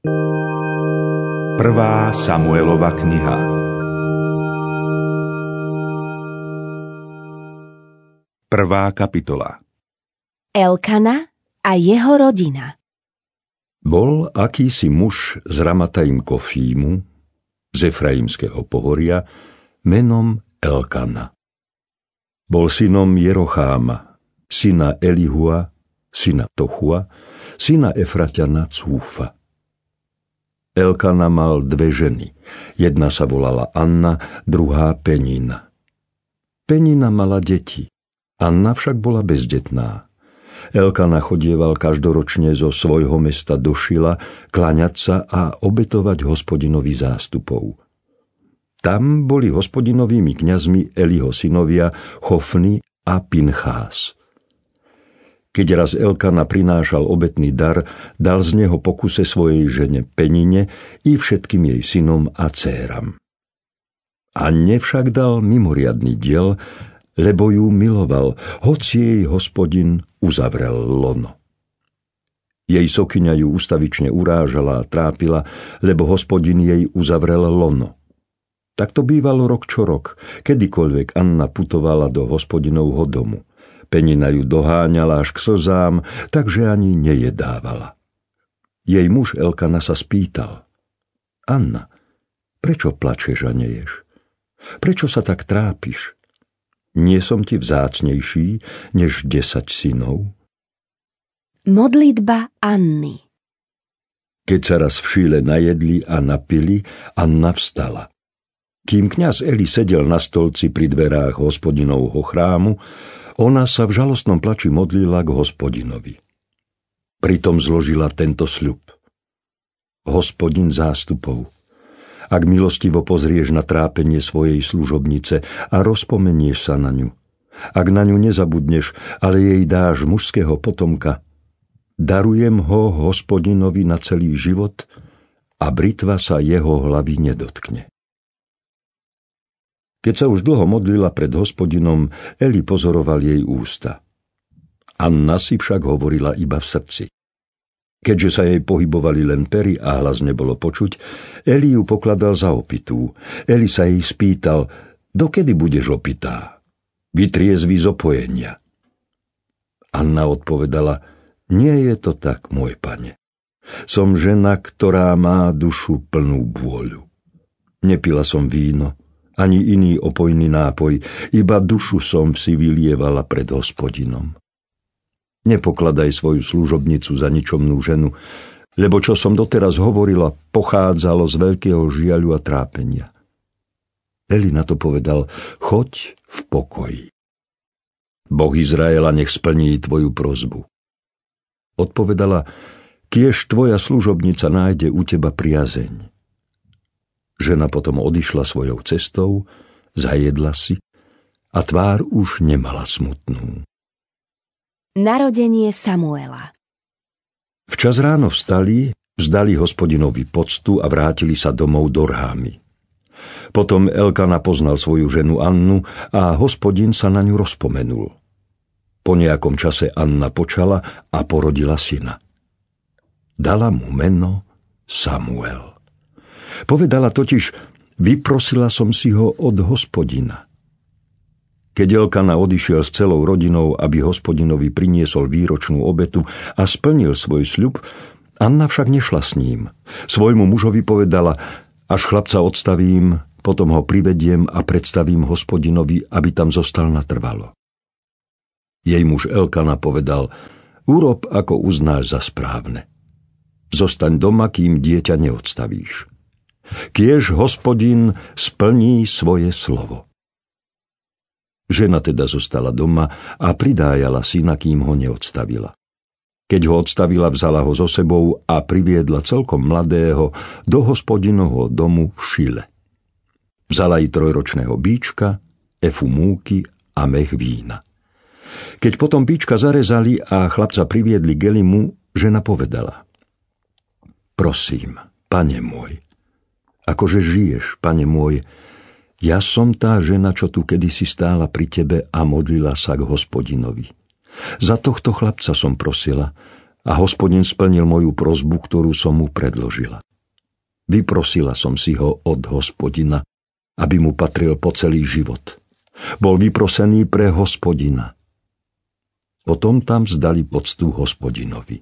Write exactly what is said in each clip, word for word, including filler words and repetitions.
Prvá Samuelova kniha. Prvá kapitola. Elkana a jeho rodina. Bol akýsi muž z Ramataim Kofímu, z Efraimského pohoria, menom Elkana. Bol synom Jerocháma, syna Elihua, syna Tochua, syna Efraťana Cúfa. Elkana mal dve ženy. Jedna sa volala Anna, druhá Penina. Penina mala deti. Anna však bola bezdetná. Elkana chodieval každoročne zo svojho mesta do Šila kláňať sa a obetovať Hospodinovi zástupov. Tam boli Hospodinovými kňazmi Eliho synovia Chofni a Pinchás. Keď raz Elkana prinášal obetný dar, dal z neho pokuse svojej žene Penine i všetkým jej synom a dcéram. Anne však dal mimoriadny diel, lebo ju miloval, hoci jej Hospodin uzavrel lono. Jej sokyňa ju ustavične urážala a trápila, lebo Hospodin jej uzavrel lono. Tak to bývalo rok čo rok, kedykoľvek Anna putovala do Hospodinovho domu. Penina ju doháňala až k slzám, takže ani nejedávala. Jej muž Elkana sa spýtal: Anna, prečo plačeš a neješ? Prečo sa tak trápiš? Nie som ti vzácnejší než desať synov? Modlitba Anny. Keď sa raz v Šíle najedli a napili, Anna vstala. Kým kňaz Eli sedel na stolci pri dverách Hospodinovho chrámu, ona sa v žalostnom plači modlila k Hospodinovi. Pritom zložila tento sľub: Hospodin zástupov, ak milostivo pozrieš na trápenie svojej služobnice a rozpomenieš sa na ňu, ak na ňu nezabudneš, ale jej dáš mužského potomka, darujem ho Hospodinovi na celý život a britva sa jeho hlavy nedotkne. Keď sa už dlho modlila pred Hospodinom, Eli pozoroval jej ústa. Anna si však hovorila iba v srdci. Keďže sa jej pohybovali len pery a hlas nebolo počuť, Eli ju pokladal za opitú. Eli sa jej spýtal: dokedy budeš opitá? Vytriezvi z opojenia. Anna odpovedala: nie je to tak, môj pane. Som žena, ktorá má dušu plnú bôľu. Nepila som víno, ani iný opojný nápoj, iba dušu som si vylievala pred Hospodinom. Nepokladaj svoju služobnicu za ničomnú ženu, lebo čo som doteraz hovorila, pochádzalo z veľkého žiaľu a trápenia. Eli na to povedal: choď v pokoji. Boh Izraela nech splní tvoju prosbu. Odpovedala: kiež tvoja služobnica nájde u teba priazeň. Žena potom odišla svojou cestou, zajedla si a tvár už nemala smutnú. Narodenie Samuela. Včas ráno vstali, vzdali Hospodinovi poctu a vrátili sa domov do Rámy. Potom Elkana poznal svoju ženu Annu a Hospodin sa na ňu rozpomenul. Po nejakom čase Anna počala a porodila syna. Dala mu meno Samuel. Povedala totiž: vyprosila som si ho od Hospodina. Keď Elkana odišiel s celou rodinou, aby Hospodinovi priniesol výročnú obetu a splnil svoj sľub, Anna však nešla s ním. Svojmu mužovi povedala: až chlapca odstavím, potom ho privediem a predstavím Hospodinovi, aby tam zostal natrvalo. Jej muž Elkana povedal: urob, ako uznáš za správne. Zostaň doma, kým dieťa neodstavíš. Kiež Hospodin splní svoje slovo. Žena teda zostala doma a pridájala syna, kým ho neodstavila. Keď ho odstavila, vzala ho so sebou a priviedla celkom mladého do Hospodinovho domu v Šile. Vzala i trojročného bíčka, efu múky a mech vína. Keď potom bíčka zarezali a chlapca priviedli k Elimu, žena povedala: prosím, pane môj, akože žiješ, pane môj, ja som tá žena, čo tu kedysi stála pri tebe a modlila sa k Hospodinovi. Za tohto chlapca som prosila A Hospodin splnil moju prosbu, ktorú som mu predložila. Vyprosila som si ho od Hospodina, aby mu patril po celý život. Bol vyprosený pre Hospodina. Potom tam vzdali poctu Hospodinovi.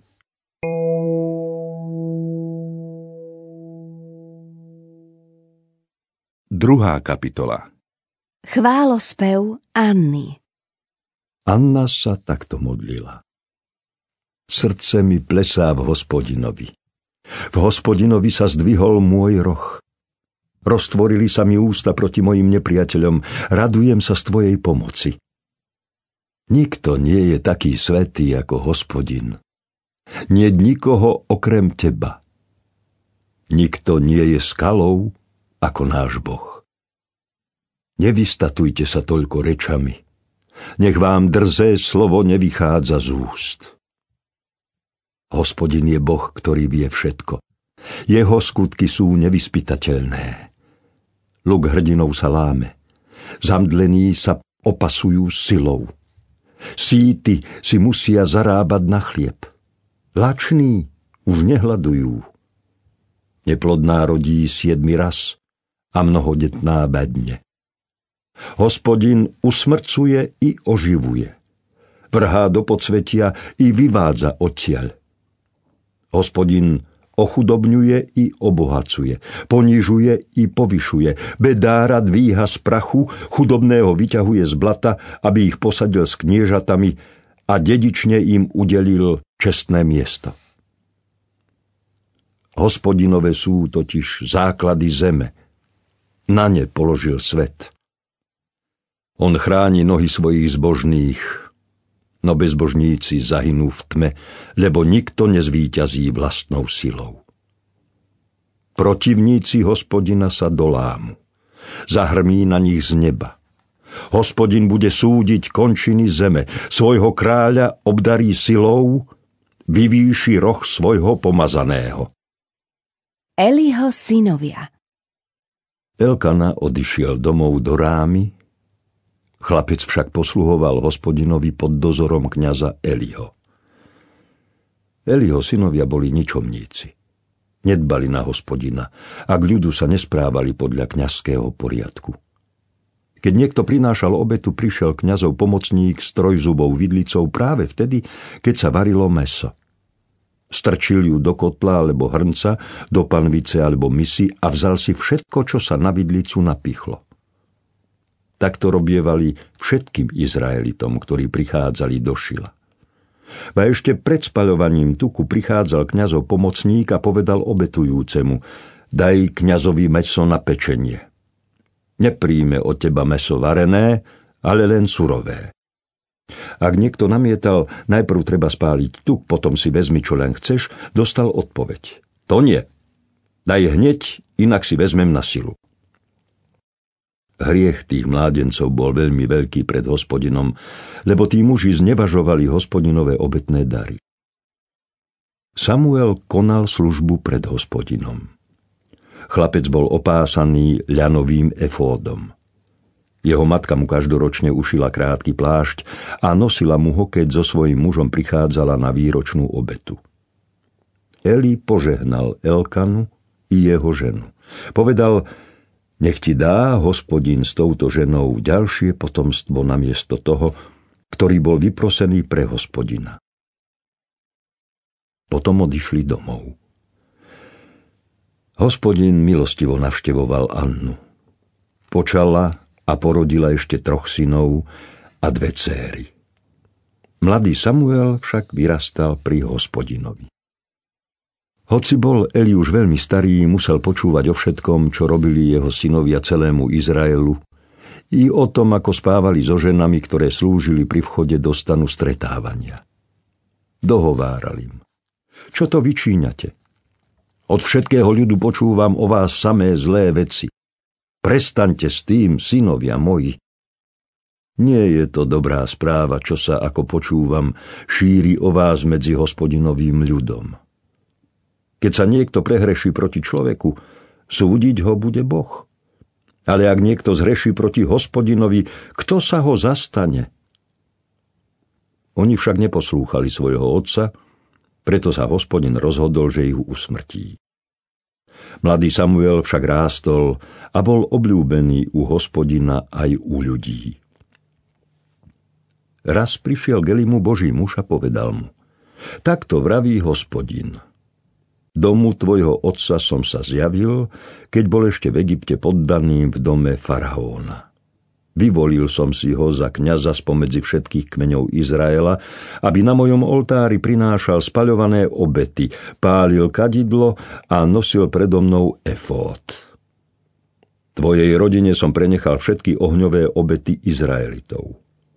Druhá kapitola. Chválospev Anny. Anna sa takto modlila. Srdce mi plesá v Hospodinovi. V Hospodinovi sa zdvihol môj roh. Roztvorili sa mi ústa proti mojim nepriateľom. Radujem sa z tvojej pomoci. Nikto nie je taký svätý ako Hospodin. Nie nikoho okrem teba. Nikto nie je skalou ako náš Boh. Nevystatujte sa toľko rečami. Nech vám drzé slovo nevychádza z úst. Hospodin je Boh, ktorý vie všetko. Jeho skutky sú nevyspytateľné. Luk hrdinov sa láme. Zamdlení sa opasujú silou. Síty si musia zarábať na chlieb. Lační už nehľadujú. Neplodná rodí siedmy raz a mnohodetná bedne. Hospodin usmrcuje i oživuje. Vrhá do podsvetia i vyvádza odtiaľ. Hospodin ochudobňuje i obohacuje, ponižuje i povyšuje, bedára dvíha z prachu, chudobného vyťahuje z blata, aby ich posadil s kniežatami a dedične im udelil čestné miesto. Hospodinové sú totiž základy zeme. Na ne položil svet. On chráni nohy svojich zbožných, no bezbožníci zahynú v tme, lebo nikto nezvíťazí vlastnou silou. Protivníci Hospodina sa dolámu. Zahrmí na nich z neba. Hospodin bude súdiť končiny zeme. Svojho kráľa obdarí silou, vyvýši roh svojho pomazaného. Eliho synovia. Elkana odišiel domov do Rámy. Chlapec však posluhoval Hospodinovi pod dozorom kňaza Eliho. Eliho synovia boli ničomníci. Nedbali na Hospodina a k ľudu sa nesprávali podľa kňazského poriadku. Keď niekto prinášal obetu, prišiel kňazov pomocník s trojzubou vidlicou práve vtedy, keď sa varilo mäso. Strčil ju do kotla alebo hrnca, do panvice alebo misy a vzal si všetko, čo sa na vidlicu napichlo. Takto robievali všetkým Izraelitom, ktorí prichádzali do Šila. A ešte pred spaľovaním tuku prichádzal kňazov pomocník a povedal obetujúcemu: daj kňazovi mäso na pečenie. Nepríjme od teba mäso varené, ale len surové. Ak niekto namietal, najprv treba spáliť tuk, potom si vezmi, čo len chceš, dostal odpoveď: to nie. Daj hneď, inak si vezmem na silu. Hriech tých mládencov bol veľmi veľký pred Hospodinom, lebo tí muži znevažovali Hospodinové obetné dary. Samuel konal službu pred Hospodinom. Chlapec bol opásaný ľanovým efódom. Jeho matka mu každoročne ušila krátky plášť a nosila mu ho, keď so svojím mužom prichádzala na výročnú obetu. Eli požehnal Elkanu i jeho ženu. Povedal: nech ti dá Hospodin s touto ženou ďalšie potomstvo namiesto toho, ktorý bol vyprosený pre Hospodina. Potom odišli domov. Hospodin milostivo navštevoval Annu. Počala a porodila ešte troch synov a dve céry. Mladý Samuel však vyrastal pri Hospodinovi. Hoci bol Eli už veľmi starý, musel počúvať o všetkom, čo robili jeho synovia celému Izraelu, i o tom, ako spávali so ženami, ktoré slúžili pri vchode do stanu stretávania. Dohováral im: čo to vyčíňate? Od všetkého ľudu počúvam o vás samé zlé veci. Prestaňte s tým, synovia moji. Nie je to dobrá správa, čo sa, ako počúvam, šíri o vás medzi Hospodinovým ľudom. Keď sa niekto prehreší proti človeku, súdiť ho bude Boh. Ale ak niekto zhreší proti Hospodinovi, kto sa ho zastane? Oni však neposlúchali svojho otca Preto sa Hospodin rozhodol, že ich usmrtí. Mladý Samuel však rástol a bol obľúbený u Hospodina aj u ľudí. Raz prišiel k Elimu Boží muž a povedal mu: Takto vraví Hospodin. Domu tvojho otca som sa zjavil, keď bol ešte v Egypte poddaným v dome faraóna. Vyvolil som si ho za kňaza spomedzi všetkých kmeňov Izraela, aby na mojom oltári prinášal spaľované obety, pálil kadidlo a nosil predo mnou efód. Tvojej rodine som prenechal všetky ohňové obety Izraelitov.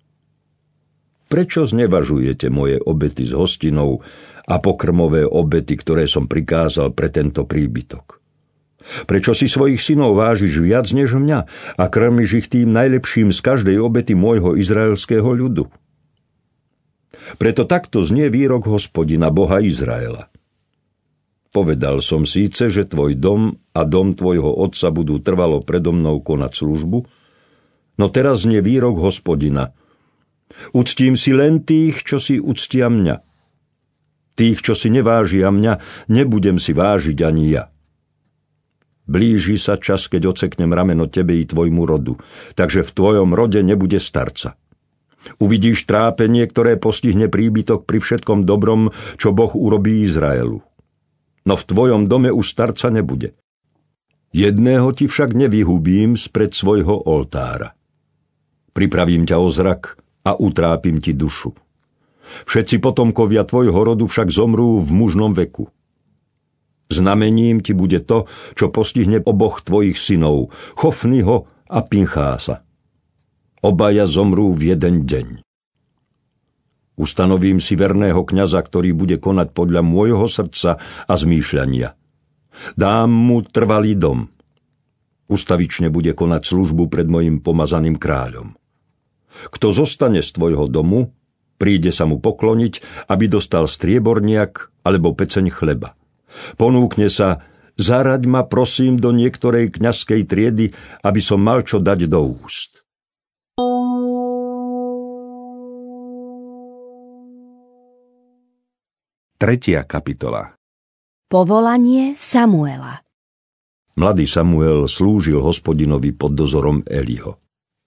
Prečo znevažujete moje obety s hostinou a pokrmové obety, ktoré som prikázal pre tento príbytok? Prečo si svojich synov vážiš viac než mňa a krmiš ich tým najlepším z každej obety môjho izraelského ľudu? Preto takto znie výrok Hospodina, Boha Izraela. Povedal som síce, že tvoj dom a dom tvojho otca budú trvalo predo mnou konať službu, no teraz znie výrok Hospodina. Uctím si len tých, čo si uctia mňa. Tých, čo si nevážia mňa, nebudem si vážiť ani ja. Blíži sa čas, keď odseknem rameno tebe i tvojmu rodu, takže v tvojom rode nebude starca. Uvidíš trápenie, ktoré postihne príbytok pri všetkom dobrom, čo Boh urobí Izraelu. No v tvojom dome už starca nebude. Jedného ti však nevyhubím spred svojho oltára. Pripravím ťa o zrak a utrápim ti dušu. Všetci potomkovia tvojho rodu však zomrú v mužnom veku. Znamením ti bude to, čo postihne oboch tvojich synov, Chofnyho a Pinchása. Obaja zomrú v jeden deň. Ustanovím si verného kňaza, ktorý bude konať podľa môjho srdca a zmýšľania. Dám mu trvalý dom. Ustavične bude konať službu pred mojim pomazaným kráľom. Kto zostane z tvojho domu, príde sa mu pokloniť, aby dostal strieborniak alebo peceň chleba. Ponúkne sa: zaraď ma prosím do niektorej kňazskej triedy, aby som mal čo dať do úst. Tretia kapitola. Povolanie Samuela. Mladý Samuel slúžil Hospodinovi pod dozorom Eliho.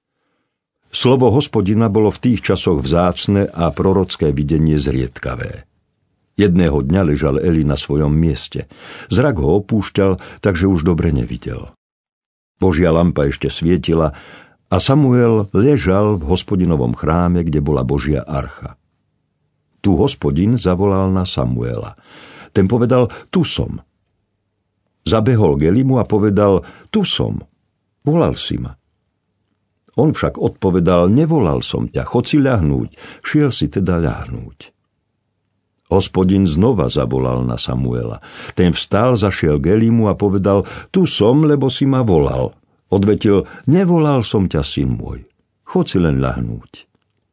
Slovo Hospodina bolo v tých časoch vzácne a prorocké videnie zriedkavé. Jedného dňa ležal Eli na svojom mieste. Zrak ho opúšťal, takže už dobre nevidel. Božia lampa ešte svietila a Samuel ležal v Hospodinovom chráme, kde bola Božia archa. Tu Hospodin zavolal na Samuela. Ten povedal: tu som. Zabehol k Elimu a povedal: tu som. Volal si ma. On však odpovedal: nevolal som ťa, chod si ľahnúť. Šiel si teda ľahnúť. Hospodin znova zavolal na Samuela. Ten vstal, zašiel k Elimu a povedal: tu som, lebo si ma volal. Odvetil: nevolal som ťa, syn môj. Chod si len ľahnúť.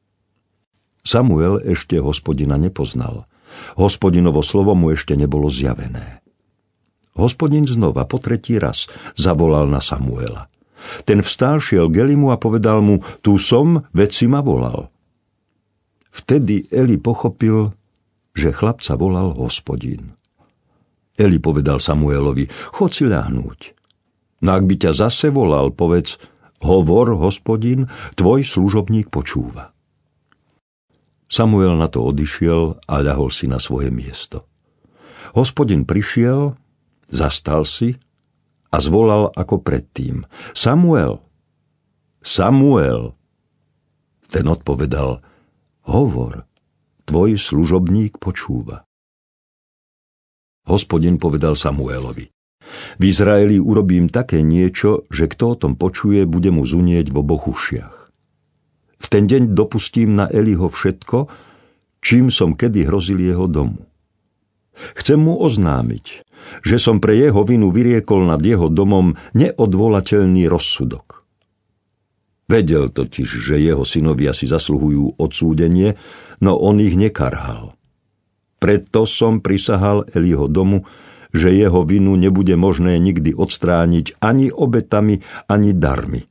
Samuel ešte Hospodina nepoznal. Hospodinovo slovo mu ešte nebolo zjavené. Hospodin znova po tretí raz zavolal na Samuela. Ten vstal, šiel k Elimu a povedal mu: tu som, veď si ma volal. Vtedy Eli pochopil, že chlapca volal Hospodin. Eli povedal Samuelovi: chod si ľahnúť. No ak by ťa zase volal, povedz: hovor, Hospodin, tvoj služobník počúva. Samuel na to odišiel a ľahol si na svoje miesto. Hospodin prišiel, zastal si a zvolal ako predtým: Samuel, Samuel. Ten odpovedal: hovor, tvoj služobník počúva. Hospodin povedal Samuelovi: v Izraeli urobím také niečo, že kto o tom počuje, bude mu zunieť v oboch ušiach. V ten deň dopustím na Eliho všetko, čím som kedy hrozil jeho domu. Chcem mu oznámiť, že som pre jeho vinu vyriekol nad jeho domom neodvolateľný rozsudok. Vedel totiž, že jeho synovia si zasluhujú odsúdenie, no on ich nekarhal. Preto som prisahal Eliho domu, že jeho vinu nebude možné nikdy odstrániť ani obetami, ani darmi.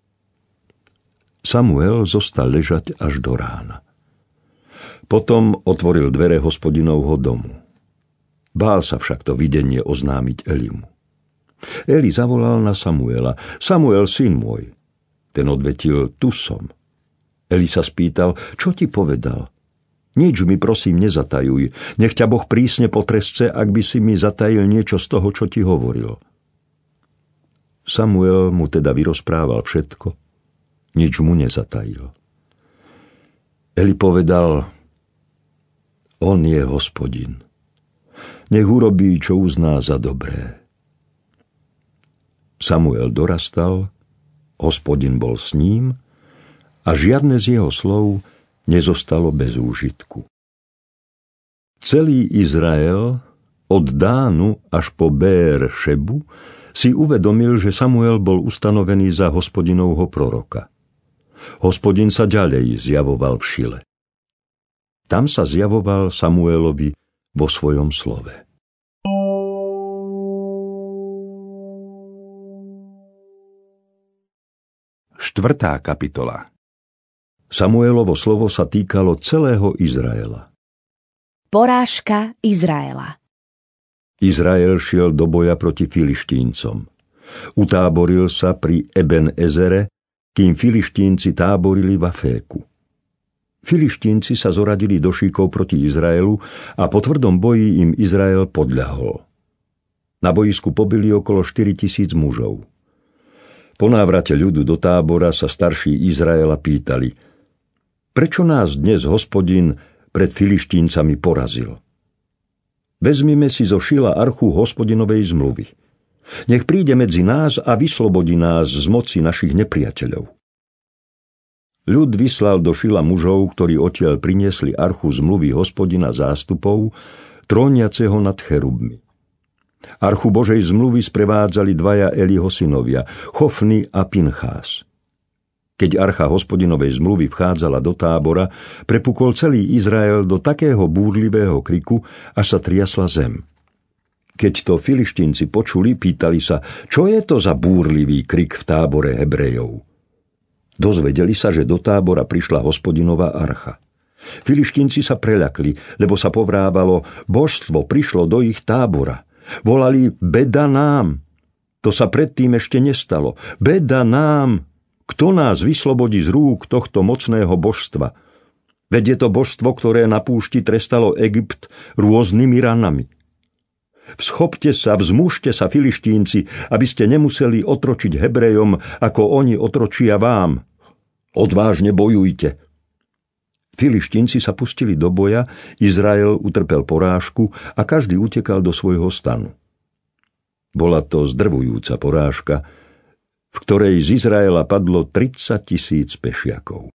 Samuel zostal ležať až do rána. Potom otvoril dvere Hospodinovho domu. Bál sa však to videnie oznámiť Elimu. Eli zavolal na Samuela: Samuel, syn môj. Ten odvetil: Tu som. Eli sa spýtal: Čo ti povedal? Nič mi prosím nezatajuj. Nech ťa Boh prísne potresce, ak by si mi zatajil niečo z toho, čo ti hovoril. Samuel mu teda vyrozprával všetko. Nič mu nezatajil. Eli povedal: On je Hospodin. Nech urobí, čo uzná za dobré. Samuel dorastal, Hospodin bol s ním a žiadne z jeho slov nezostalo bez úžitku. Celý Izrael, od Dánu až po Bér Šebu, si uvedomil, že Samuel bol ustanovený za Hospodinovho proroka. Hospodin sa ďalej zjavoval v Šile. Tam sa zjavoval Samuelovi vo svojom slove. Štvrtá kapitola. Samuelovo slovo sa týkalo celého Izraela. Porážka Izraela. Izrael šiel do boja proti Filištíncom. Utáboril sa pri Eben-ezere, kým Filištínci táborili v Aféku. Filištínci sa zoradili do šíkov proti Izraelu a po tvrdom boji im Izrael podľahol. Na bojisku pobili okolo štyritisíc mužov. Po návrate ľudu do tábora sa starší Izraela pýtali: Prečo nás dnes Hospodin pred Filištíncami porazil? Vezmime si zo Šila archu Hospodinovej zmluvy. Nech príde medzi nás a vyslobodí nás z moci našich nepriateľov. Ľud vyslal do Šila mužov, ktorí odtiaľ priniesli archu zmluvy Hospodina zástupov, tróniaceho nad cherubmi. Archu Božej zmluvy sprevádzali dvaja Eliho synovia, Chofni a Pinchás. Keď archa Hospodinovej zmluvy vchádzala do tábora, prepukol celý Izrael do takého búrlivého kriku, až sa triasla zem. Keď to Filištínci počuli, pýtali sa: Čo je to za búrlivý krik v tábore Hebrejov? Dozvedeli sa, že do tábora prišla Hospodinová archa. Filištínci sa preľakli, lebo sa povrávalo: Božstvo prišlo do ich tábora. Volali: Beda nám! To sa predtým ešte nestalo. Beda nám! Kto nás vyslobodí z rúk tohto mocného božstva? Veď je to božstvo, ktoré na púšti trestalo Egypt rôznymi ranami. Vschopte sa, vzmužte sa, Filištínci, aby ste nemuseli otročiť Hebrejom, ako oni otročia vám. Odvážne bojujte. Filištínci sa pustili do boja, Izrael utrpel porážku a každý utekal do svojho stanu. Bola to zdrvujúca porážka, v ktorej z Izraela padlo tridsať tisíc pešiakov.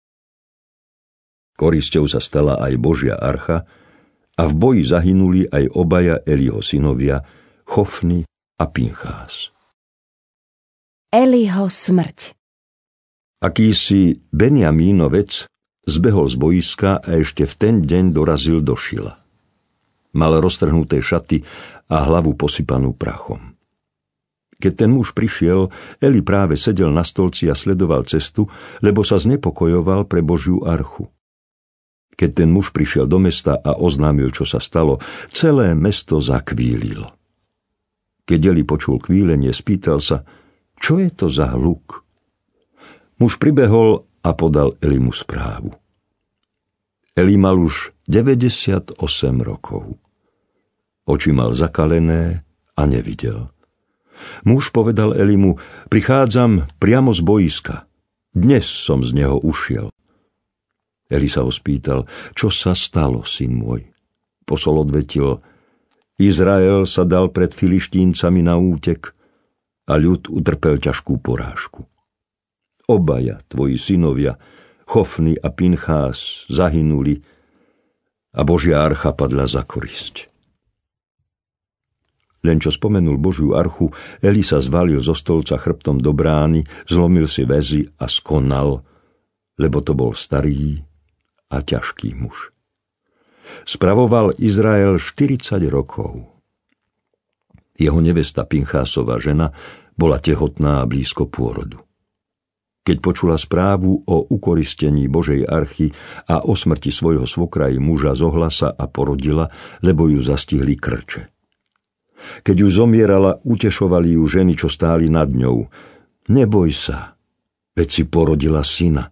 Korisťou sa stala aj Božia archa a v boji zahynuli aj obaja Eliho synovia, Chofni a Pinchás. Eliho smrť. Akýsi Benjamínovec zbehol z boiska a ešte v ten deň dorazil do Šila. Mal roztrhnuté šaty a hlavu posypanú prachom. Keď ten muž prišiel, Eli práve sedel na stolci a sledoval cestu, lebo sa znepokojoval pre Božiu archu. Keď ten muž prišiel do mesta a oznámil, čo sa stalo, celé mesto zakvílilo. Keď Eli počul kvílenie, spýtal sa: Čo je to za hluk? Muž pribehol a podal Elimu správu. Eli mal už deväťdesiatosem rokov. Oči mal zakalené a nevidel. Muž povedal Elimu: Prichádzam priamo z boiska. Dnes som z neho ušiel. Eli sa ho spýtal: Čo sa stalo, syn môj? Posol odvetil: Izrael sa dal pred Filištíncami na útek a ľud utrpel ťažkú porážku. Obaja tvoji synovia, Chofni a Pinchás, zahynuli a Božia archa padla za korisť. Len čo spomenul Božiu archu, Eli sa zvalil zo stolca chrbtom do brány, zlomil si väzy a skonal, lebo to bol starý a ťažký muž. Spravoval Izrael štyridsať rokov. Jeho nevesta Pinchásova žena bola tehotná a blízko pôrodu. Keď počula správu o ukoristení Božej archy a o smrti svojho svokra i muža, zohlasa a porodila, lebo ju zastihli krče. Keď ju zomierala, utešovali ju ženy, čo stáli nad ňou. Neboj sa, veď si porodila syna.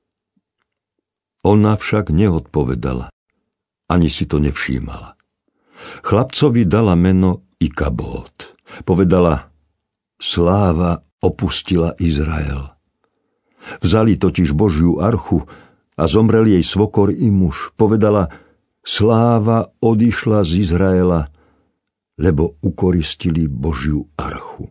Ona však neodpovedala, ani si to nevšímala. Chlapcovi dala meno Ikabód. Povedala, sláva opustila Izrael. Vzali totiž Božiu archu a zomrel jej svokor i muž. Povedala, sláva odišla z Izraela, lebo ukoristili Božiu archu.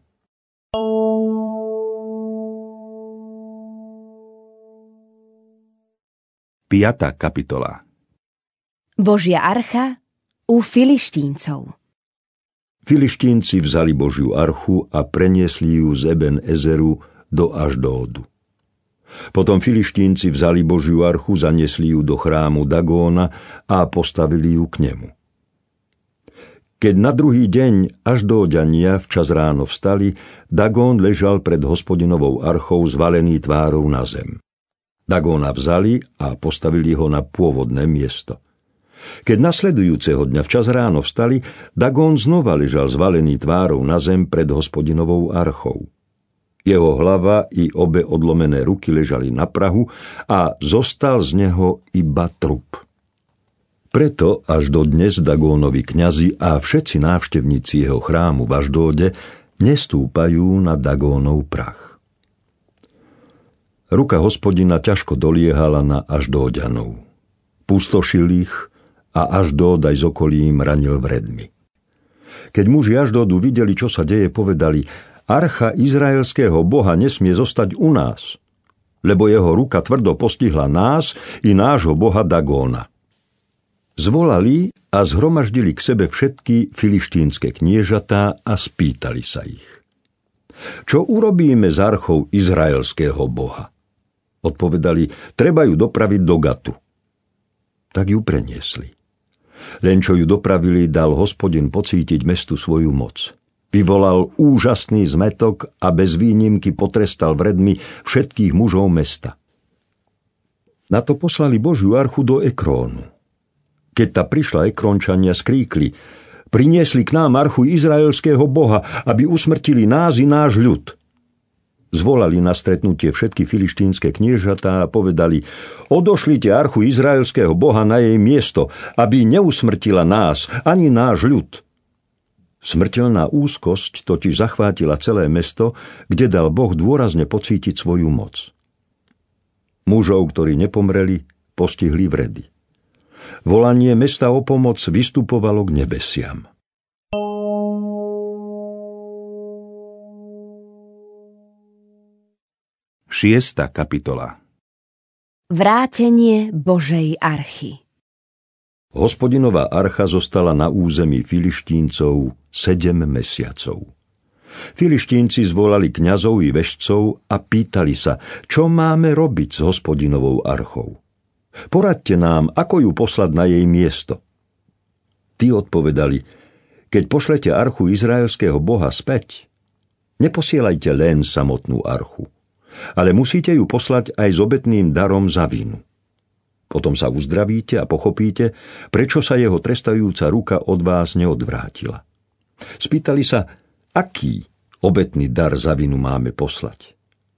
Piatá kapitola. Božia archa u Filištíncov. Filištínci vzali Božiu archu a preniesli ju z Eben Ezeru do Ašdódu. Potom Filištínci vzali Božiu archu, zaniesli ju do chrámu Dagóna a postavili ju k nemu. Keď na druhý deň Ašdóďania včas ráno vstali, Dagón ležal pred Hospodinovou archou zvalený tvárou na zem. Dagóna vzali a postavili ho na pôvodné miesto. Keď nasledujúceho dňa včas ráno vstali, Dagón znova ležal zvalený tvárou na zem pred Hospodinovou archou. Jeho hlava i obe odlomené ruky ležali na prahu a zostal z neho iba trup. Preto až do dnes Dagónovi kňazi a všetci návštevníci jeho chrámu v Ašdóde nestúpajú na Dagónov prach. Ruka Hospodina ťažko doliehala na Ašdóďanov. Pustošil ich a Ašdód aj z okolím ranil vredmi. Keď muži Ašdódu videli, čo sa deje, povedali, archa izraelského Boha nesmie zostať u nás, lebo jeho ruka tvrdo postihla nás i nášho boha Dagóna. Zvolali a zhromaždili k sebe všetky filištínske kniežatá a spýtali sa ich. Čo urobíme s archou izraelského Boha? Odpovedali, treba ju dopraviť do Gatu. Tak ju preniesli. Len čo ju dopravili, dal Hospodin pocítiť mestu svoju moc. Vyvolal úžasný zmätok a bez výnimky potrestal vredmi všetkých mužov mesta. Na to poslali Božiu archu do Ekrónu. Keď ta prišla, Ekrónčania skríkli, priniesli k nám archu izraelského Boha, aby usmrtili nás i náš ľud. Zvolali na stretnutie všetky filištínske kniežatá a povedali, odošlite archu izraelského Boha na jej miesto, aby neusmrtila nás ani náš ľud. Smrteľná úzkosť totiž zachvátila celé mesto, kde dal Boh dôrazne pocítiť svoju moc. Mužov, ktorí nepomreli, postihli vredy. Volanie mesta o pomoc vystupovalo k nebesiam. Šiesta kapitola. Vrátenie Božej archy. Hospodinová archa zostala na území Filištíncov sedem mesiacov. Filištínci zvolali kňazov i vešcov a pýtali sa, čo máme robiť s Hospodinovou archou. Poradte nám, ako ju poslať na jej miesto. Tí odpovedali, keď pošlete archu izraelského Boha späť, neposielajte len samotnú archu, ale musíte ju poslať aj s obetným darom za vinu. Potom sa uzdravíte a pochopíte, prečo sa jeho trestajúca ruka od vás neodvrátila. Spýtali sa, aký obetný dar za vinu máme poslať.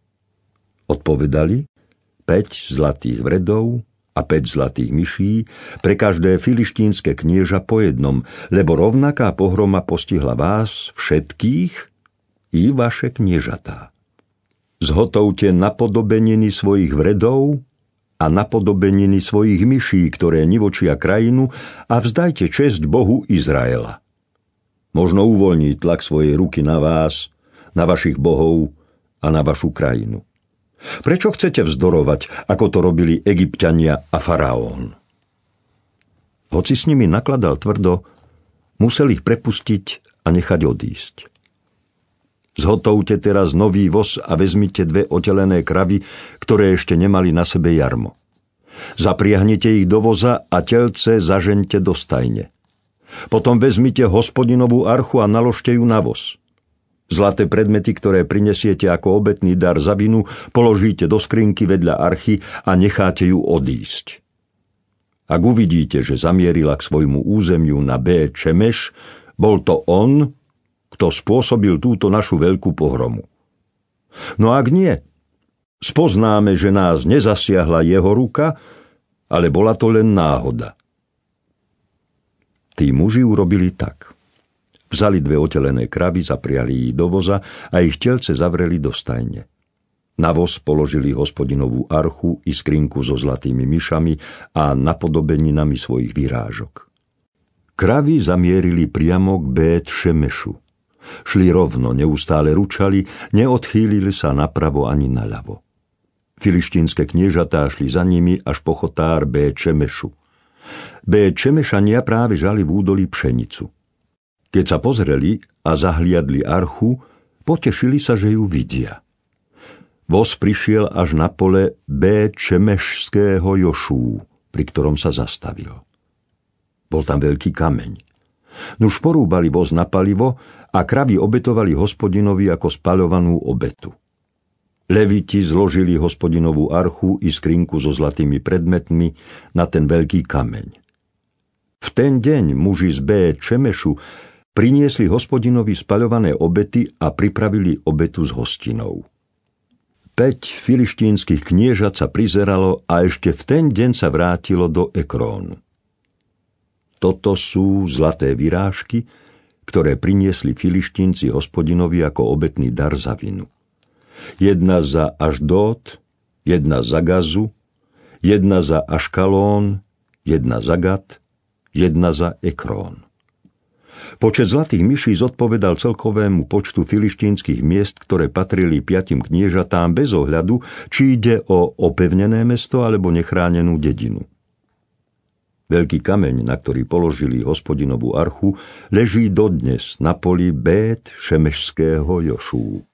Odpovedali, päť zlatých vredov a päť zlatých myší, pre každé filištínske knieža po jednom, lebo rovnaká pohroma postihla vás všetkých i vaše kniežatá. Zhotovte napodobeniny svojich vredov a napodobeniny svojich myší, ktoré nivočia krajinu, a vzdajte česť Bohu Izraela. Možno uvoľní tlak svojej ruky na vás, na vašich bohov a na vašu krajinu. Prečo chcete vzdorovať, ako to robili Egypťania a faraón? Hoci s nimi nakladal tvrdo, musel ich prepustiť a nechať odísť. Zhotovte teraz nový voz a vezmite dve otelené kravy, ktoré ešte nemali na sebe jarmo. Zapriahnite ich do voza a telce zažeňte do stajne. Potom vezmite Hospodinovú archu a naložte ju na voz. Zlaté predmety, ktoré prinesiete ako obetný dar za vinu, položíte do skrinky vedľa archy a necháte ju odísť. Ak uvidíte, že zamierila k svojmu územiu na Bé Čemeš, bol to on, kto spôsobil túto našu veľkú pohromu. No ak nie, spoznáme, že nás nezasiahla jeho ruka, ale bola to len náhoda. Tí muži urobili tak. Vzali dve otelené kravy, zapriali ich do voza a ich telce zavreli do stajne. Na voz položili Hospodinovú archu i skrinku so zlatými myšami a napodobeninami svojich vyrážok. Kravy zamierili priamo k Bét Šemešu. Šli rovno, neustále ručali, neodchýlili sa napravo ani naľavo. Filištínske kniežatá šli za nimi až po chotár Bét Šemešu. Bét Šemešania práve žali v údolí pšenicu. Keď sa pozreli a zahliadli archu, potešili sa, že ju vidia. Voz prišiel až na pole Bét Šemešského Jošú, pri ktorom sa zastavil. Bol tam veľký kameň. Nuž porúbali voz na palivo a kravy obetovali Hospodinovi ako spaľovanú obetu. Leviti zložili Hospodinovú archu i skrinku so zlatými predmetmi na ten veľký kameň. V ten deň muži z Bét Šemešu priniesli Hospodinovi spaľované obety a pripravili obetu s hostinou. Päť filištínskych kniežat sa prizeralo a ešte v ten deň sa vrátilo do Ekrónu. Toto sú zlaté vyrážky, ktoré priniesli Filištínci Hospodinovi ako obetný dar za vinu. Jedna za Ašdód, jedna za Gazu, jedna za Aškalón, jedna za Gat, jedna za Ekrón. Počet zlatých myší zodpovedal celkovému počtu filištínskych miest, ktoré patrili piatim kniežatám bez ohľadu, či ide o opevnené mesto alebo nechránenú dedinu. Veľký kameň, na ktorý položili Hospodinovú archu, leží dodnes na poli Bét Šemešského Jošú.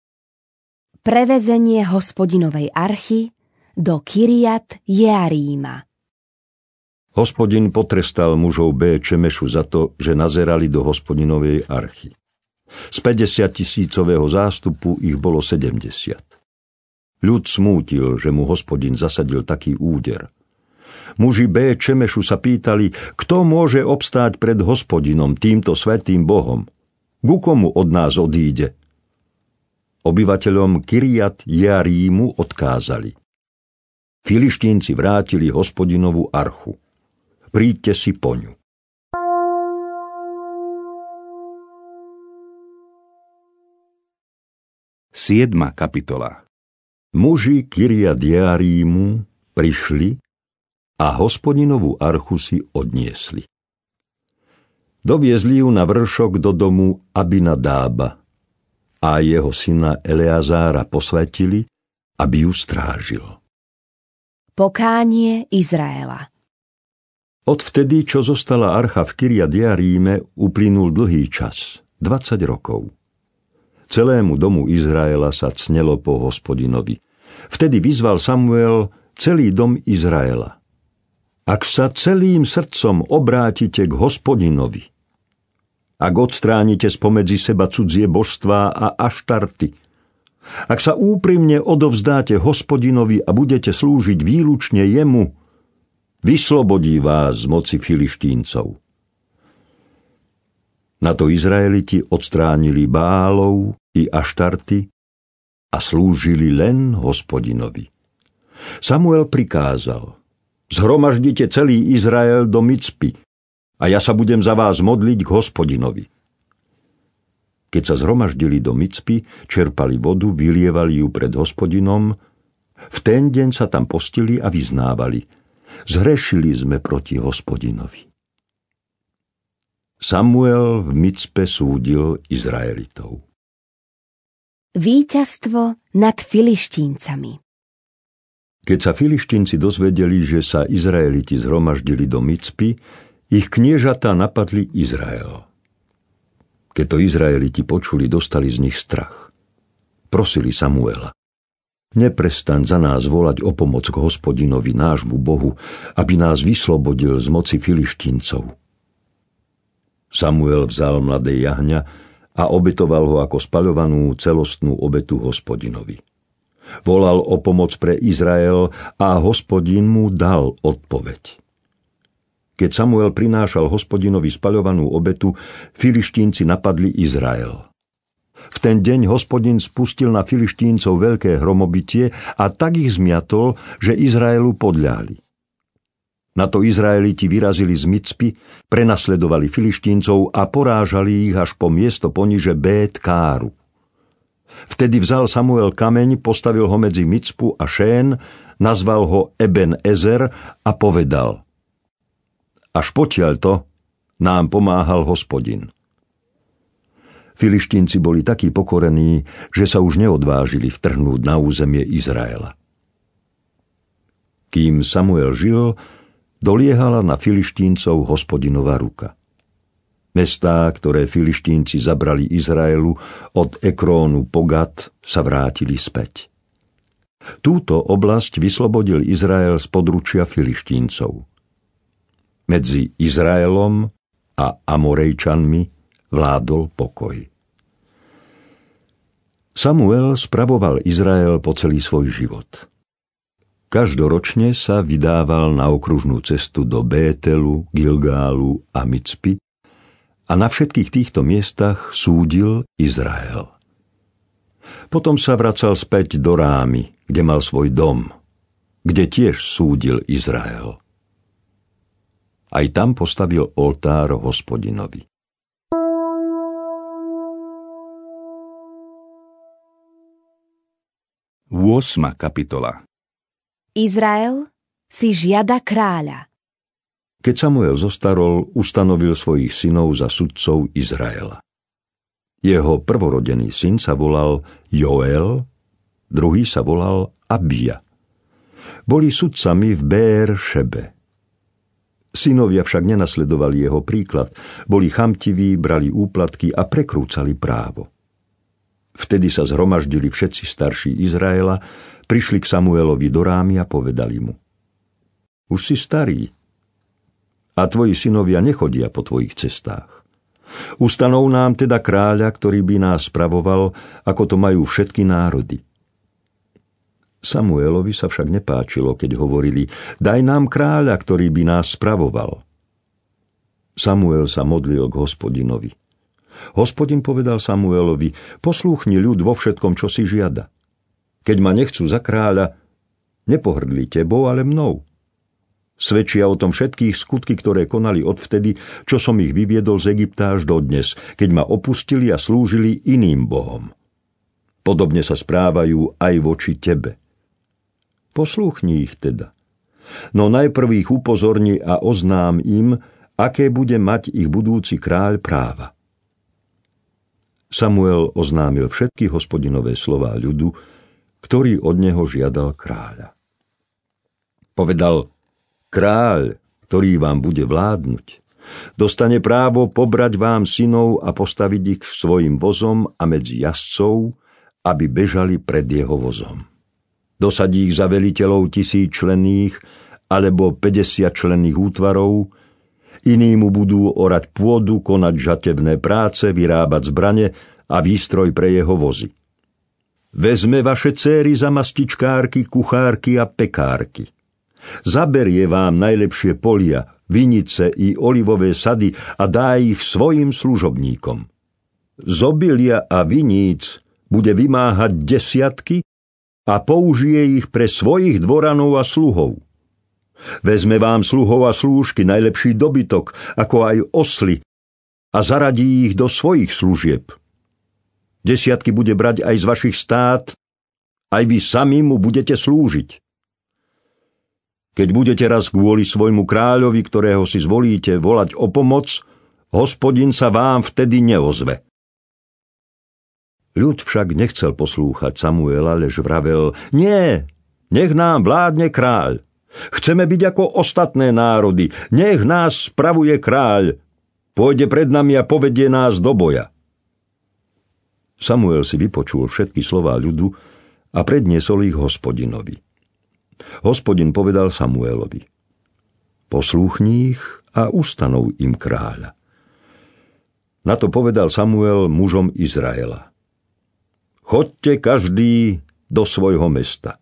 Prevezenie Hospodinovej archy do Kiriat Jearíma. Hospodin potrestal mužov Bét Šemešu za to, že nazerali do Hospodinovej archy. Z päťdesiattisícového zástupu ich bolo sedemdesiat. Ľud smútil, že mu Hospodin zasadil taký úder. Muži Bét Šemešu sa pýtali, kto môže obstáť pred Hospodinom, týmto svätým Bohom? Ku komu od nás odíde? Obyvateľom Kiriat Jearímu odkázali. Filištínci vrátili Hospodinovú archu. Príďte si po ňu. Siedma kapitola. Muži Kiriat Jearímu prišli a Hospodinovú archu si odniesli. Doviezli ju na vršok do domu Abinadába a jeho syna Eleazára posvätili, aby ju strážil. Pokánie Izraela. Odvtedy, čo zostala archa v Kiriat Jearíme, uplynul dlhý čas, dvadsať rokov. Celému domu Izraela sa cnelo po Hospodinovi. Vtedy vyzval Samuel celý dom Izraela. Ak sa celým srdcom obrátite k Hospodinovi, ak odstránite spomedzi seba cudzie božstvá a aštarty, ak sa úprimne odovzdáte Hospodinovi a budete slúžiť výlučne jemu, vyslobodí vás z moci Filištíncov. Na to Izraeliti odstránili Bálov i aštarty a slúžili len Hospodinovi. Samuel prikázal: Zhromaždite celý Izrael do Micpy a ja sa budem za vás modliť k Hospodinovi. Keď sa zhromaždili do Micpy, čerpali vodu, vylievali ju pred Hospodinom, v ten deň sa tam postili a vyznávali: Zhrešili sme proti Hospodinovi. Samuel v Micpe súdil Izraelitov. Víťazstvo nad Filištíncami. Keď sa Filištínci dozvedeli, že sa Izraeliti zhromaždili do Micpy, ich kniežatá napadli Izrael. Keď to Izraeliti počuli, dostali z nich strach. Prosili Samuela: Neprestaň za nás volať o pomoc k Hospodinovi, nášmu Bohu, aby nás vyslobodil z moci Filištíncov. Samuel vzal mladé jahňa a obetoval ho ako spaľovanú celostnú obetu Hospodinovi. Volal o pomoc pre Izrael a Hospodin mu dal odpoveď. Keď Samuel prinášal Hospodinovi spaľovanú obetu, Filištínci napadli Izrael. V ten deň Hospodin spustil na Filištíncov veľké hromobitie a tak ich zmiatol, že Izraelu podľahli. Na to Izraeliti vyrazili z Micpy, prenasledovali Filištíncov a porážali ich až po miesto poniže Bét Káru. Vtedy vzal Samuel kameň, postavil ho medzi Micpu a Šén, nazval ho Eben Ezer a povedal: Až potiaľto nám pomáhal Hospodin. Filištínci boli takí pokorení, že sa už neodvážili vtrhnúť na územie Izraela. Kým Samuel žil, doliehala na Filištíncov Hospodinova ruka. Mestá, ktoré Filištínci zabrali Izraelu od Ekrónu po Gat, sa vrátili späť. Túto oblasť vyslobodil Izrael z područia Filištíncov. Medzi Izraelom a Amorejčanmi vládol pokoj. Samuel spravoval Izrael po celý svoj život. Každoročne sa vydával na okružnú cestu do Bételu, Gilgálu a Micpy a na všetkých týchto miestach súdil Izrael. Potom sa vracal späť do Rámy, kde mal svoj dom, kde tiež súdil Izrael. Aj tam postavil oltár Hospodinovi. ôsma kapitola. Izrael si žiada kráľa. Keď Samuel zostarol, ustanovil svojich synov za sudcov Izraela. Jeho prvorodený syn sa volal Joel, druhý sa volal Abija. Boli sudcami v Bér Šebe. Synovia však nenasledovali jeho príklad, boli chamtiví, brali úplatky a prekrúcali právo. Vtedy sa zhromaždili všetci starší Izraela, prišli k Samuelovi do Rámy a povedali mu: Už si starý a tvoji synovia nechodia po tvojich cestách. Ustanov nám teda kráľa, ktorý by nás spravoval, ako to majú všetky národy. Samuelovi sa však nepáčilo, keď hovorili: Daj nám kráľa, ktorý by nás spravoval. Samuel sa modlil k Hospodinovi. Hospodin povedal Samuelovi: Poslúchni ľud vo všetkom, čo si žiada. Keď ma nechcú za kráľa, nepohrdli tebou, ale mnou. Svedčia o tom všetkých skutky, ktoré konali odvtedy, čo som ich vyviedol z Egypta až dodnes, keď ma opustili a slúžili iným bohom. Podobne sa správajú aj voči tebe. Poslúchni ich teda. No najprv ich upozorni a oznám im, aké bude mať ich budúci kráľ práva. Samuel oznámil všetky Hospodinové slová ľudu, ktorý od neho žiadal kráľa. Povedal: Kráľ, ktorý vám bude vládnuť, dostane právo pobrať vám synov a postaviť ich svojim vozom a medzi jazdcov, aby bežali pred jeho vozom. Dosadí ich za veliteľov tisícčlenných alebo päťdesiatčlenných útvarov, iní mu budú orať pôdu, konať žatevné práce, vyrábať zbrane a výstroj pre jeho vozy. Vezme vaše céry za mastičkárky, kuchárky a pekárky. Zaberie vám najlepšie polia, vinice i olivové sady a dá ich svojim služobníkom. Z obilia a viníc bude vymáhať desiatky a použije ich pre svojich dvoranov a sluhov. Vezme vám sluhov a slúžky, najlepší dobytok, ako aj osly, a zaradí ich do svojich služieb. Desiatky bude brať aj z vašich stát, aj vy sami mu budete slúžiť. Keď budete raz kvôli svojmu kráľovi, ktorého si zvolíte, volať o pomoc, Hospodin sa vám vtedy neozve. Ľud však nechcel poslúchať Samuela, lež vravel: Nie, nech nám vládne kráľ. Chceme byť ako ostatné národy. Nech nás spravuje kráľ. Pôjde pred nami a povedie nás do boja. Samuel si vypočul všetky slová ľudu a predniesol ich Hospodinovi. Hospodin povedal Samuelovi: Poslúchni ich a ustanov im kráľa. Na to povedal Samuel mužom Izraela: Choďte každý do svojho mesta. .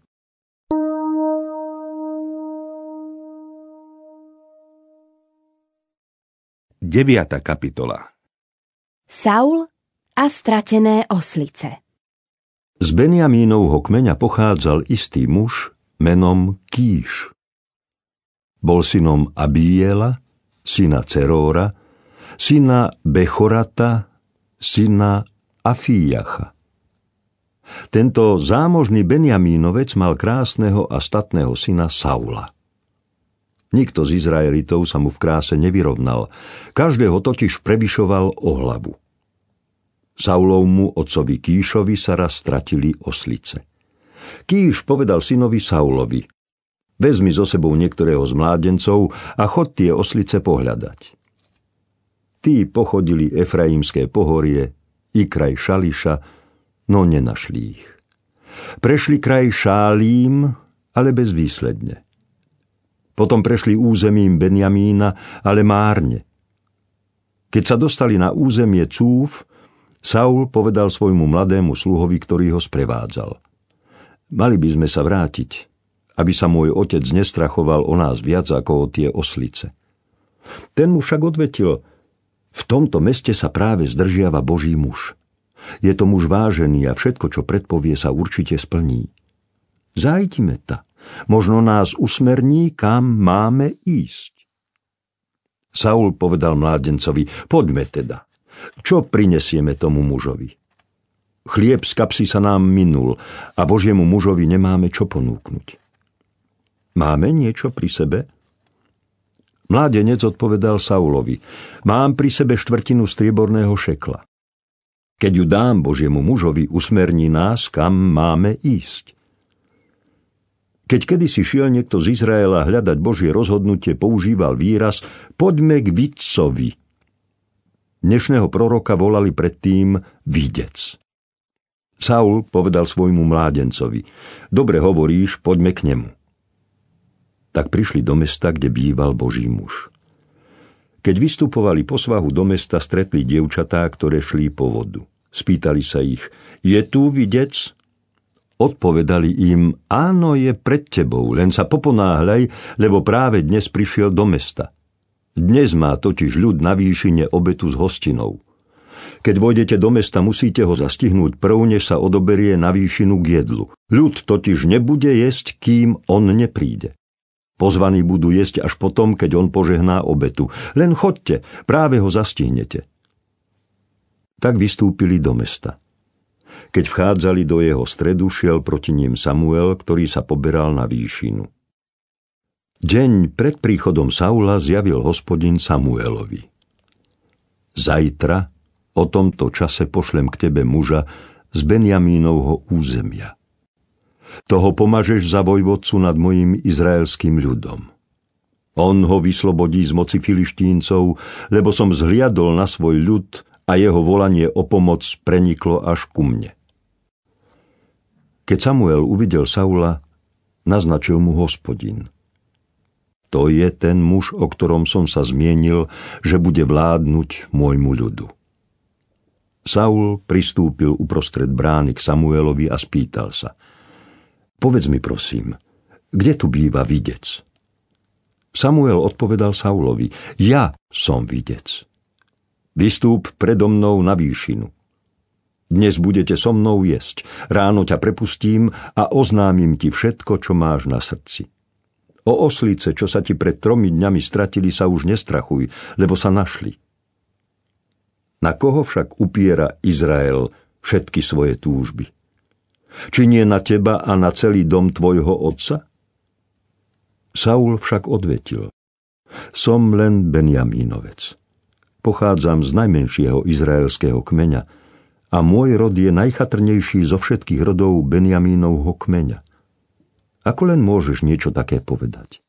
deviata kapitola. Saul a stratené oslice. Z Benjamínovho kmeňa pochádzal istý muž menom Kíš. Bol synom Abíjela, syna Ceróra, syna Bechorata, syna Afíjacha. Tento zámožný Benjamínovec mal krásneho a statného syna Saula. Nikto z Izraelitov sa mu v kráse nevyrovnal, každého totiž prevyšoval o hlavu. Saulovmu otcovi Kíšovi sa raz stratili oslice. Kíš povedal synovi Saulovi: vezmi so sebou niektorého z mládencov a chod tie oslice pohľadať. Tí pochodili Efraimské pohorie i kraj Šališa, no nenašli ich. Prešli kraj Šálím, ale bezvýsledne. Potom prešli územím Benjamína, ale márne. Keď sa dostali na územie Cúf, Saul povedal svojmu mladému sluhovi, ktorý ho sprevádzal: mali by sme sa vrátiť, aby sa môj otec nestrachoval o nás viac ako o tie oslice. Ten mu však odvetil: v tomto meste sa práve zdržiava Boží muž. Je to muž vážený a všetko, čo predpovie, sa určite splní. Zajdime ta. Možno nás usmerní, kam máme ísť. Saul povedal mládencovi: poďme teda. Čo prinesieme tomu mužovi? Chlieb z kapsy sa nám minul a Božiemu mužovi nemáme čo ponúknuť. Máme niečo pri sebe? Mládenec odpovedal Saulovi: mám pri sebe štvrtinu strieborného šekla. Keď ju dám Božiemu mužovi, usmerní nás, kam máme ísť. Keď kedysi šiel niekto z Izraela hľadať Božie rozhodnutie, používal výraz: poďme k vidcovi. Dnešného proroka volali predtým videc. Saul povedal svojmu mládencovi: dobre hovoríš, poďme k nemu. Tak prišli do mesta, kde býval Boží muž. Keď vystupovali po svahu do mesta, stretli dievčatá, ktoré šli po vodu. Spýtali sa ich: je tu videc? Odpovedali im: áno, je pred tebou, len sa poponáhľaj, lebo práve dnes prišiel do mesta. Dnes má totiž ľud na výšine obetu s hostinou. Keď vojdete do mesta, musíte ho zastihnúť prv, než sa odoberie na výšinu k jedlu. Ľud totiž nebude jesť, kým on nepríde. Pozvaní budú jesť až potom, keď on požehná obetu. Len chodte, práve ho zastihnete. Tak vystúpili do mesta. Keď vchádzali do jeho stredu, šiel proti ním Samuel, ktorý sa poberal na výšinu. Deň pred príchodom Saula zjavil Hospodin Samuelovi: zajtra o tomto čase pošlem k tebe muža z Benjamínovho územia. Toho pomažeš za vojvodcu nad mojím izraelským ľudom. On ho vyslobodí z moci Filištíncov, lebo som zhliadol na svoj ľud a jeho volanie o pomoc preniklo až ku mne. Keď Samuel uvidel Saula, naznačil mu Hospodin: to je ten muž, o ktorom som sa zmienil, že bude vládnuť môjmu ľudu. Saul pristúpil uprostred brány k Samuelovi a spýtal sa: povedz mi prosím, kde tu býva videc? Samuel odpovedal Saulovi: ja som videc. Vystúp predo mnou na výšinu. Dnes budete so mnou jesť, ráno ťa prepustím a oznámim ti všetko, čo máš na srdci. O oslice, čo sa ti pred tromi dňami stratili, sa už nestrachuj, lebo sa našli. Na koho však upiera Izrael všetky svoje túžby? Či nie na teba a na celý dom tvojho otca? Saul však odvetil: som len Benjamínovec. Pochádzam z najmenšieho izraelského kmeňa a môj rod je najchatrnejší zo všetkých rodov Benjamínovho kmeňa. Ako len môžeš niečo také povedať?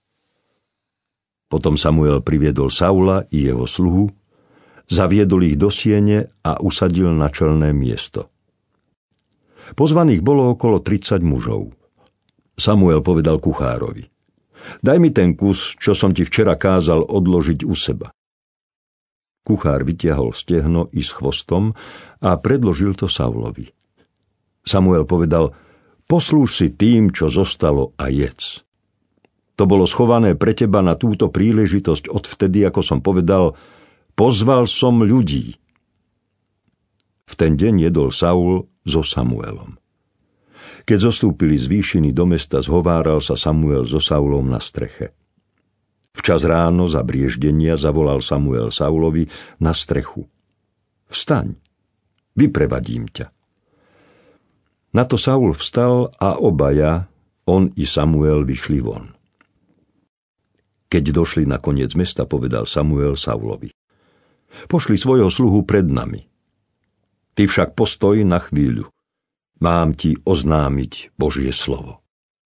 Potom Samuel priviedol Saula i jeho sluhu, zaviedol ich do siene a usadil na čelné miesto. Pozvaných bolo okolo tridsať mužov. Samuel povedal kuchárovi: daj mi ten kus, čo som ti včera kázal odložiť u seba. Kuchár vytiahol stehno i s chvostom a predložil to Saulovi. Samuel povedal: poslúž si tým, čo zostalo, a jedz. To bolo schované pre teba na túto príležitosť odvtedy, ako som povedal: pozval som ľudí. V ten deň jedol Saul so Samuelom. Keď zostúpili z výšiny do mesta, zhováral sa Samuel so Saulom na streche. Včas ráno za brieždenia zavolal Samuel Saulovi na strechu. Vstaň, vyprevadím ťa. Na to Saul vstal a obaja, on i Samuel, vyšli von. Keď došli na koniec mesta, povedal Samuel Saulovi: Pošli svojho sluhu pred nami. Ty však postoj na chvíľu. Mám ti oznámiť Božie slovo.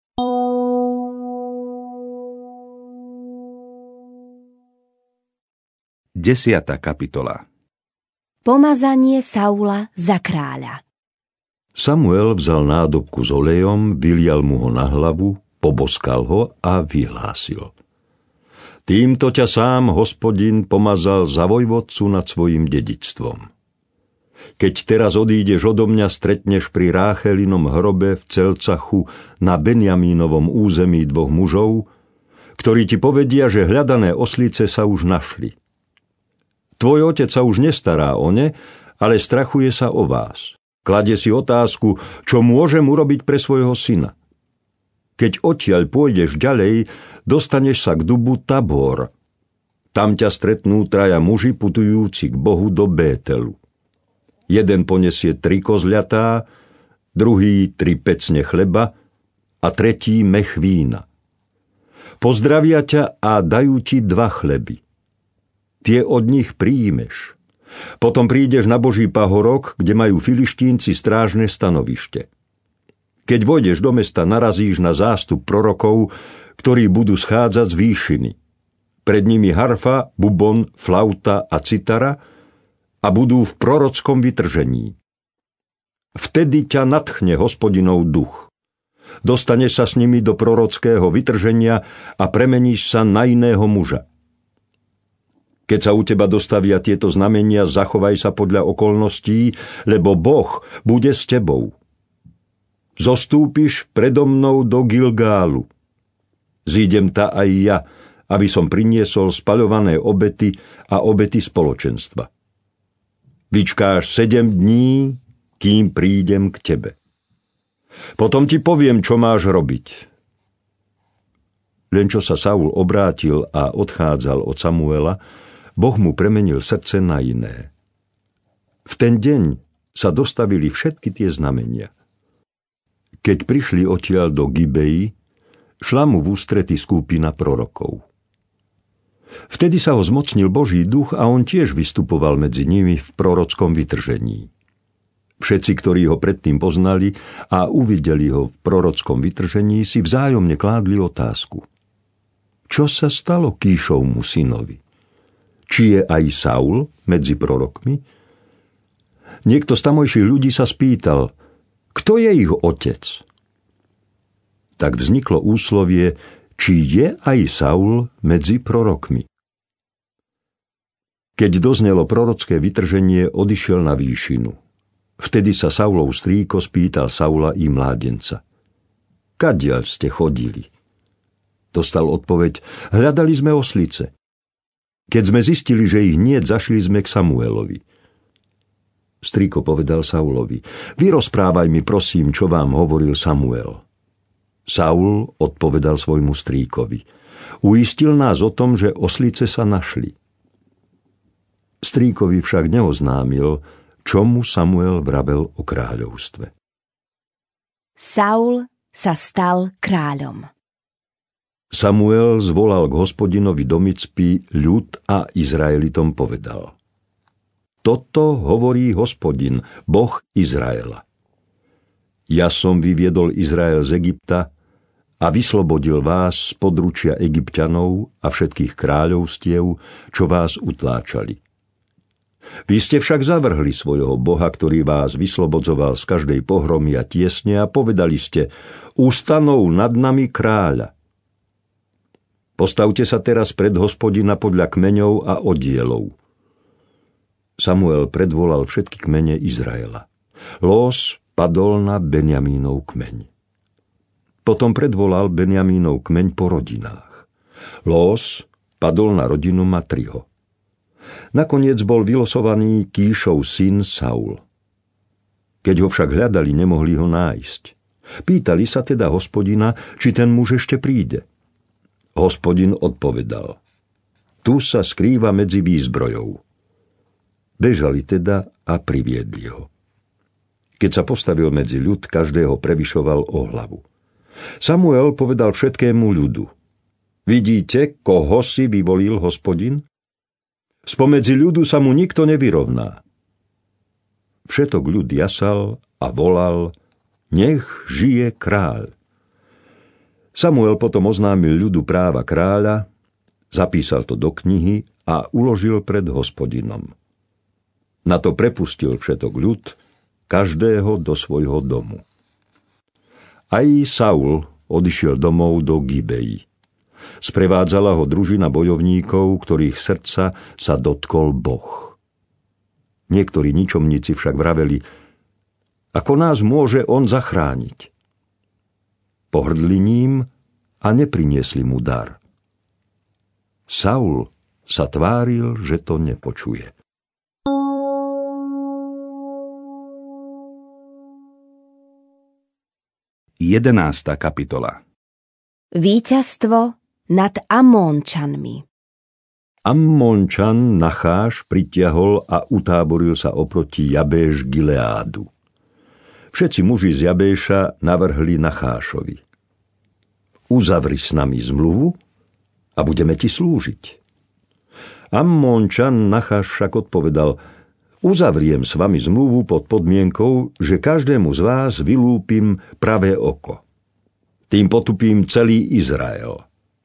Desiata kapitola. Pomazanie Saula za kráľa. Samuel vzal nádobku s olejom, vylial mu ho na hlavu, poboskal ho a vyhlásil: Týmto ťa sám Hospodin pomazal za vojvodcu nad svojím dedičstvom. Keď teraz odídeš odo mňa, stretneš pri Ráchelinom hrobe v Celcachu na Benjamínovom území dvoch mužov, ktorí ti povedia, že hľadané oslice sa už našli. Tvoj otec sa už nestará o ne, ale strachuje sa o vás. Kladie si otázku, čo môžem urobiť pre svojho syna. Keď odtiaľ pôjdeš ďalej, dostaneš sa k dubu Tabor. Tam ťa stretnú traja muži putujúci k Bohu do Bételu. Jeden ponesie tri kozľatá, druhý tri pecne chleba a tretí mech vína. Pozdravia ťa a dajú ti dva chleby. Tie od nich príjmeš. Potom prídeš na Boží pahorok, kde majú Filištínci strážne stanovište. Keď vojdeš do mesta, narazíš na zástup prorokov, ktorí budú schádzať z výšiny. Pred nimi harfa, bubon, flauta a citara a budú v prorockom vytržení. Vtedy ťa nadchne Hospodinov duch. Dostaneš sa s nimi do prorockého vytrženia a premeníš sa na iného muža. Keď sa u teba dostavia tieto znamenia, zachovaj sa podľa okolností, lebo Boh bude s tebou. Zostúpiš predo mnou do Gilgálu. Zídem ta aj ja, aby som priniesol spaľované obety a obety spoločenstva. Vyčkáš sedem dní, kým prídem k tebe. Potom ti poviem, čo máš robiť. Len čo sa Saul obrátil a odchádzal od Samuela, Boh mu premenil srdce na iné. V ten deň sa dostavili všetky tie znamenia. Keď prišli odtiaľ do Gibei, šla mu v ústrety skupina prorokov. Vtedy sa ho zmocnil Boží duch a on tiež vystupoval medzi nimi v prorockom vytržení. Všetci, ktorí ho predtým poznali a uvideli ho v prorockom vytržení, si vzájomne kládli otázku: Čo sa stalo Kíšovmu synovi? Či je aj Saul medzi prorokmi? Niekto z tamojších ľudí sa spýtal: Kto je ich otec? Tak vzniklo úslovie, či je aj Saul medzi prorokmi. Keď doznelo prorocké vytrženie, odišiel na výšinu. Vtedy sa Saulov strýko spýtal Saula i mládenca: Kadiaľ ste chodili? Dostal odpoveď: Hľadali sme oslice. Keď sme zistili, že ich niet, zašli sme k Samuelovi. Strýko povedal Saulovi: Vyrozprávaj mi prosím, čo vám hovoril Samuel. Saul odpovedal svojmu strýkovi: Uistil nás o tom, že oslice sa našli. Strýkovi však neoznámil, čo mu Samuel vravel o kráľovstve. Saul sa stal kráľom. Samuel zvolal k Hospodinovi do Micpy ľud a Izraelitom povedal: Toto hovorí Hospodin, Boh Izraela. Ja som vyviedol Izrael z Egypta a vyslobodil vás z područia Egypťanov a všetkých kráľovstiev, čo vás utláčali. Vy ste však zavrhli svojho Boha, ktorý vás vyslobodzoval z každej pohromy a tiesne, a povedali ste: Ustanov nad nami kráľa. Postavte sa teraz pred Hospodina podľa kmeňov a oddielov. Samuel predvolal všetky kmene Izraela. Lós padol na Benjamínov kmeň. Potom predvolal Benjamínov kmeň po rodinách. Lós padol na rodinu Matriho. Nakoniec bol vylosovaný Kíšov syn Saul. Keď ho však hľadali, nemohli ho nájsť. Pýtali sa teda Hospodina, či ten muž ešte príde. Hospodin odpovedal: Tu sa skrýva medzi výzbrojou. Bežali teda a priviedli ho. Keď sa postavil medzi ľud, každého prevyšoval o hlavu. Samuel povedal všetkému ľudu: Vidíte, koho si vyvolil Hospodin? Spomedzi ľudu sa mu nikto nevyrovná. Všetok ľud jasal a volal: Nech žije kráľ. Samuel potom oznámil ľudu práva kráľa, zapísal to do knihy a uložil pred Hospodinom. Na to prepustil všetok ľud, každého do svojho domu. Aj Saul odišiel domov do Gibei. Sprevádzala ho družina bojovníkov, ktorých srdca sa dotkol Boh. Niektorí ničomníci však vraveli: Ako nás môže on zachrániť? Pohrdli ním a nepriniesli mu dar. Saul sa tváril, že to nepočuje. jedenásta kapitola. Víťazstvo nad Ammónčanmi. Ammónčan Nacháš pritiahol a utáboril sa oproti Jabéš Gileádu. Všetci muži z Jabéša navrhli Nachášovi: Uzavri s nami zmluvu a budeme ti slúžiť. Ammónčan Nacháš však odpovedal: Uzavriem s vami zmluvu pod podmienkou, že každému z vás vylúpim pravé oko. Tým potupím celý Izrael.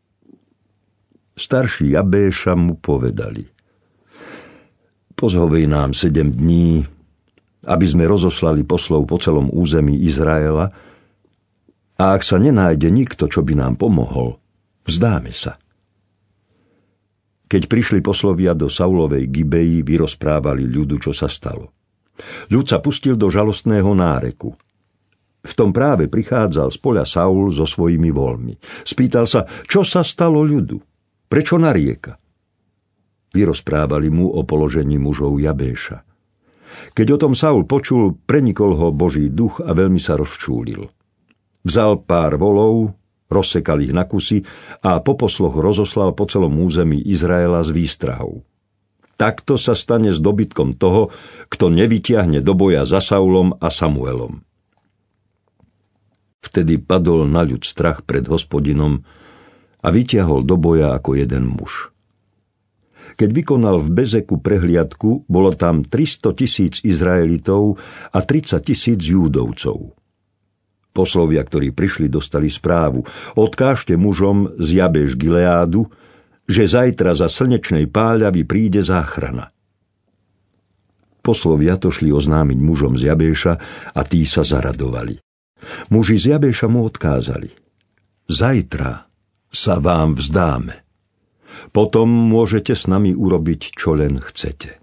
Starší Jabéša mu povedali: Pozhovej nám sedem dní, aby sme rozoslali poslov po celom území Izraela, a ak sa nenájde nikto, čo by nám pomohol, vzdáme sa. Keď prišli poslovia do Saulovej Gibei, vyrozprávali ľudu, čo sa stalo. Ľud sa pustil do žalostného náreku. V tom práve prichádzal z poľa Saul so svojimi voľmi. Spýtal sa, čo sa stalo ľudu, prečo narieka. Vyrozprávali mu o položení mužov Jabéša. Keď o tom Saul počul, prenikol ho Boží duch a veľmi sa rozčúlil. Vzal pár volov, rozsekal ich na kusy a po posloch rozoslal po celom území Izraela s výstrahou. Takto sa stane s dobytkom toho, kto nevytiahne do boja za Saulom a Samuelom. Vtedy padol na ľud strach pred Hospodinom a vytiahol do boja ako jeden muž. Keď vykonal v Bezeku prehliadku, bolo tam tristotisíc Izraelitov a tridsať tisíc Júdovcov. Poslovia, ktorí prišli, dostali správu: Odkážte mužom z Jabéš Gileádu, že zajtra za slnečnej páľavy príde záchrana. Poslovia to šli oznámiť mužom z Jabéša a tí sa zaradovali. Muži z Jabéša mu odkázali: Zajtra sa vám vzdáme. Potom môžete s nami urobiť, čo len chcete.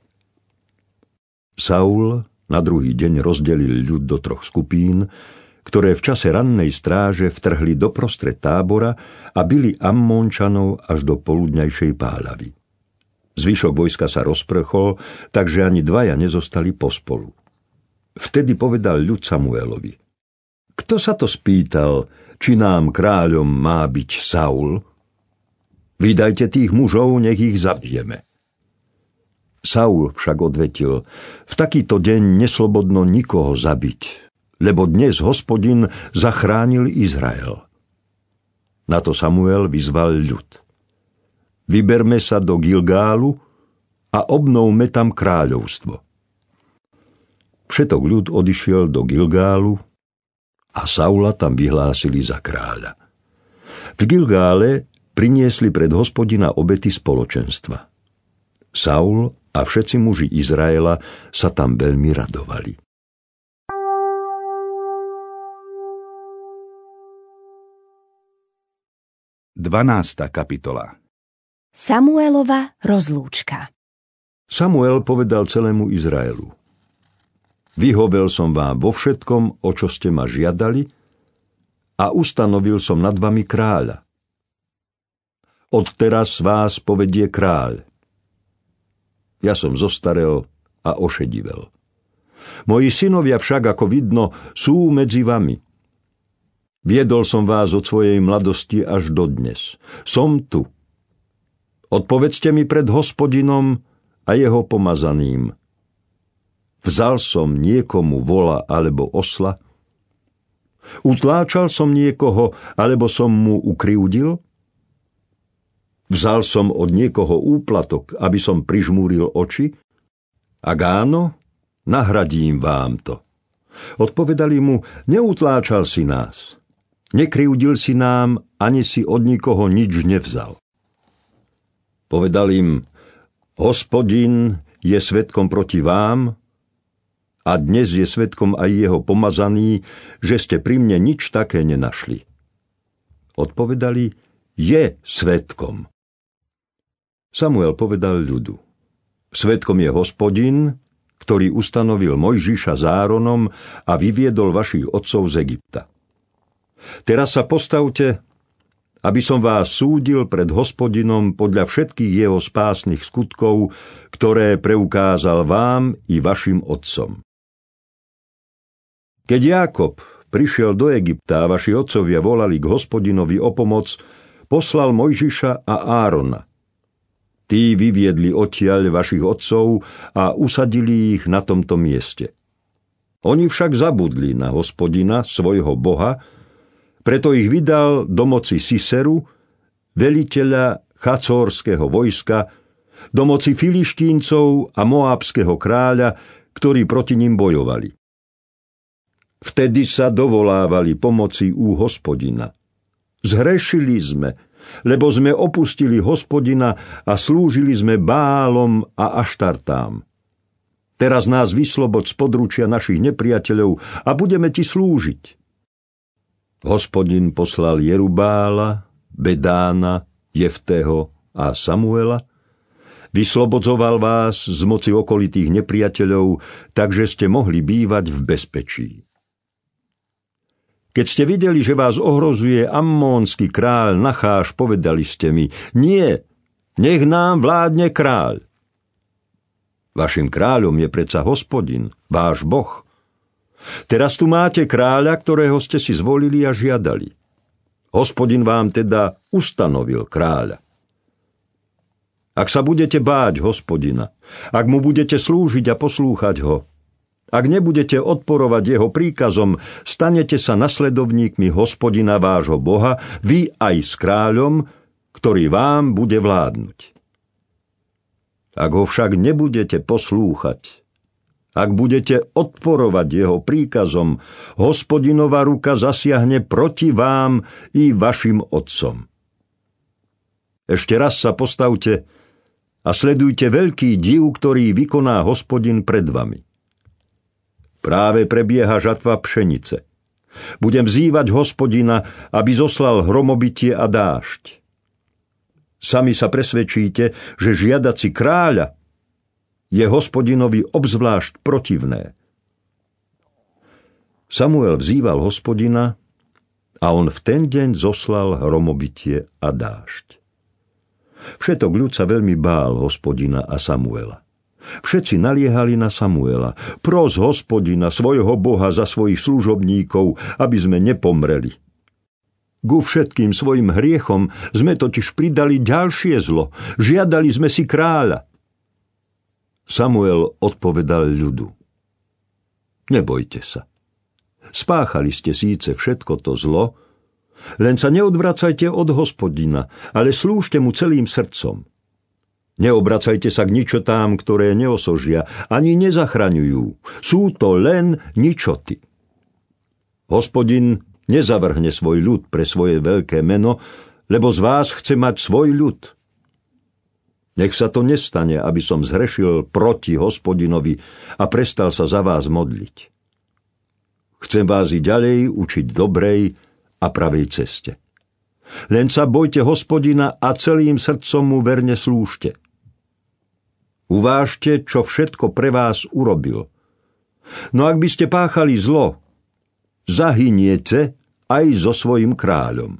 Saul na druhý deň rozdelil ľud do troch skupín, ktoré v čase rannej stráže vtrhli doprostred tábora a bili Ammónčanov až do poludňajšej páľavy. Zvyšok vojska sa rozprchol, takže ani dvaja nezostali pospolu. Vtedy povedal ľud Samuelovi: Kto sa to spýtal, či nám kráľom má byť Saul? Vydajte tých mužov, nech ich zabijeme. Saul však odvetil: V takýto deň neslobodno nikoho zabiť, lebo dnes Hospodin zachránil Izrael. Na to Samuel vyzval ľud: Vyberme sa do Gilgálu a obnovme tam kráľovstvo. Všetok ľud odišiel do Gilgálu a Saula tam vyhlásili za kráľa. V Gilgále priniesli pred Hospodina obety spoločenstva. Saul a všetci muži Izraela sa tam veľmi radovali. dvanásta kapitola. Samuelova rozlúčka. Samuel povedal celému Izraelu: Vyhovel som vám vo všetkom, o čo ste ma žiadali, a ustanovil som nad vami kráľa. Odteraz vás povedie kráľ. Ja som zostarel a ošedivel. Moji synovia však, ako vidno, sú medzi vami. Viedol som vás od svojej mladosti až dodnes. Som tu. Odpovedzte mi pred Hospodinom a jeho pomazaným. Vzal som niekomu vola alebo osla? Utláčal som niekoho, alebo som mu ukriudil? Vzal som od niekoho úplatok, aby som prižmúril oči? Ak áno, nahradím vám to. Odpovedali mu, neutláčal si nás. Nekriudil si nám, ani si od nikoho nič nevzal. Povedal im, Hospodin je svedkom proti vám a dnes je svedkom aj jeho pomazaný, že ste pri mne nič také nenašli. Odpovedali, je svedkom. Samuel povedal ľudu, svedkom je Hospodin, ktorý ustanovil Mojžiša s Áronom a vyviedol vašich otcov z Egypta. Teraz sa postavte, aby som vás súdil pred Hospodinom podľa všetkých jeho spásnych skutkov, ktoré preukázal vám i vašim otcom. Keď Jákob prišiel do Egypta a vaši otcovia volali k Hospodinovi o pomoc, poslal Mojžiša a Árona. Tí vyviedli odtiaľ vašich otcov a usadili ich na tomto mieste. Oni však zabudli na Hospodina, svojho Boha, preto ich vydal do moci Siseru, veliteľa chacórskeho vojska, do moci Filištíncov a Moábskeho kráľa, ktorí proti ním bojovali. Vtedy sa dovolávali pomoci u Hospodina. Zhrešili sme, lebo sme opustili Hospodina a slúžili sme Bálom a Aštartám. Teraz nás vysloboď z područia našich nepriateľov a budeme ti slúžiť. Hospodin poslal Jerubála, Bedána, Jefteho a Samuela, vyslobodzoval vás z moci okolitých nepriateľov, takže ste mohli bývať v bezpečí. Keď ste videli, že vás ohrozuje ammónsky kráľ Nacháš, povedali ste mi, nie, nech nám vládne kráľ. Vašim kráľom je predsa Hospodin, váš Boh. Teraz tu máte kráľa, ktorého ste si zvolili a žiadali. Hospodin vám teda ustanovil kráľa. Ak sa budete báť Hospodina, ak mu budete slúžiť a poslúchať ho, ak nebudete odporovať jeho príkazom, stanete sa nasledovníkmi Hospodina vášho Boha, vy aj s kráľom, ktorý vám bude vládnuť. Ak ho však nebudete poslúchať, ak budete odporovať jeho príkazom, Hospodinova ruka zasiahne proti vám i vašim otcom. Ešte raz sa postavte a sledujte veľký div, ktorý vykoná Hospodin pred vami. Práve prebieha žatva pšenice. Budem vzývať Hospodina, aby zoslal hromobitie a dážď. Sami sa presvedčíte, že žiadať si kráľa je Hospodinovi obzvlášť protivné. Samuel vzýval Hospodina a on v ten deň zoslal hromobitie a dážď. Všetok ľud sa veľmi bál Hospodina a Samuela. Všetci naliehali na Samuela. Pros Hospodina, svojho Boha, za svojich služobníkov, aby sme nepomreli. Ku všetkým svojim hriechom sme totiž pridali ďalšie zlo. Žiadali sme si kráľa. Samuel odpovedal ľudu. Nebojte sa. Spáchali ste síce všetko to zlo, len sa neodvracajte od Hospodina, ale slúžte mu celým srdcom. Neobracajte sa k ničotám, ktoré neosožia, ani nezachraňujú. Sú to len ničoty. Hospodin nezavrhne svoj ľud pre svoje veľké meno, lebo z vás chce mať svoj ľud. Nech sa to nestane, aby som zhrešil proti Hospodinovi a prestal sa za vás modliť. Chcem vás i ďalej učiť dobrej a pravej ceste. Len sa bojte Hospodina a celým srdcom mu verne slúžte. Uvážte, čo všetko pre vás urobil. No ak by ste páchali zlo, zahyniete aj so svojím kráľom.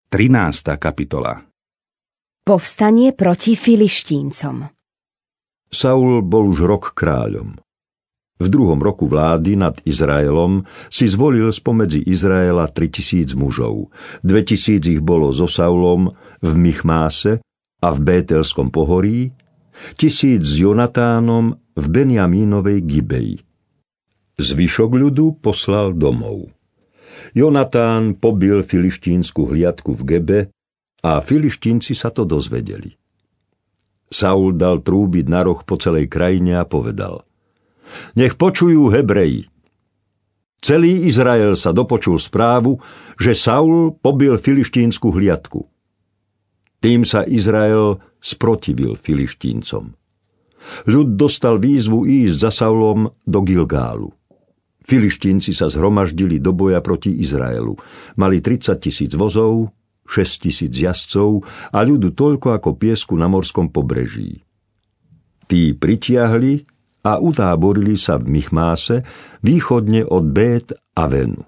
trinásta kapitola. Povstanie proti Filištíncom. Saul bol už rok kráľom. V druhom roku vlády nad Izraelom si zvolil spomedzi Izraela tritisíc mužov. Dvetisíc ich bolo so Saulom v Michmáse a v Bételskom pohorí, tisíc s Jonatánom v Benjamínovej Gibeji. Zvyšok ľudu poslal domov. Jonatán pobil filištínsku hliadku v Gebe a Filištínci sa to dozvedeli. Saul dal trúbiť na roh po celej krajine a povedal: Nech počujú Hebreji. Celý Izrael sa dopočul správu, že Saul pobil filištínsku hliadku. Tým sa Izrael sprotivil Filištíncom. Ľud dostal výzvu ísť za Saulom do Gilgálu. Filištínci sa zhromaždili do boja proti Izraelu. Mali tridsať tisíc vozov, šesť tisíc jazdcov a ľudu toľko ako piesku na morskom pobreží. Tí pritiahli a utáborili sa v Michmáse východne od Bét Avenu.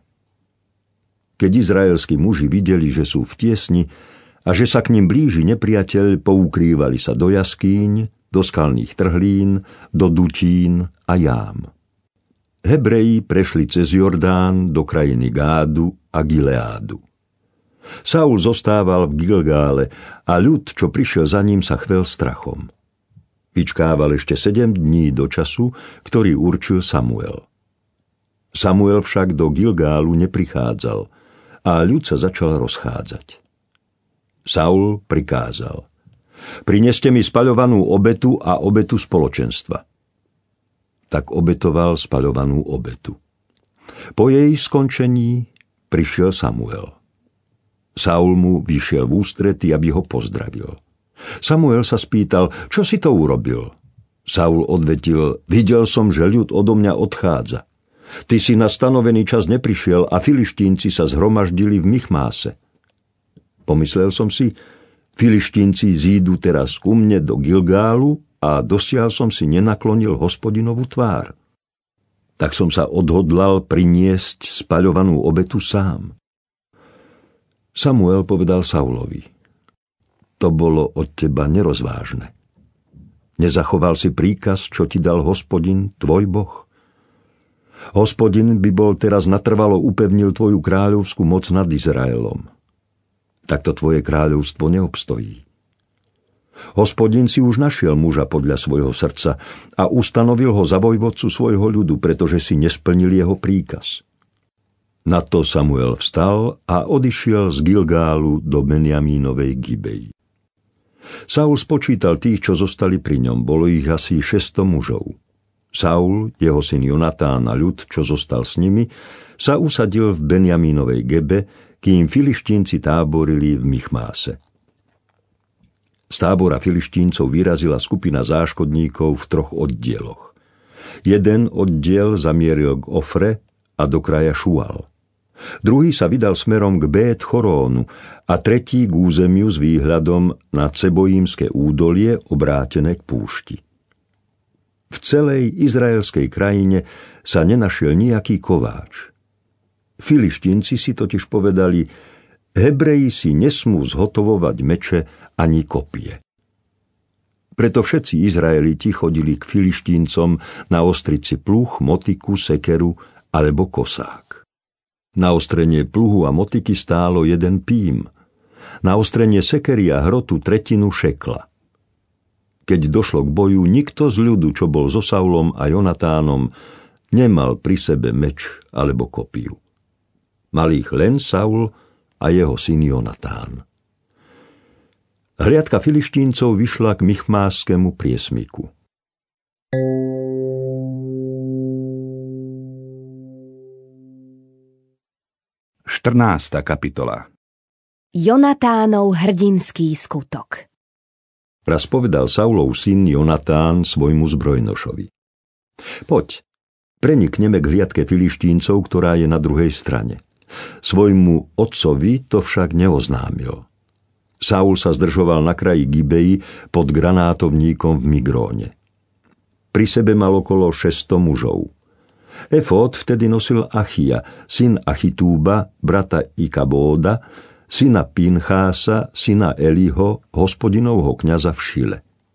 Keď izraelskí muži videli, že sú v tiesni a že sa k nim blíži nepriateľ, poukrývali sa do jaskýň, do skalných trhlín, do dutín a jám. Hebreji prešli cez Jordán do krajiny Gádu a Gileádu. Saul zostával v Gilgále a ľud, čo prišiel za ním, sa chvel strachom. Vyčkával ešte sedem dní do času, ktorý určil Samuel. Samuel však do Gilgálu neprichádzal a ľud sa začal rozchádzať. Saul prikázal: Prineste mi spaľovanú obetu a obetu spoločenstva. Tak obetoval spaľovanú obetu. Po jej skončení prišiel Samuel. Saul mu vyšiel v ústrety, aby ho pozdravil. Samuel sa spýtal: Čo si to urobil? Saul odvetil: Videl som, že ľud odo mňa odchádza. Ty si na stanovený čas neprišiel a Filištínci sa zhromaždili v Michmáse. Pomyslel som si: Filištínci zídu teraz ku mne do Gilgálu a dosiaľ som si nenaklonil Hospodinovú tvár. Tak som sa odhodlal priniesť spaľovanú obetu sám. Samuel povedal Saulovi: To bolo od teba nerozvážne. Nezachoval si príkaz, čo ti dal Hospodin, tvoj Boh? Hospodin by bol teraz natrvalo upevnil tvoju kráľovskú moc nad Izraelom. Takto tvoje kráľovstvo neobstojí. Hospodin si už našiel muža podľa svojho srdca a ustanovil ho za vojvodcu svojho ľudu, pretože si nesplnil jeho príkaz. Na to Samuel vstal a odišiel z Gilgálu do Benjamínovej Gibeji. Saul spočítal tých, čo zostali pri ňom, bolo ich asi šesťsto mužov. Saul, jeho syn Jonatán a ľud, čo zostal s nimi, sa usadil v Benjamínovej Gebe, kým Filištínci táborili v Michmáse. Z tábora Filištíncov vyrazila skupina záškodníkov v troch oddieloch. Jeden oddiel zamieril k Ofre a do kraja Šual. Druhý sa vydal smerom k Bét Chorónu a tretí k územiu s výhľadom na Cebojímske údolie obrátené k púšti. V celej izraelskej krajine sa nenašiel nejaký kováč. Filištínci si totiž povedali: Hebreji si nesmú zhotovovať meče ani kopie. Preto všetci Izraeliti chodili k Filištíncom na ostrici pluh, motiku, sekeru alebo kosák. Na ostrenie pluhu a motiky stálo jeden pím, na ostrenie sekery a hrotu tretinu šekla. Keď došlo k boju, nikto z ľudu, čo bol so Saulom a Jonatánom, nemal pri sebe meč alebo kopiu. Mal ich len Saul a jeho syn Jonatán. Hliadka Filištíncov vyšla k Michmáskému priesmiku. štrnásta kapitola. Jonatánov hrdinský skutok. Raz povedal Saulov syn Jonatán svojmu zbrojnošovi: Poď, prenikneme k hliadke Filištíncov, ktorá je na druhej strane. Svojmu otcovi to však neoznámil. Saul sa zdržoval na kraji Gibeji pod granátovníkom v Migróne. Pri sebe mal okolo šesťsto mužov. Efód vtedy nosil Achia, syn Achitúba, brata Ikabóda, syna Pinchása, syna Eliho, hospodinovho kňaza v Šile.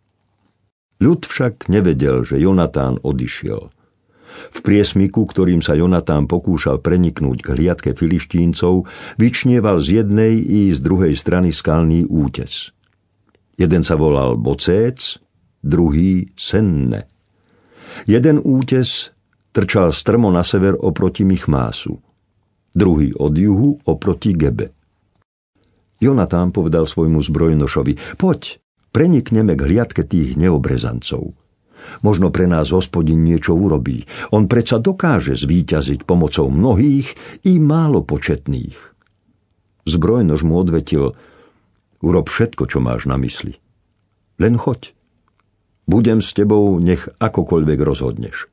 Ľud však nevedel, že Jonatán odišiel. V priesmiku, ktorým sa Jonatán pokúšal preniknúť k hliadke Filištíncov, vyčnieval z jednej i z druhej strany skalný útes. Jeden sa volal Bocéc, druhý Senne. Jeden útes trčal strmo na sever oproti Michmásu, druhý od juhu oproti Gebe. Jonatán povedal svojmu zbrojnošovi: Poď, prenikneme k hliadke tých neobrezancov. Možno pre nás Hospodin niečo urobí. On predsa dokáže zvíťaziť pomocou mnohých i málo početných. Zbrojnož mu odvetil: Urob všetko, čo máš na mysli. Len choď. Budem s tebou, nech akokoľvek rozhodneš.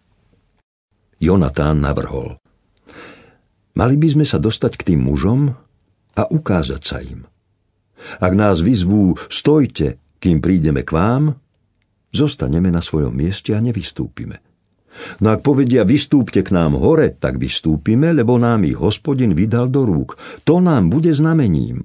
Jonatán navrhol: Mali by sme sa dostať k tým mužom a ukázať sa im. Ak nás vyzvú: Stojte, kým prídeme k vám, zostaneme na svojom mieste a nevystúpime. No ak povedia: Vystúpte k nám hore, tak vystúpime, lebo nám ich Hospodin vydal do rúk. To nám bude znamením.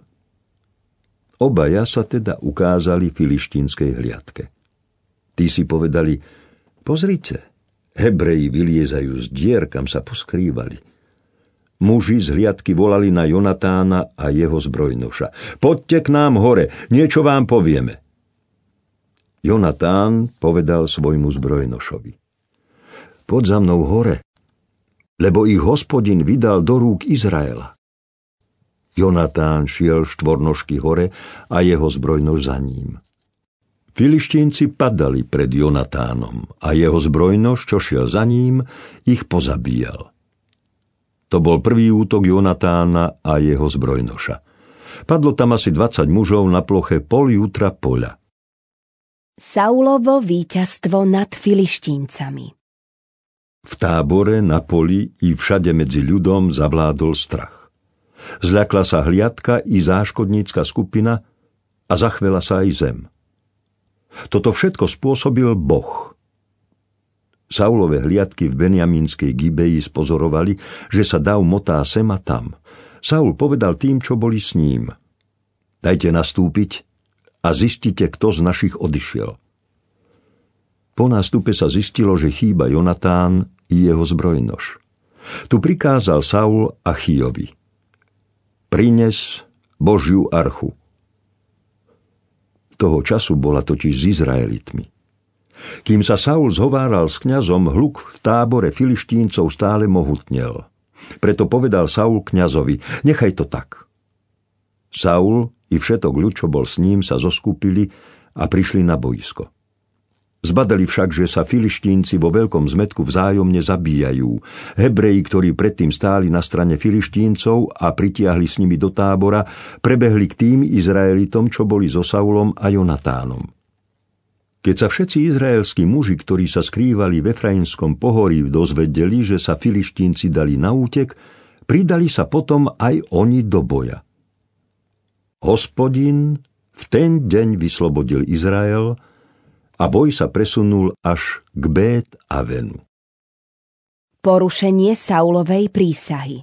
Obaja sa teda ukázali filištínskej hliadke. Tí si povedali: Pozrite, Hebreji vyliezajú z dier, kam sa poskrývali. Muži z hliadky volali na Jonatána a jeho zbrojnoša: Poďte k nám hore, niečo vám povieme. Jonatán povedal svojmu zbrojnošovi: Poď za mnou hore, lebo ich Hospodin vydal do rúk Izraela. Jonatán šiel štvornožky hore a jeho zbrojnož za ním. Filištínci padali pred Jonatánom a jeho zbrojnož, čo šiel za ním, ich pozabíjal. To bol prvý útok Jonatána a jeho zbrojnoša. Padlo tam asi dvadsať mužov na ploche pol jutra poľa. Saulovo víťazstvo nad Filištíncami. V tábore, na poli i všade medzi ľudom zavládol strach. Zľakla sa hliadka i záškodnícka skupina a zachvela sa aj zem. Toto všetko spôsobil Boh. Saulove hliadky v Benjamínskej Gibeji spozorovali, že sa dav motá sem a tam. Saul povedal tým, čo boli s ním: Dajte nastúpiť a zistite, kto z našich odišiel. Po nástupe sa zistilo, že chýba Jonatán i jeho zbrojnož. Tu prikázal Saul Achíjovi: Prines Božiu archu. Toho času bola totiž s Izraelitmi. Kým sa Saul zhováral s kňazom, hluk v tábore Filištíncov stále mohutnel. Preto povedal Saul kňazovi: Nechaj to tak. Saul i všetok ľud, čo bol s ním, sa zoskupili a prišli na boisko. Zbadali však, že sa Filištínci vo veľkom zmätku vzájomne zabíjajú. Hebreji, ktorí predtým stáli na strane Filištíncov a pritiahli s nimi do tábora, prebehli k tým Izraelitom, čo boli so Saulom a Jonatánom. Keď sa všetci izraelskí muži, ktorí sa skrývali v Efraimskom pohorí, dozvedeli, že sa Filištínci dali na útek, pridali sa potom aj oni do boja. Hospodin v ten deň vyslobodil Izrael a boj sa presunul až k Bét Avenu. Porušenie Saulovej prísahy.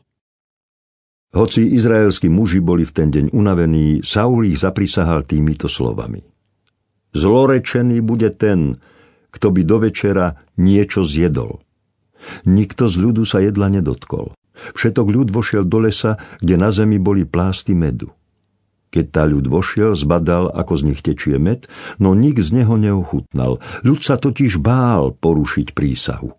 Hoci izraelskí muži boli v ten deň unavení, Saul ich zaprisahal týmito slovami: Zlorečený bude ten, kto by do večera niečo zjedol. Nikto z ľudu sa jedla nedotkol. Všetok ľud vošiel do lesa, kde na zemi boli plásty medu. Keď tá ľud vošiel, zbadal, ako z nich tečie med, no nik z neho neochutnal. Ľud sa totiž bál porušiť prísahu.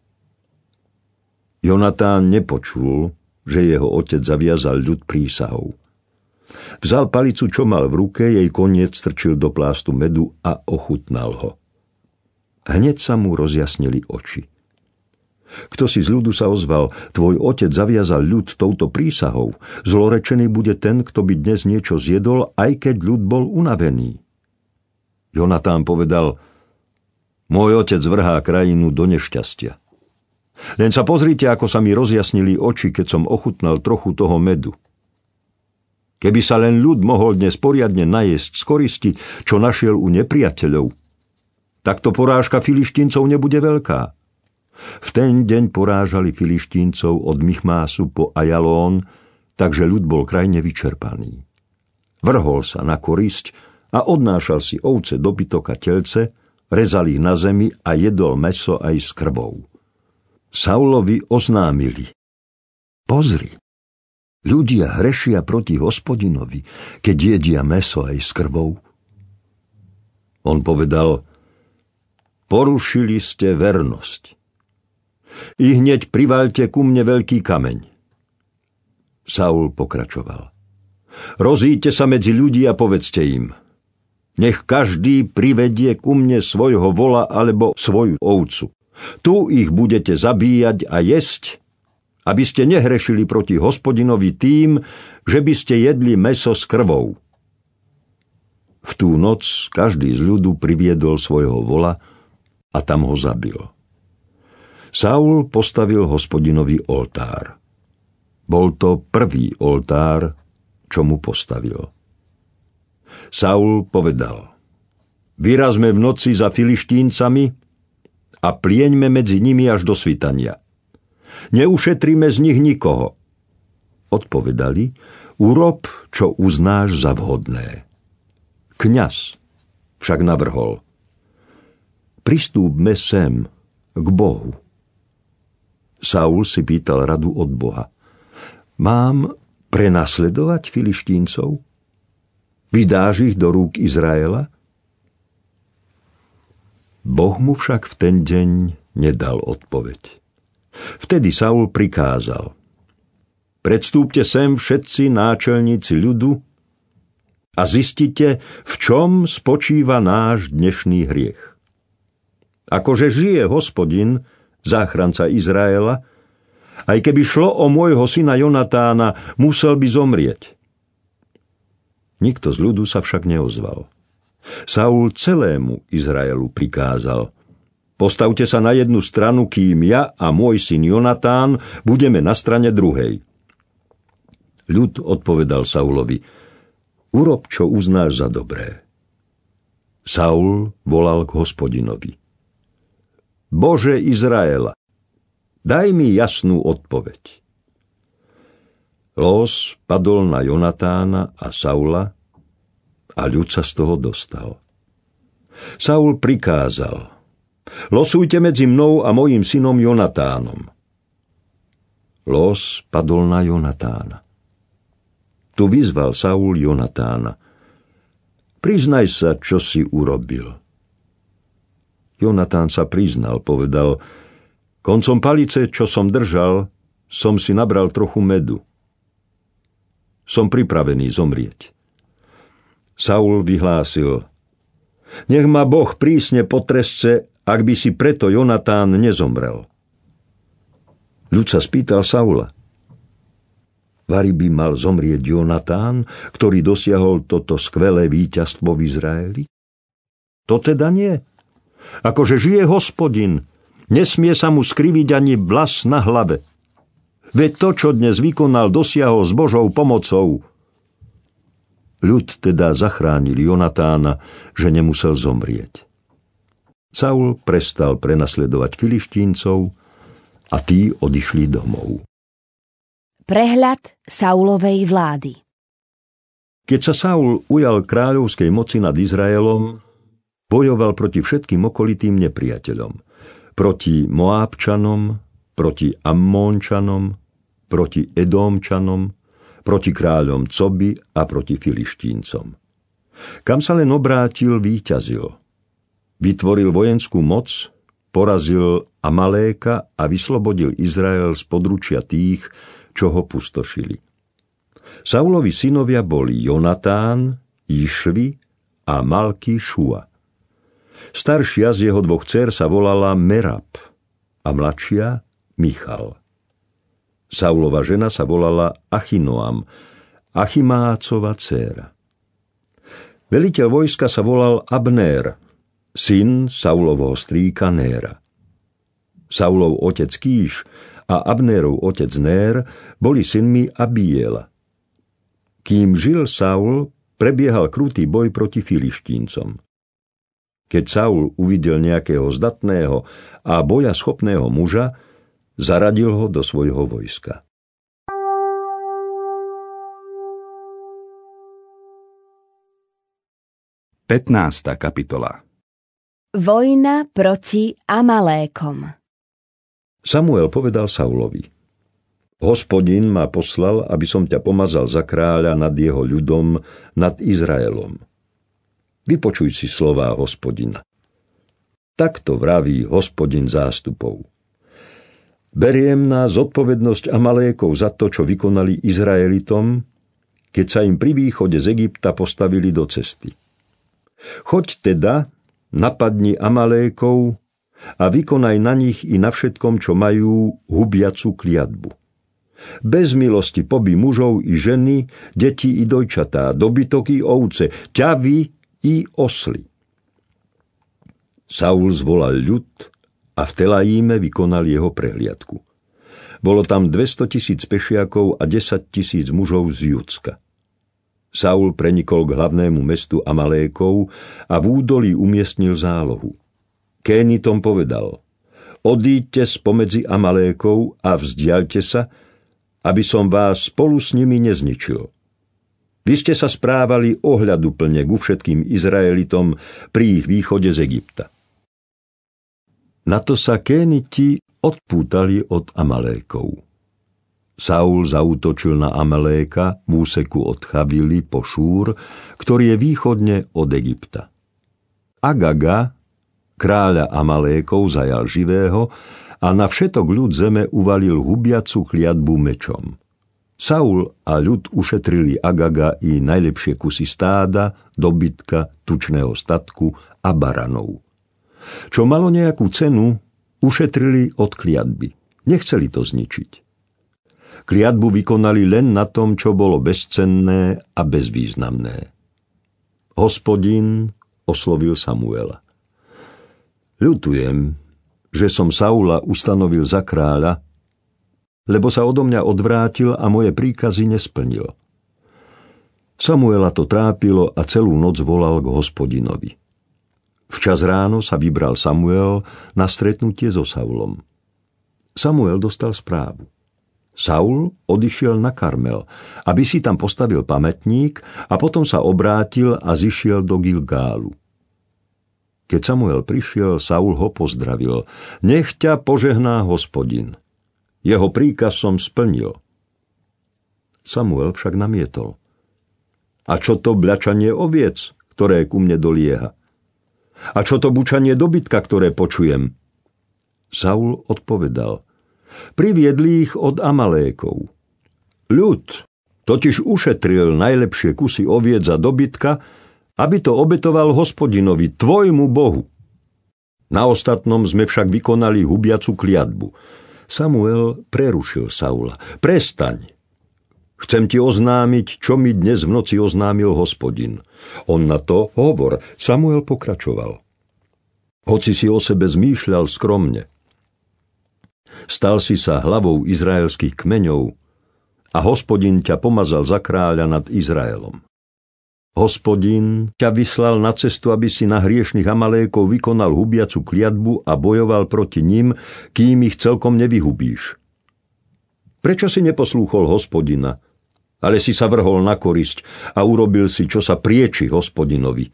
Jonatán nepočul, že jeho otec zaviazal ľud prísahou. Vzal palicu, čo mal v ruke, jej koniec strčil do plástu medu a ochutnal ho. Hneď sa mu rozjasnili oči. Kto si z ľudu sa ozval: Tvoj otec zaviazal ľud touto prísahou. Zlorečený bude ten, kto by dnes niečo zjedol, aj keď ľud bol unavený. Jonatán povedal: Môj otec vrhá krajinu do nešťastia. Len sa pozrite, ako sa mi rozjasnili oči, keď som ochutnal trochu toho medu. Keby sa len ľud mohol dnes poriadne najesť z koristi, čo našiel u nepriateľov, takto porážka Filištíncov nebude veľká. V ten deň porážali Filištíncov od Michmásu po Ajalón, takže ľud bol krajne vyčerpaný. vrhol sa na korisť a odnášal si ovce, dobytok a telce, rezal ich na zemi a jedol mäso aj s krvou. Saulovi oznámili: Pozri, ľudia hrešia proti Hospodinovi, keď jedia mäso aj s krvou. On povedal: Porušili ste vernosť. I hneď privaľte ku mne veľký kameň. Saul pokračoval: Rozíďte sa medzi ľudí a povedzte im: Nech každý privedie ku mne svojho vola alebo svoju ovcu. Tu ich budete zabíjať a jesť, aby ste nehrešili proti Hospodinovi tým, že by ste jedli mäso s krvou. V tú noc každý z ľudu priviedol svojho vola a tam ho zabil. Saul postavil Hospodinovi oltár. Bol to prvý oltár, čo mu postavil. Saul povedal: Vyrazme v noci za Filištíncami a plieňme medzi nimi až do svitania. Neušetríme z nich nikoho. Odpovedali: Urob, čo uznáš za vhodné. Kňaz však navrhol: Pristúpme sem k Bohu. Saul si pýtal radu od Boha: Mám prenasledovať Filištíncov? Vydáš ich do rúk Izraela? Boh mu však v ten deň nedal odpoveď. Vtedy Saul prikázal: Predstúpte sem všetci náčelníci ľudu a zistite, v čom spočíva náš dnešný hriech. Akože žije Hospodin, záchranca Izraela, aj keby šlo o môjho syna Jonatána, musel by zomrieť. Nikto z ľudu sa však neozval. Saul celému Izraelu prikázal: Postavte sa na jednu stranu, kým ja a môj syn Jonatán budeme na strane druhej. Ľud odpovedal Saulovi: Urob, čo uznáš za dobré. Saul volal k Hospodinovi: Bože Izraela, daj mi jasnú odpoveď. Los padol na Jonatána a Saula a ľud sa z toho dostal. Saul prikázal: Losujte medzi mnou a mojím synom Jonatánom. Los padol na Jonatána. Tu vyzval Saul Jonatána: Priznaj sa, čo si urobil. Jonatán sa priznal, povedal: Koncom palice, čo som držal, som si nabral trochu medu. Som pripravený zomrieť. Saul vyhlásil: Nech ma Boh prísne potresce, ak by si preto Jonatán nezomrel. Ľud sa spýtal Saula: Vari by mal zomrieť Jonatán, ktorý dosiahol toto skvelé víťazstvo v Izraeli? To teda nie. Akože žije Hospodin, nesmie sa mu skriviť ani vlas na hlave. Veď to, čo dnes vykonal, dosiahol s Božou pomocou. Ľud teda zachránil Jonatána, že nemusel zomrieť. Saul prestal prenasledovať Filištíncov a tí odišli domov. Prehľad Saulovej vlády. Keď sa Saul ujal kráľovskej moci nad Izraelom, bojoval proti všetkým okolitým nepriateľom. Proti Moábčanom, proti Ammónčanom, proti Edómčanom, proti kráľom Cobi a proti Filištíncom. Kam sa len obrátil, víťazil. Vytvoril vojenskú moc, porazil Amaléka a vyslobodil Izrael z područia tých, čo ho pustošili. Saulovi synovia boli Jonatán, Išvi a Malký Šua. Staršia z jeho dvoch dcér sa volala Merab a mladšia Michal. Saulova žena sa volala Achinoam, Achimácova dcéra. Veliteľ vojska sa volal Abnér, syn Saulovho strýka Néra. Saulov otec Kíš a Abnérov otec Nér boli synmi Abiela. Kým žil Saul, prebiehal krutý boj proti Filištíncom. Keď Saul uvidel nejakého zdatného a boja schopného muža, zaradil ho do svojho vojska. pätnásta kapitola. Vojna proti Amalékom. Samuel povedal Saulovi: Hospodin ma poslal, aby som ťa pomazal za kráľa nad jeho ľudom, nad Izraelom. Vypočuj si slová Hospodina. Takto vraví Hospodin zástupov. Beriem na zodpovednosť Amalékov za to, čo vykonali Izraelitom, keď sa im pri východe z Egypta postavili do cesty. Choď teda, napadni Amalékov a vykonaj na nich i na všetkom, čo majú, hubiacu kliatbu. Bez milosti pobí mužov i ženy, deti i dojčatá, dobytok i ovce, ťavy i osly. Saul zvolal ľud a v Telaíme vykonal jeho prehliadku. Bolo tam dvestotisíc pešiakov a desaťtisíc mužov z Judska. Saul prenikol k hlavnému mestu Amalékov a v údolí umiestnil zálohu. Kénitom povedal: Odíďte spomedzi Amalékov a vzdiaľte sa, aby som vás spolu s nimi nezničil. Vy ste sa správali ohľaduplne ku všetkým Izraelitom pri ich východe z Egypta. Na to sa Kéniti odpútali od Amalékov. Saul zaútočil na Amaléka v úseku od Chavili po Šúr, ktorý je východne od Egypta. Agaga, kráľa Amalékov, zajal živého a na všetok ľud zeme uvalil hubiacu kliatbu mečom. Saul a ľud ušetrili Agaga i najlepšie kusy stáda, dobytka, tučného statku a baranov. Čo malo nejakú cenu, ušetrili od kliatby. Nechceli to zničiť. Kliatbu vykonali len na tom, čo bolo bezcenné a bezvýznamné. Hospodin oslovil Samuela. Ľutujem, že som Saula ustanovil za kráľa, lebo sa odo mňa odvrátil a moje príkazy nesplnil. Samuela to trápilo a celú noc volal k Hospodinovi. Včas ráno sa vybral Samuel na stretnutie so Saulom. Samuel dostal správu. Saul odišiel na Karmel, aby si tam postavil pamätník a potom sa obrátil a zišiel do Gilgálu. Keď Samuel prišiel, Saul ho pozdravil. Nech ťa požehná Hospodin. Jeho príkaz som splnil. Samuel však namietol. A čo to bľačanie oviec, ktoré ku mne dolieha? A čo to bučanie dobytka, ktoré počujem? Saul odpovedal. Priviedli ich od Amalékov. Ľud totiž ušetril najlepšie kusy oviec a dobytka, aby to obetoval Hospodinovi, tvojmu Bohu. Na ostatnom sme však vykonali hubiacu kliatbu. Samuel prerušil Saula. Prestaň. Chcem ti oznámiť, čo mi dnes v noci oznámil Hospodin. On na to hovor. Samuel pokračoval. Hoci si o sebe zmýšľal skromne. Stal si sa hlavou izraelských kmeňov a Hospodin ťa pomazal za kráľa nad Izraelom. Hospodin ťa vyslal na cestu, aby si na hriešnych Amalékov vykonal hubiacu kliatbu a bojoval proti nim, kým ich celkom nevyhubíš. Prečo si neposlúchol Hospodina, ale si sa vrhol na korisť a urobil si, čo sa prieči Hospodinovi?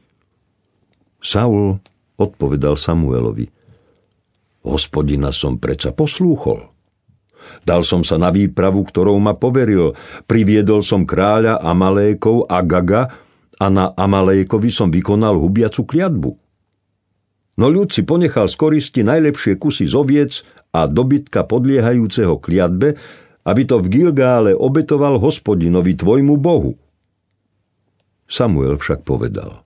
Saul odpovedal Samuelovi. Hospodina som predsa poslúchol. Dal som sa na výpravu, ktorou ma poveril. Priviedol som kráľa Amalékov Agaga a na Amalékovi som vykonal hubiacu kliatbu. No ľud si ponechal z koristi najlepšie kusy z oviec a dobytka podliehajúceho kliatbe, aby to v Gilgále obetoval Hospodinovi, tvojmu Bohu. Samuel však povedal.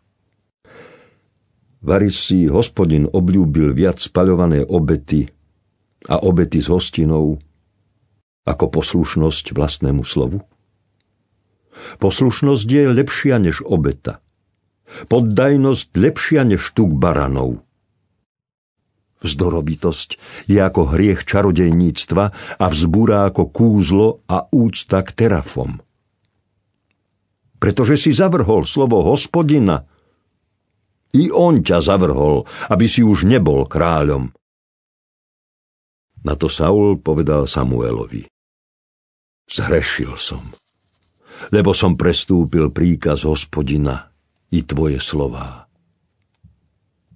Varis si Hospodin obľúbil viac spaľované obety a obety s hostinou ako poslušnosť vlastnému slovu? Poslušnosť je lepšia než obeta. Poddajnosť lepšia než tuk baranov. Vzdorovitosť je ako hriech čarodejníctva a vzbúra ako kúzlo a úcta k terafom. Pretože si zavrhol slovo Hospodina, i on ťa zavrhol, aby si už nebol kráľom. Na to Saul povedal Samuelovi. Zhrešil som, lebo som prestúpil príkaz Hospodina i tvoje slová.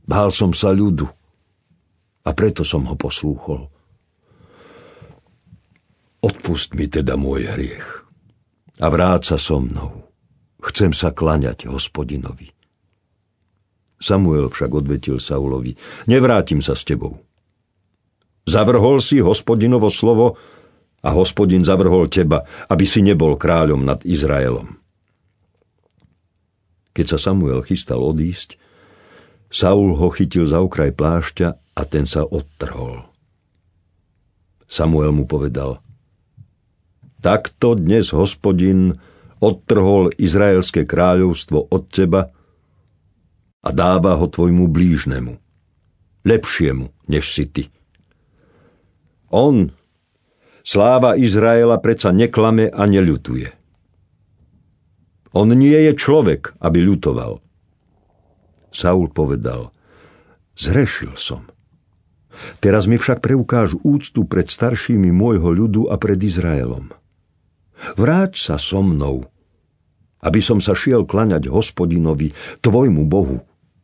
Bál som sa ľudu a preto som ho poslúchol. Odpusť mi teda môj hriech a vráť sa so mnou. Chcem sa klaňať Hospodinovi. Samuel však odvetil Saulovi: Nevrátim sa s tebou. Zavrhol si Hospodinovo slovo a Hospodin zavrhol teba, aby si nebol kráľom nad Izraelom. Keď sa Samuel chystal odísť, Saul ho chytil za okraj plášťa a ten sa odtrhol. Samuel mu povedal: Takto dnes Hospodin odtrhol Izraelské kráľovstvo od teba a dáva ho tvojmu blížnemu, lepšiemu, než si ty. On, sláva Izraela, predsa neklame a neľutuje. On nie je človek, aby ľutoval. Saul povedal: Zrešil som. Teraz mi však preukáž úctu pred staršími môjho ľudu a pred Izraelom. Vráť sa so mnou, aby som sa šiel klaňať Hospodinovi, tvojmu Bohu.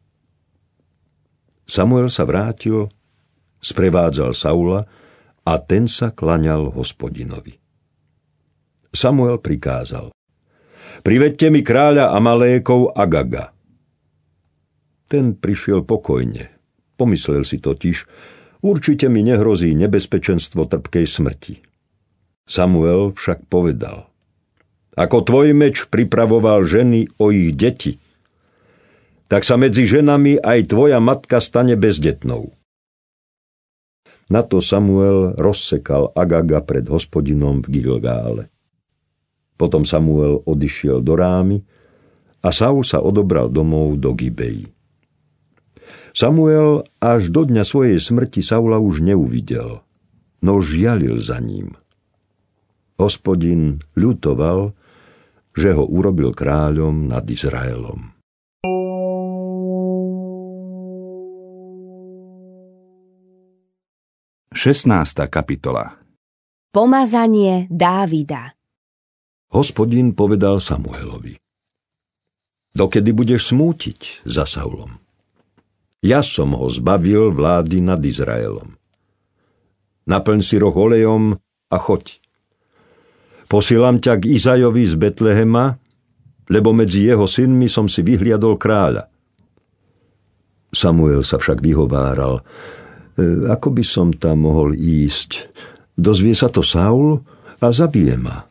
Samuel sa vrátil, sprevádzal Saula a ten sa klaňal Hospodinovi. Samuel prikázal: Privedte mi kráľa Amalékov Agaga. Ten prišiel pokojne. Pomyslel si totiž: určite mi nehrozí nebezpečenstvo trpkej smrti. Samuel však povedal: Ako tvoj meč pripravoval ženy o ich deti, tak sa medzi ženami aj tvoja matka stane bezdetnou. Na to Samuel rozsekal Agaga pred Hospodinom v Gilgále. Potom Samuel odišiel do Rámy a Saul sa odobral domov do Gibei. Samuel až do dňa svojej smrti Saula už neuvidel, no žialil za ním. Hospodin ľutoval, že ho urobil kráľom nad Izraelom. šestnásta kapitola. Pomazanie Dávida. Hospodin povedal Samuelovi: Dokedy budeš smútiť za Saulom? Ja som ho zbavil vlády nad Izraelom. Naplň si roh olejom a choď. Posielam ťa k Izajovi z Betlehema, lebo medzi jeho synmi som si vyhliadol kráľa. Samuel sa však vyhováral: e, ako by som tam mohol ísť? Dozvie sa to Saul a zabije ma.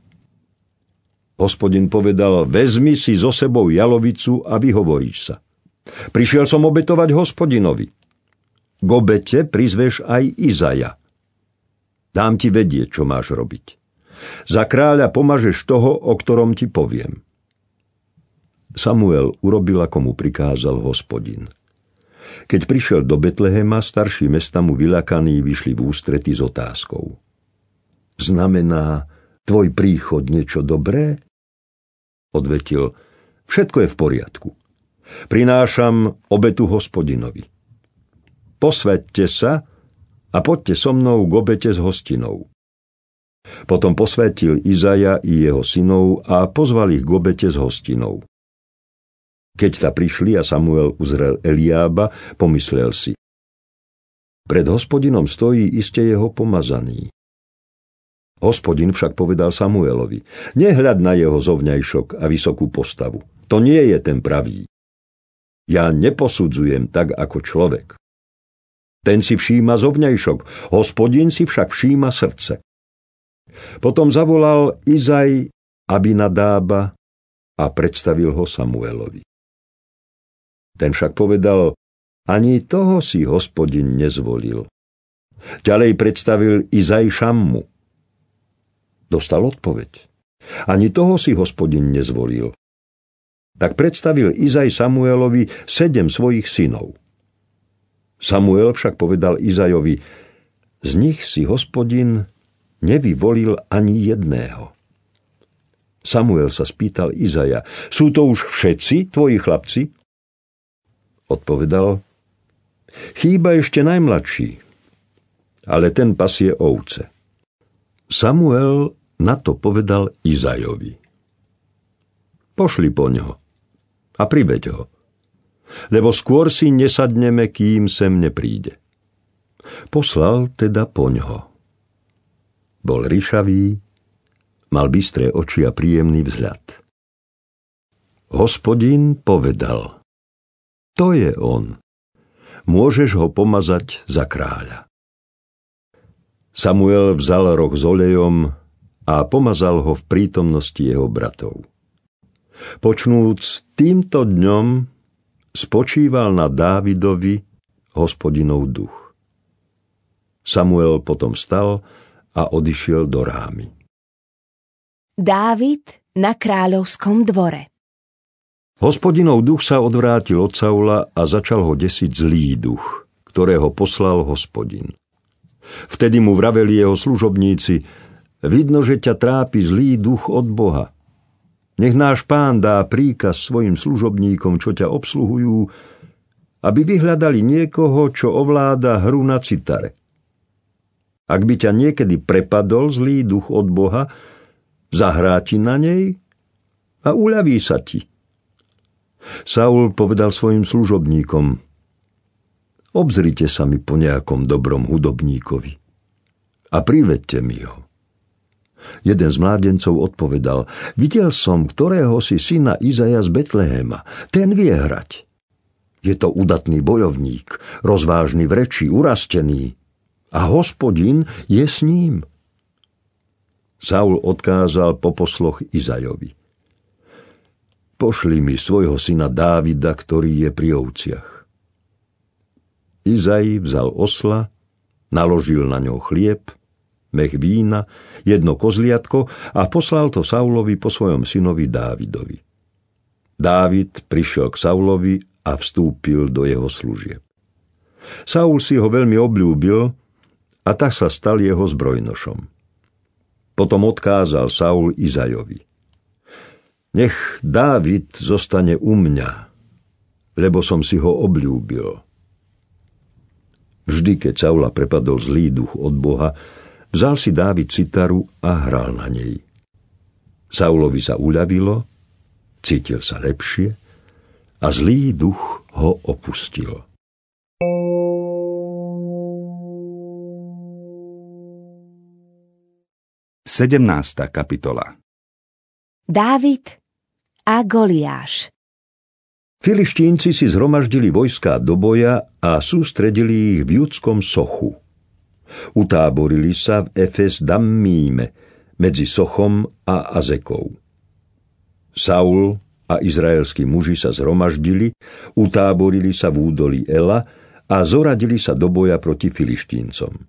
Hospodin povedal: vezmi si so sebou jalovicu a vyhovoríš sa. Prišiel som obetovať Hospodinovi. K obete prizveš aj Izaja. Dám ti vedieť, čo máš robiť. Za kráľa pomažeš toho, o ktorom ti poviem. Samuel urobil, ako mu prikázal Hospodin. Keď prišiel do Betlehema, starší mesta mu vyľakaní vyšli v ústrety s otázkou: Znamená tvoj príchod niečo dobré? Odvetil: Všetko je v poriadku. Prinášam obetu Hospodinovi. Posväťte sa a poďte so mnou k obete s hostinou. Potom posvätil Izaja i jeho synov a pozval ich k obete s hostinou. Keď ta prišli a Samuel uzrel Eliába, pomyslel si: Pred Hospodinom stojí iste jeho pomazaný. Hospodin však povedal Samuelovi: Nehľad na jeho zovňajšok a vysokú postavu. To nie je ten pravý. Ja neposudzujem tak ako človek. Ten si všíma zovňajšok, Hospodin si však všíma srdce. Potom zavolal Izaj Abinadába a predstavil ho Samuelovi. Ten však povedal: Ani toho si Hospodin nezvolil. Ďalej predstavil Izaj Šammu. Dostal odpoveď: Ani toho si Hospodin nezvolil. Tak predstavil Izaj Samuelovi sedem svojich synov. Samuel však povedal Izajovi: Z nich si Hospodin nevyvolil ani jedného. Samuel sa spýtal Izaja: Sú to už všetci tvoji chlapci? Odpovedal: Chýba ešte najmladší, ale ten pasie ovce. Samuel na to povedal Izajovi: Pošli po ňo a priveď ho. lebo skôr si nesadneme, kým sem nepríde. Poslal teda poňho. Bol ryšavý, mal bystré oči a príjemný vzhľad. Hospodin povedal: To je on. Môžeš ho pomazať za kráľa. Samuel vzal roh s olejom a pomazal ho v prítomnosti jeho bratov. Počnúc týmto dňom spočíval na Dávidovi Hospodinov duch. Samuel potom vstal a odišiel do Rámy. Dávid na kráľovskom dvore. Hospodinov duch sa odvrátil od Saula a začal ho desiť zlý duch, ktorého poslal Hospodin. Vtedy mu vraveli jeho služobníci: Vidno, že ťa trápi zlý duch od Boha. Nech náš pán dá príkaz svojim služobníkom, čo ťa obsluhujú, aby vyhľadali niekoho, čo ovláda hru na citare. Ak by ťa niekedy prepadol zlý duch od Boha, zahrá ti na nej a uľaví sa ti. Saul povedal svojim služobníkom: Obzrite sa mi po nejakom dobrom hudobníkovi a privedte mi ho. Jeden z mládencov odpovedal: Videl som, ktorého si syna Izaja z Betlehema. Ten vie hrať. Je to udatný bojovník, rozvážny v reči, urastený. A Hospodin je s ním. Saul odkázal po posloch Izajovi: Pošli mi svojho syna Dávida, ktorý je pri ovciach. Izaj vzal osla, naložil na ňo chlieb, mech vína, jedno kozliatko a poslal to Saulovi po svojom synovi Dávidovi. Dávid prišiel k Saulovi a vstúpil do jeho služieb. Saul si ho veľmi obľúbil a tak sa stal jeho zbrojnošom. Potom odkázal Saul Izajovi: Nech Dávid zostane u mňa, lebo som si ho obľúbil. Vždy, keď Saula prepadol zlý duch od Boha, vzal si Dávid citaru a hral na nej. Saulovi sa uľavilo, cítil sa lepšie a zlý duch ho opustil. sedemnásta kapitola. Dávid a Goliáš. Filištínci si zhromaždili vojská do boja a sústredili ich v judskom Sochu. Utáborili sa v Efes Dammíme medzi Sochom a Azekou. Saul a izraelskí muži sa zhromaždili, utáborili sa v údolí Ela a zoradili sa do boja proti Filištíncom.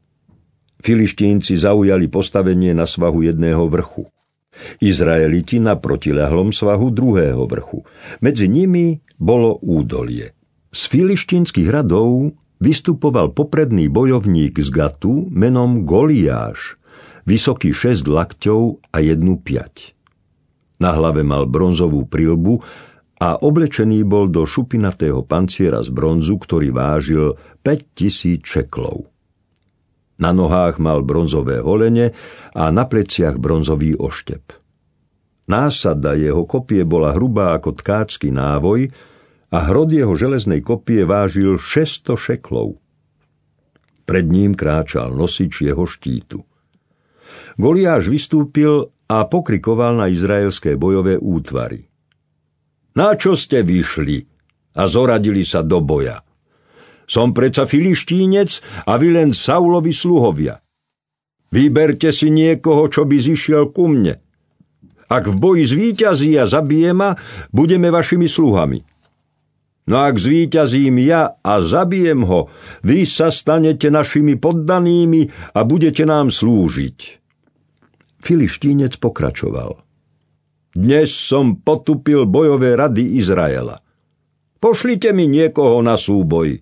Filištínci zaujali postavenie na svahu jedného vrchu. Izraeliti na protiľahlom svahu druhého vrchu. Medzi nimi bolo údolie. Z filištínskych radov vystupoval popredný bojovník z Gatu menom Goliáš, vysoký šesť lakťov a jednu piať. Na hlave mal bronzovú prilbu a oblečený bol do šupinatého panciera z bronzu, ktorý vážil päťtisíc šeklov. Na nohách mal bronzové holene a na pleciach bronzový oštep. Násada jeho kopie bola hrubá ako tkáčsky návoj a hrod jeho železnej kopie vážil šesťsto šeklov. Pred ním kráčal nosič jeho štítu. Goliáš vystúpil a pokrikoval na izraelské bojové útvary: Na čo ste vyšli a zoradili sa do boja? Som predsa Filištínec a vy len Saulovi sluhovia. Vyberte si niekoho, čo by zišiel ku mne. Ak v boji zvíťazí a zabije ma, budeme vašimi sluhami. No ak zvíťazím ja a zabijem ho, vy sa stanete našimi poddanými a budete nám slúžiť. Filištínec pokračoval: Dnes som potupil bojové rady Izraela. Pošlite mi niekoho na súboj.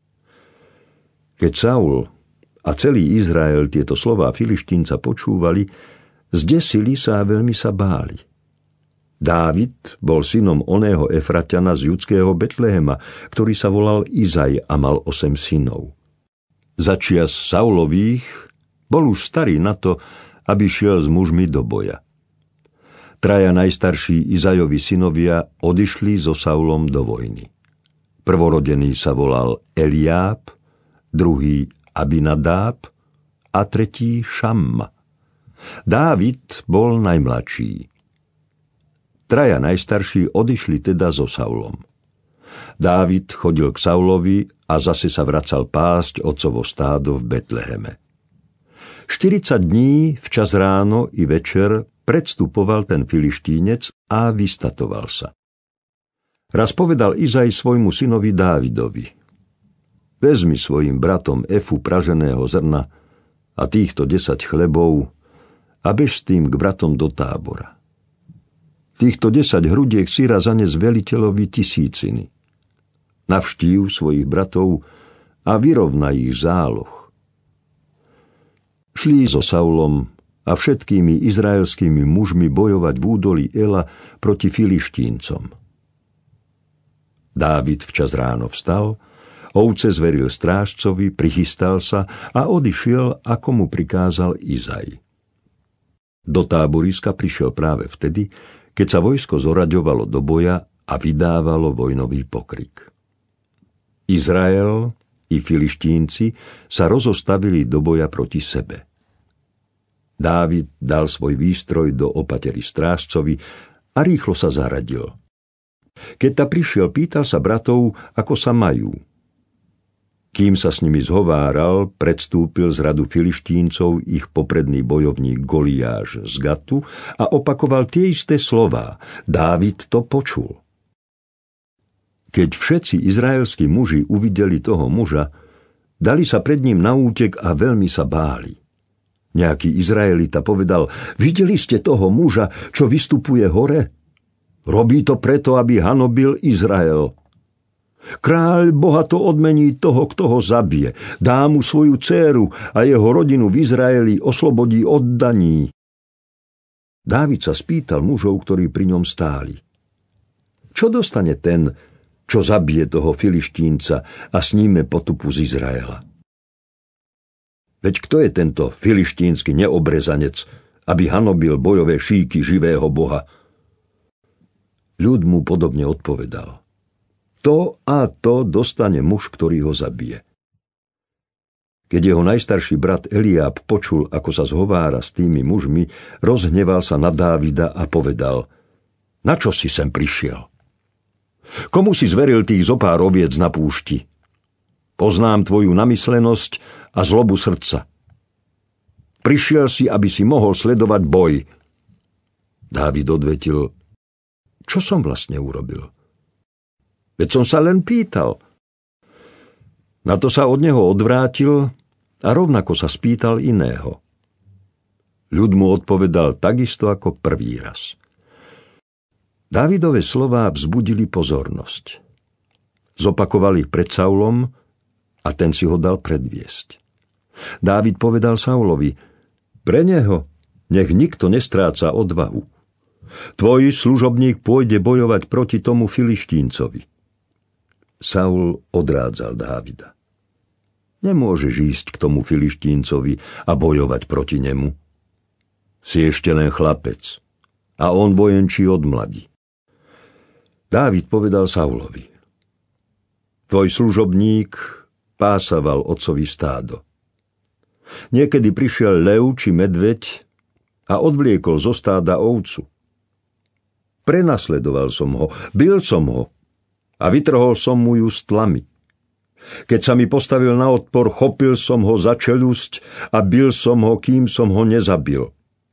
Keď Saul a celý Izrael tieto slová Filištínca počúvali, zdesili sa a veľmi sa báli. Dávid bol synom oného Efraťana z judského Betlehema, ktorý sa volal Izaj a mal osem synov. Začias Saulových bol už starý na to, aby šiel s mužmi do boja. Traja najstarší Izajovi synovia odišli so Saulom do vojny. Prvorodený sa volal Eliáb, druhý Abinadáb a tretí Šamma. Dávid bol najmladší. Traja najstarší odišli teda so Saulom. Dávid chodil k Saulovi a zase sa vracal pásť otcovo stádo v Betleheme. štyridsať dní včas ráno i večer predstupoval ten Filištínec a vystatoval sa. Raz povedal Izaj svojmu synovi Dávidovi: Vezmi svojim bratom efu praženého zrna a týchto desať chlebov a bež s tým k bratom do tábora. Týchto desať hrudiek syra zanes veliteľovi tisíciny. Navštív svojich bratov a vyrovnaj ich záloh. Šli so Saulom a všetkými izraelskými mužmi bojovať v údolí Ela proti Filištíncom. Dávid včas ráno vstal, ovce zveril strážcovi, prichystal sa a odišiel, ako mu prikázal Izaj. Do táboriska prišiel práve vtedy, keď sa vojsko zoraďovalo do boja a vydávalo vojnový pokrik. Izrael i Filištínci sa rozostavili do boja proti sebe. Dávid dal svoj výstroj do opatery strážcovi a rýchlo sa zaradil. Keď ta prišiel, pýtal sa bratov, ako sa majú. Kým sa s nimi zhováral, predstúpil z radu Filištíncov ich popredný bojovník Goliáš z Gatu a opakoval tie isté slová. Dávid to počul. Keď všetci izraelskí muži uvideli toho muža, dali sa pred ním na útek a veľmi sa báli. Nejaký Izraelita povedal: Videli ste toho muža, čo vystupuje hore? Robí to preto, aby hanobil Izrael. Kráľ Boha to odmení toho, kto ho zabije. Dá mu svoju dcéru a jeho rodinu v Izraeli oslobodí od daní. Dávid sa spýtal mužov, ktorí pri ňom stáli: Čo dostane ten, čo zabije toho Filištínca a sníme potupu z Izraela? Veď kto je tento filištínsky neobrezanec, aby hanobil bojové šíky živého Boha? Ľud mu podobne odpovedal: To a to dostane muž, ktorý ho zabije. Keď jeho najstarší brat Eliáb počul, ako sa zhovára s tými mužmi, rozhneval sa na Dávida a povedal: Na čo si sem prišiel? Komu si zveril tých zopár oviec na púšti? Poznám tvoju namyslenosť a zlobu srdca. Prišiel si, aby si mohol sledovať boj. Dávid odvetil: Čo som vlastne urobil? Veď som sa len pýtal. Na to sa od neho odvrátil a rovnako sa spýtal iného. Ľud mu odpovedal takisto ako prvý raz. Dávidove slová vzbudili pozornosť. Zopakoval ich pred Saulom a ten si ho dal predviesť. Dávid povedal Saulovi: Pre neho nech nikto nestráca odvahu. Tvoj služobník pôjde bojovať proti tomu Filištíncovi. Saul odrádzal Dávida. Nemôžeš ísť k tomu Filištíncovi a bojovať proti nemu. Si ešte len chlapec a on vojenčí od mladi. Dávid povedal Saulovi: Tvoj služobník pásaval otcovi stádo. Niekedy prišiel lev či medveď a odvliekol zo stáda ovcu. Prenasledoval som ho, bil som ho a vytrhol som mu ju z tlamy. Keď sa mi postavil na odpor, chopil som ho za čelusť a bil som ho, kým som ho nezabil.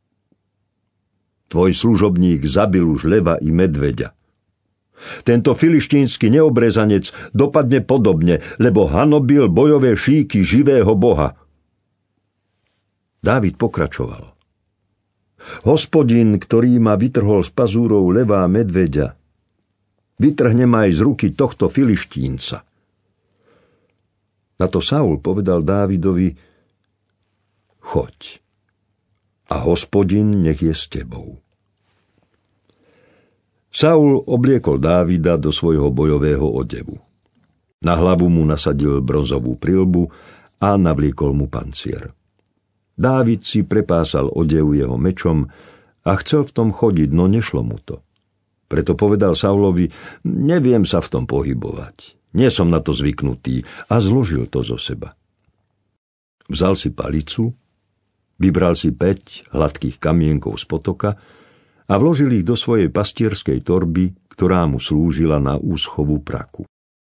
Tvoj služobník zabil už leva i medveďa. Tento filištínsky neobrezanec dopadne podobne, lebo hanobil bojové šíky živého Boha. Dávid pokračoval: Hospodin, ktorý ma vytrhol z pazúrov leva medveďa, vytrhne ma aj z ruky tohto Filištínca. Na to Saul povedal Dávidovi: Choď, a Hospodin nech je s tebou. Saul obliekol Dávida do svojho bojového odevu. Na hlavu mu nasadil bronzovú prilbu a navliekol mu pancier. Dávid si prepásal odev jeho mečom a chcel v tom chodiť, no nešlo mu to. Preto povedal Saulovi: Neviem sa v tom pohybovať. nie som na to zvyknutý, a zložil to zo seba. Vzal si palicu, vybral si päť hladkých kamienkov z potoka a vložil ich do svojej pastierskej torby, ktorá mu slúžila na úschovú praku.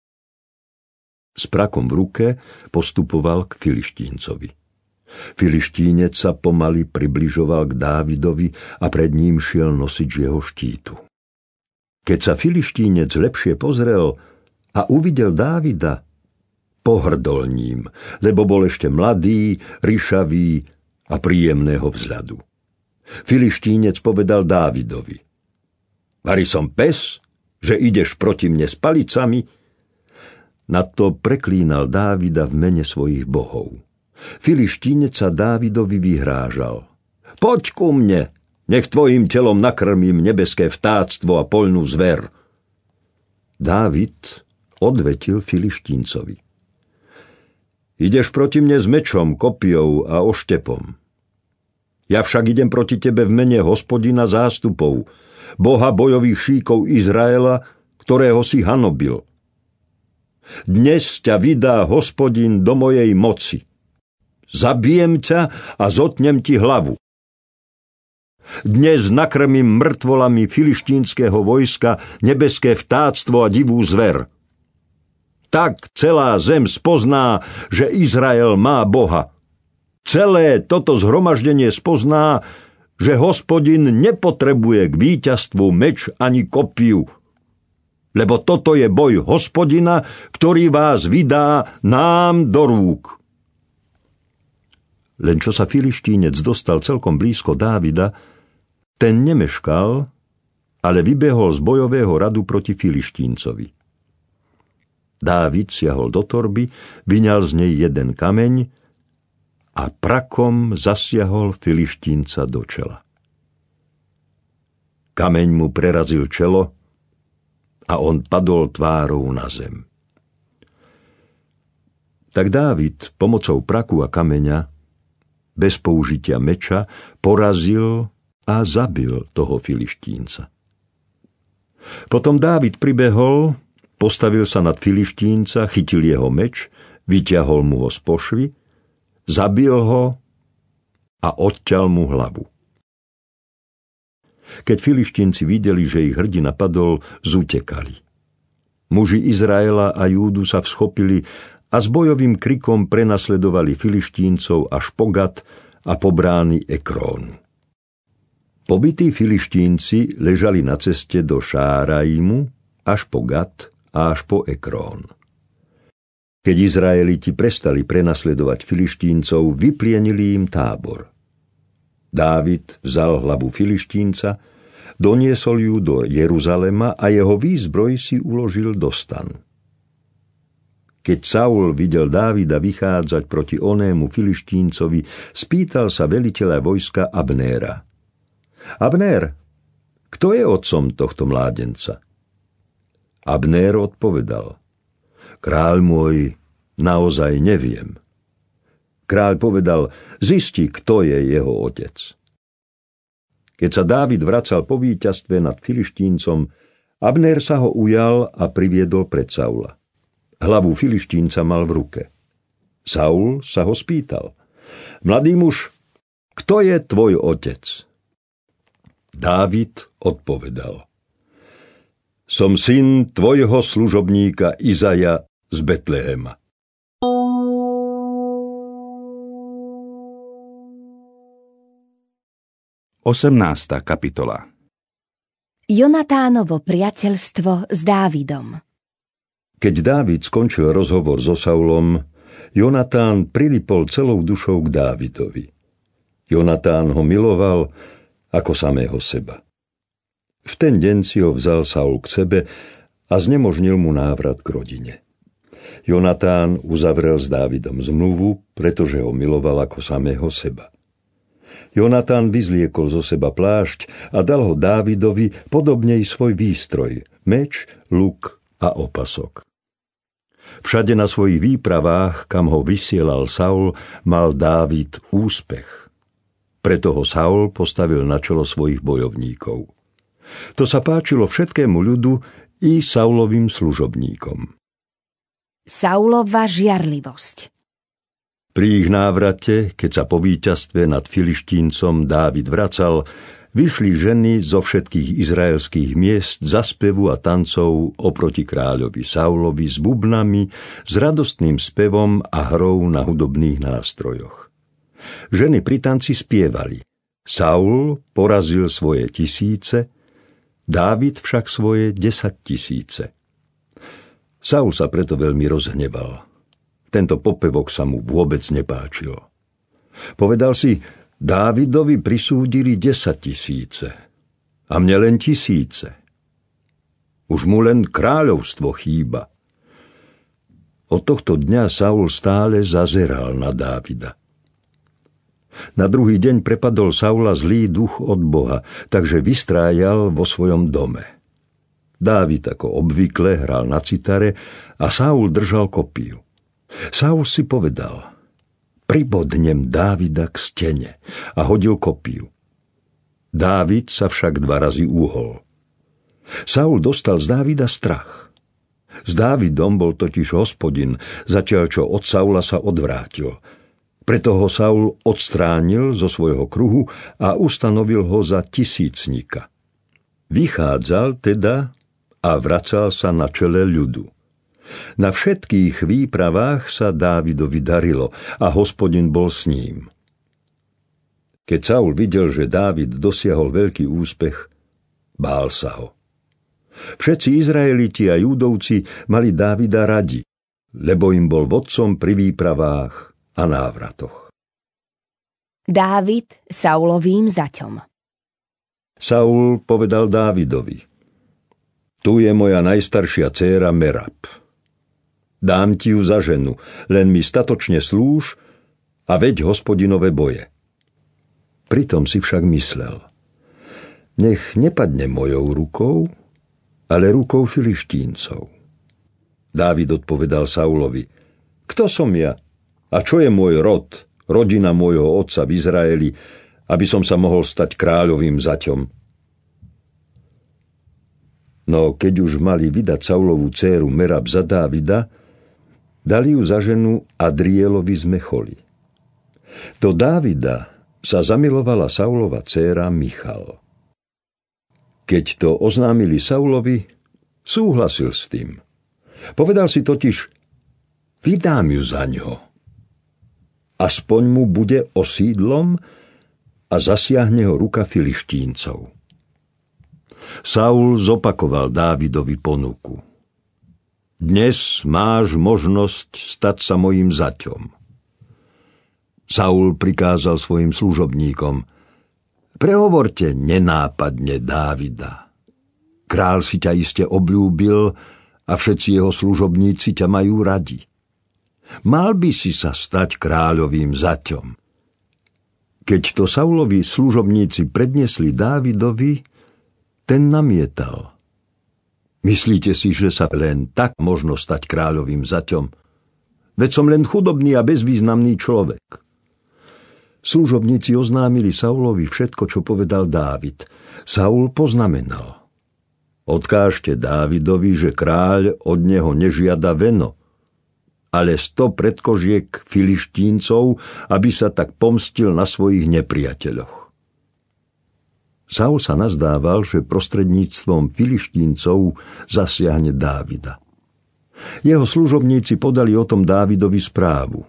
S prakom v ruke postupoval k Filištíncovi. Filištínec sa pomaly približoval k Dávidovi a pred ním šiel nosič jeho štítu. Keď sa Filištínec lepšie pozrel a uvidel Dávida, pohrdol ním, lebo bol ešte mladý, ryšavý a príjemného vzhľadu. Filištínec povedal Dávidovi: Vari som pes, že ideš proti mne s palicami? Na to preklínal Dávida v mene svojich bohov. Filištínec sa Dávidovi vyhrážal: Poď ku mne, nech tvojim telom nakrmím nebeské vtáctvo a poľnú zver. Dávid odvetil Filištíncovi: Ideš proti mne s mečom, kopijou a oštepom. Ja však idem proti tebe v mene Hospodina zástupov, Boha bojových šíkov Izraela, ktorého si hanobil. Dnes ťa vydá Hospodin do mojej moci. Zabijem ťa a zotnem ti hlavu. Dnes nakrmím mŕtvolami filištínskeho vojska nebeské vtáctvo a divú zver. Tak celá zem spozná, že Izrael má Boha. Celé toto zhromaždenie spozná, že Hospodin nepotrebuje k víťazstvu meč ani kopiu. Lebo toto je boj Hospodina, ktorý vás vydá nám do rúk. Len čo sa Filištínec dostal celkom blízko Dávida, ten nemeškal, ale vybehol z bojového radu proti Filištíncovi. Dávid siahol do torby, vyňal z nej jeden kameň a prakom zasiahol Filištínca do čela. Kameň mu prerazil čelo a on padol tvárou na zem. Tak Dávid pomocou praku a kameňa, bez použitia meča, porazil a zabil toho Filištínca. Potom Dávid pribehol, postavil sa nad Filištínca, chytil jeho meč, vyťahol mu ho z pošvy, zabil ho a odťal mu hlavu. Keď Filištínci videli, že ich hrdina padol, zutekali. Muži Izraela a Júdu sa vschopili a s bojovým krikom prenasledovali Filištíncov až po Gat a po brány Ekrónu. Pobití Filištínci ležali na ceste do Šáraimu až po Gat a až po Ekrón. Keď Izraeliti prestali prenasledovať Filištíncov, vyplienili im tábor. Dávid vzal hlavu Filištínca, doniesol ju do Jeruzalema a jeho výzbroj si uložil do stanu. Keď Saul videl Dávida vychádzať proti onému Filištíncovi, spýtal sa veliteľa vojska Abnéra: Abnér, kto je otcom tohto mládenca? Abnér odpovedal: Kráľ môj, naozaj neviem. Kráľ povedal: zisti, kto je jeho otec. Keď sa Dávid vracal po víťazstve nad Filištíncom, Abnér sa ho ujal a priviedol pred Saula. Hlavu Filištínca mal v ruke. Saul sa ho spýtal: Mladý muž, kto je tvoj otec? Dávid odpovedal: Som syn tvojho služobníka Izaja z Betlehema. osemnásta kapitola. Jonatánovo priateľstvo s Dávidom. Keď Dávid skončil rozhovor so Saulom, Jonatán prilipol celou dušou k Dávidovi. Jonatán ho miloval ako samého seba. V ten deň si ho vzal Saul k sebe a znemožnil mu návrat k rodine. Jonatán uzavrel s Dávidom zmluvu, pretože ho miloval ako samého seba. Jonatán vyzliekol zo seba plášť a dal ho Dávidovi, podobne i svoj výstroj, meč, luk a opasok. Všade na svojich výpravách, kam ho vysielal Saul, mal Dávid úspech. Preto ho Saul postavil na čelo svojich bojovníkov. To sa páčilo všetkému ľudu i Saulovým služobníkom. Saulova žiarlivosť. Pri ich návrate, keď sa po víťazstve nad Filištíncom Dávid vracal, vyšli ženy zo všetkých izraelských miest za spevu a tancov oproti kráľovi Saulovi s bubnami, s radostným spevom a hrou na hudobných nástrojoch. Ženy pri tanci spievali: Saul porazil svoje tisíce, Dávid však svoje desaťtisíce. Saul sa preto veľmi rozhneval. Tento popevok sa mu vôbec nepáčil. Povedal si: Dávidovi prisúdili desaťtisíce a mne len tisíce. Už mu len kráľovstvo chýba. Od tohto dňa Saul stále zazeral na Dávida. Na druhý deň prepadol Saula zlý duch od Boha, takže vystrájal vo svojom dome. Dávid ako obvykle hral na citare a Saul držal kopiu. Saul si povedal: pribodnem Dávida k stene, a hodil kopiu. Dávid sa však dva razy uhol. Saul dostal z Dávida strach. S Dávidom bol totiž Hospodin, zatiaľ čo od Saula sa odvrátil. Preto ho Saul odstránil zo svojho kruhu a ustanovil ho za tisícnika. Vychádzal teda a vracal sa na čele ľudu. Na všetkých výpravách sa Dávidovi darilo a Hospodin bol s ním. Keď Saul videl, že Dávid dosiahol veľký úspech, bál sa ho. Všetci Izraeliti a Júdovci mali Dávida radi, lebo im bol vodcom pri výpravách a návratoch. Dávid Saulovým zaťom. Saul povedal Dávidovi: tu je moja najstaršia dcéra Merab. Dám ti ju za ženu, len mi statočne slúž a veď Hospodinové boje. Pritom si však myslel: nech nepadne mojou rukou, ale rukou Filištíncov. Dávid odpovedal Saulovi: kto som ja? A čo je môj rod, rodina môjho otca v Izraeli, aby som sa mohol stať kráľovým zaťom? No keď už mali vydať Saulovú dcéru Merab za Dávida, dali ju za ženu Adrielovi z Mecholi. Do Dávida sa zamilovala Saulova dcéra Michal. Keď to oznámili Saulovi, súhlasil s tým. Povedal si totiž: vydám ju za ňo. Aspoň mu bude osídlom a zasiahne ho ruka Filištíncov. Saul zopakoval Dávidovi ponuku: dnes máš možnosť stať sa mojím zaťom. Saul prikázal svojim služobníkom: prehovorte nenápadne Dávida. Král si ťa iste obľúbil a všetci jeho služobníci ťa majú radi. Mal by si sa stať kráľovým zaťom. Keď to Saulovi služobníci predniesli Dávidovi, ten namietal: myslíte si, že sa len tak možno stať kráľovým zaťom? Veď som len chudobný a bezvýznamný človek. Služobníci oznámili Saulovi všetko, čo povedal Dávid. Saul poznamenal: odkážte Dávidovi, že kráľ od neho nežiada veno, ale sto predkožiek Filištíncov, aby sa tak pomstil na svojich nepriateľoch. Saul sa nazdával, že prostredníctvom Filištíncov zasiahne Dávida. Jeho služobníci podali o tom Dávidovi správu.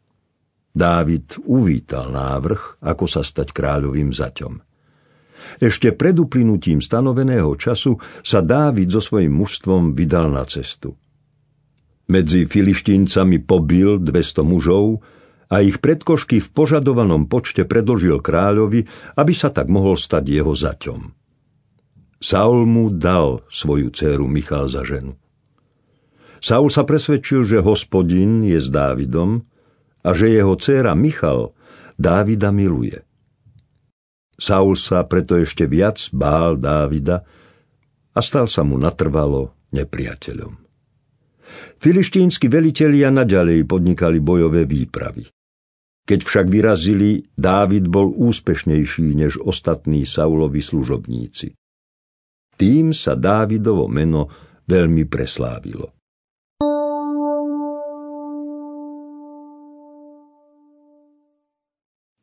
Dávid uvítal návrh, ako sa stať kráľovým zaťom. Ešte pred uplynutím stanoveného času sa Dávid so svojím mužstvom vydal na cestu. Medzi Filištíncami pobil dvesto mužov a ich predkošky v požadovanom počte predložil kráľovi, aby sa tak mohol stať jeho zaťom. Saul mu dal svoju dcéru Michal za ženu. Saul sa presvedčil, že Hospodin je s Dávidom a že jeho dcéra Michal Dávida miluje. Saul sa preto ešte viac bál Dávida a stal sa mu natrvalo nepriateľom. Filištínsky velitelia naďalej podnikali bojové výpravy. Keď však vyrazili, Dávid bol úspešnejší než ostatní Saulovi služobníci. Tým sa Dávidovo meno veľmi preslávilo.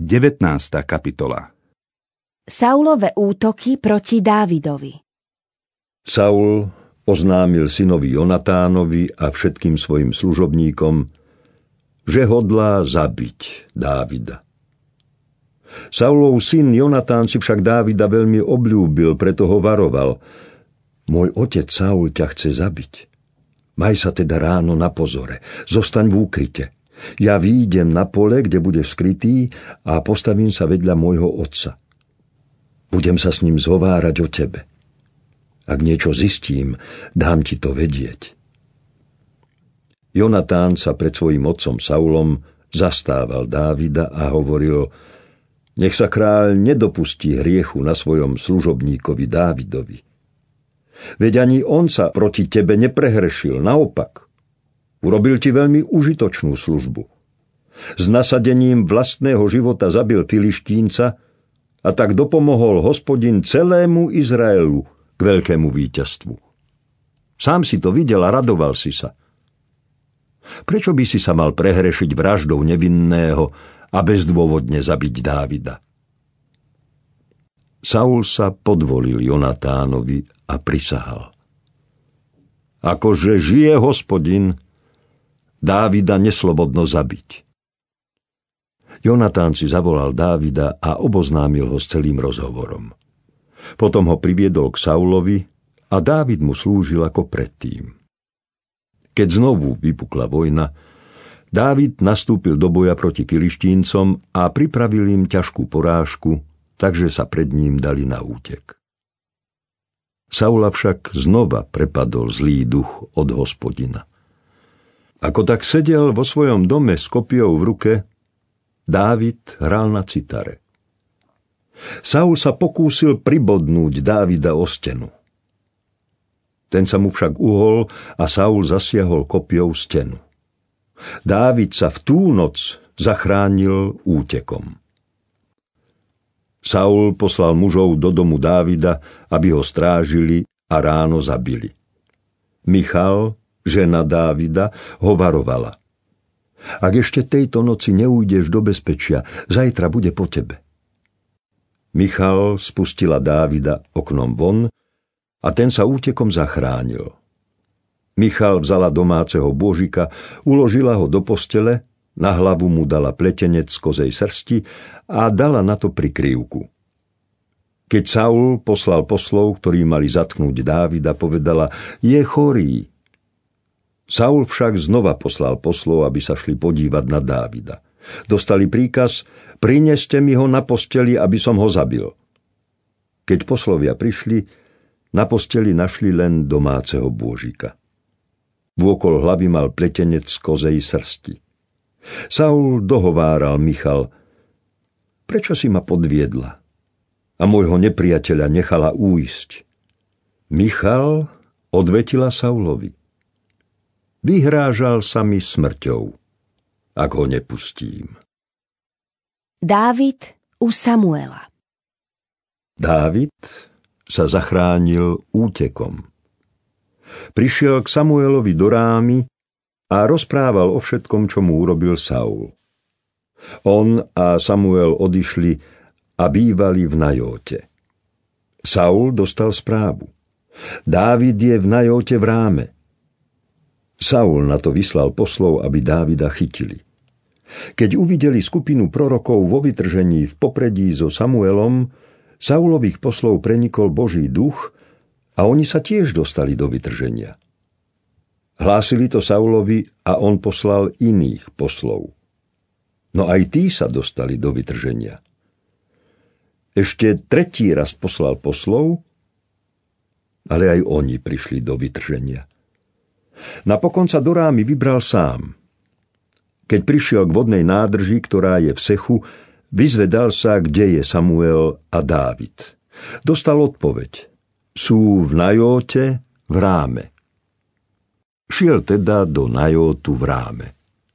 devätnásta kapitola. Saulove útoky proti Dávidovi. Saul oznámil synovi Jonatánovi a všetkým svojim služobníkom, že hodlá zabiť Dávida. Saulov syn Jonatán si však Dávida veľmi obľúbil, preto ho varoval: Môj otec Saul ťa chce zabiť. Maj sa teda ráno na pozore, zostaň v úkryte. Ja výjdem na pole, kde budeš skrytý, a postavím sa vedľa môjho otca. Budem sa s ním zhovárať o tebe. Ak niečo zistím, dám ti to vedieť. Jonatán sa pred svojím otcom Saulom zastával Dávida a hovoril: Nech sa kráľ nedopustí hriechu na svojom služobníkovi Dávidovi. Veď ani on sa proti tebe neprehrešil, naopak. Urobil ti veľmi užitočnú službu. S nasadením vlastného života zabil Filištínca a tak dopomohol Hospodin celému Izraelu k veľkému víťazstvu. Sám si to videl a radoval si sa. Prečo by si sa mal prehrešiť vraždou nevinného a bezdôvodne zabiť Dávida? Saul sa podvolil Jonatánovi a prisahal: Akože žije Hospodin, Dávida neslobodno zabiť. Jonatán si zavolal Dávida a oboznámil ho s celým rozhovorom. Potom ho priviedol k Saulovi a Dávid mu slúžil ako predtým. Keď znovu vypukla vojna, Dávid nastúpil do boja proti Filištíncom a pripravil im ťažkú porážku, takže sa pred ním dali na útek. Saula však znova prepadol zlý duch od Hospodina. Ako tak sedel vo svojom dome s kopijou v ruke, Dávid hral na citare. Saul sa pokúsil pribodnúť Dávida o stenu. Ten sa mu však uhol a Saul zasiahol kopijou stenu. Dávid sa v tú noc zachránil útekom. Saul poslal mužov do domu Dávida, aby ho strážili a ráno zabili. Michal, žena Dávida, ho varovala: Ak ešte tejto noci neujdeš do bezpečia, zajtra bude po tebe. Michal spustila Dávida oknom von a ten sa útekom zachránil. Michal vzala domáceho bôžika, uložila ho do postele, na hlavu mu dala pletenec z kozej srsti a dala na to prikrývku. Keď Saul poslal poslov, ktorí mali zatknúť Dávida, povedala: Je chorý. Saul však znova poslal poslov, aby sa šli podívať na Dávida. Dostali príkaz: Prineste mi ho na posteli, aby som ho zabil. Keď poslovia prišli, na posteli našli len domáceho bôžika. Vôkol hlavy mal pletenec z kozej srsti. Saul dohováral Michal: Prečo si ma podviedla a môjho nepriateľa nechala újsť? Michal odvetila Saulovi: Vyhrážal sa mi smrťou, ak ho nepustím. Dávid u Samuela. Dávid sa zachránil útekom. Prišiel k Samuelovi do Rámy a rozprával o všetkom, čo mu urobil Saul. On a Samuel odišli a bývali v Najóte. Saul dostal správu: Dávid je v Najóte v Ráme. Saul na to vyslal poslov, aby Dávida chytili. Keď uvideli skupinu prorokov vo vytržení v popredí so Samuelom, Saulových poslov prenikol Boží duch a oni sa tiež dostali do vytrženia. Hlásili to Saulovi a on poslal iných poslov. No aj tí sa dostali do vytrženia. Ešte tretí raz poslal poslov, ale aj oni prišli do vytrženia. Napokon sa do Rámy vybral sám. Keď prišiel k vodnej nádrži, ktorá je v Sechu, vyzvedal sa, kde je Samuel a Dávid. Dostal odpoveď: Sú v Najóte v Ráme. Šiel teda do Najótu v Ráme.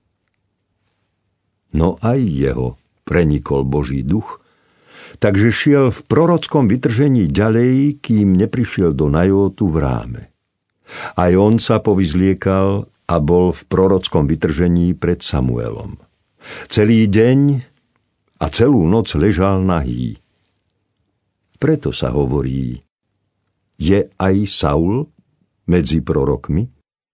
No aj jeho prenikol Boží duch, takže šiel v prorockom vytržení ďalej, kým neprišiel do Najótu v Ráme. Aj on sa povyzliekal a bol v prorockom vytržení pred Samuelom. Celý deň a celú noc ležal nahý. Preto sa hovorí, je aj Saul medzi prorokmi?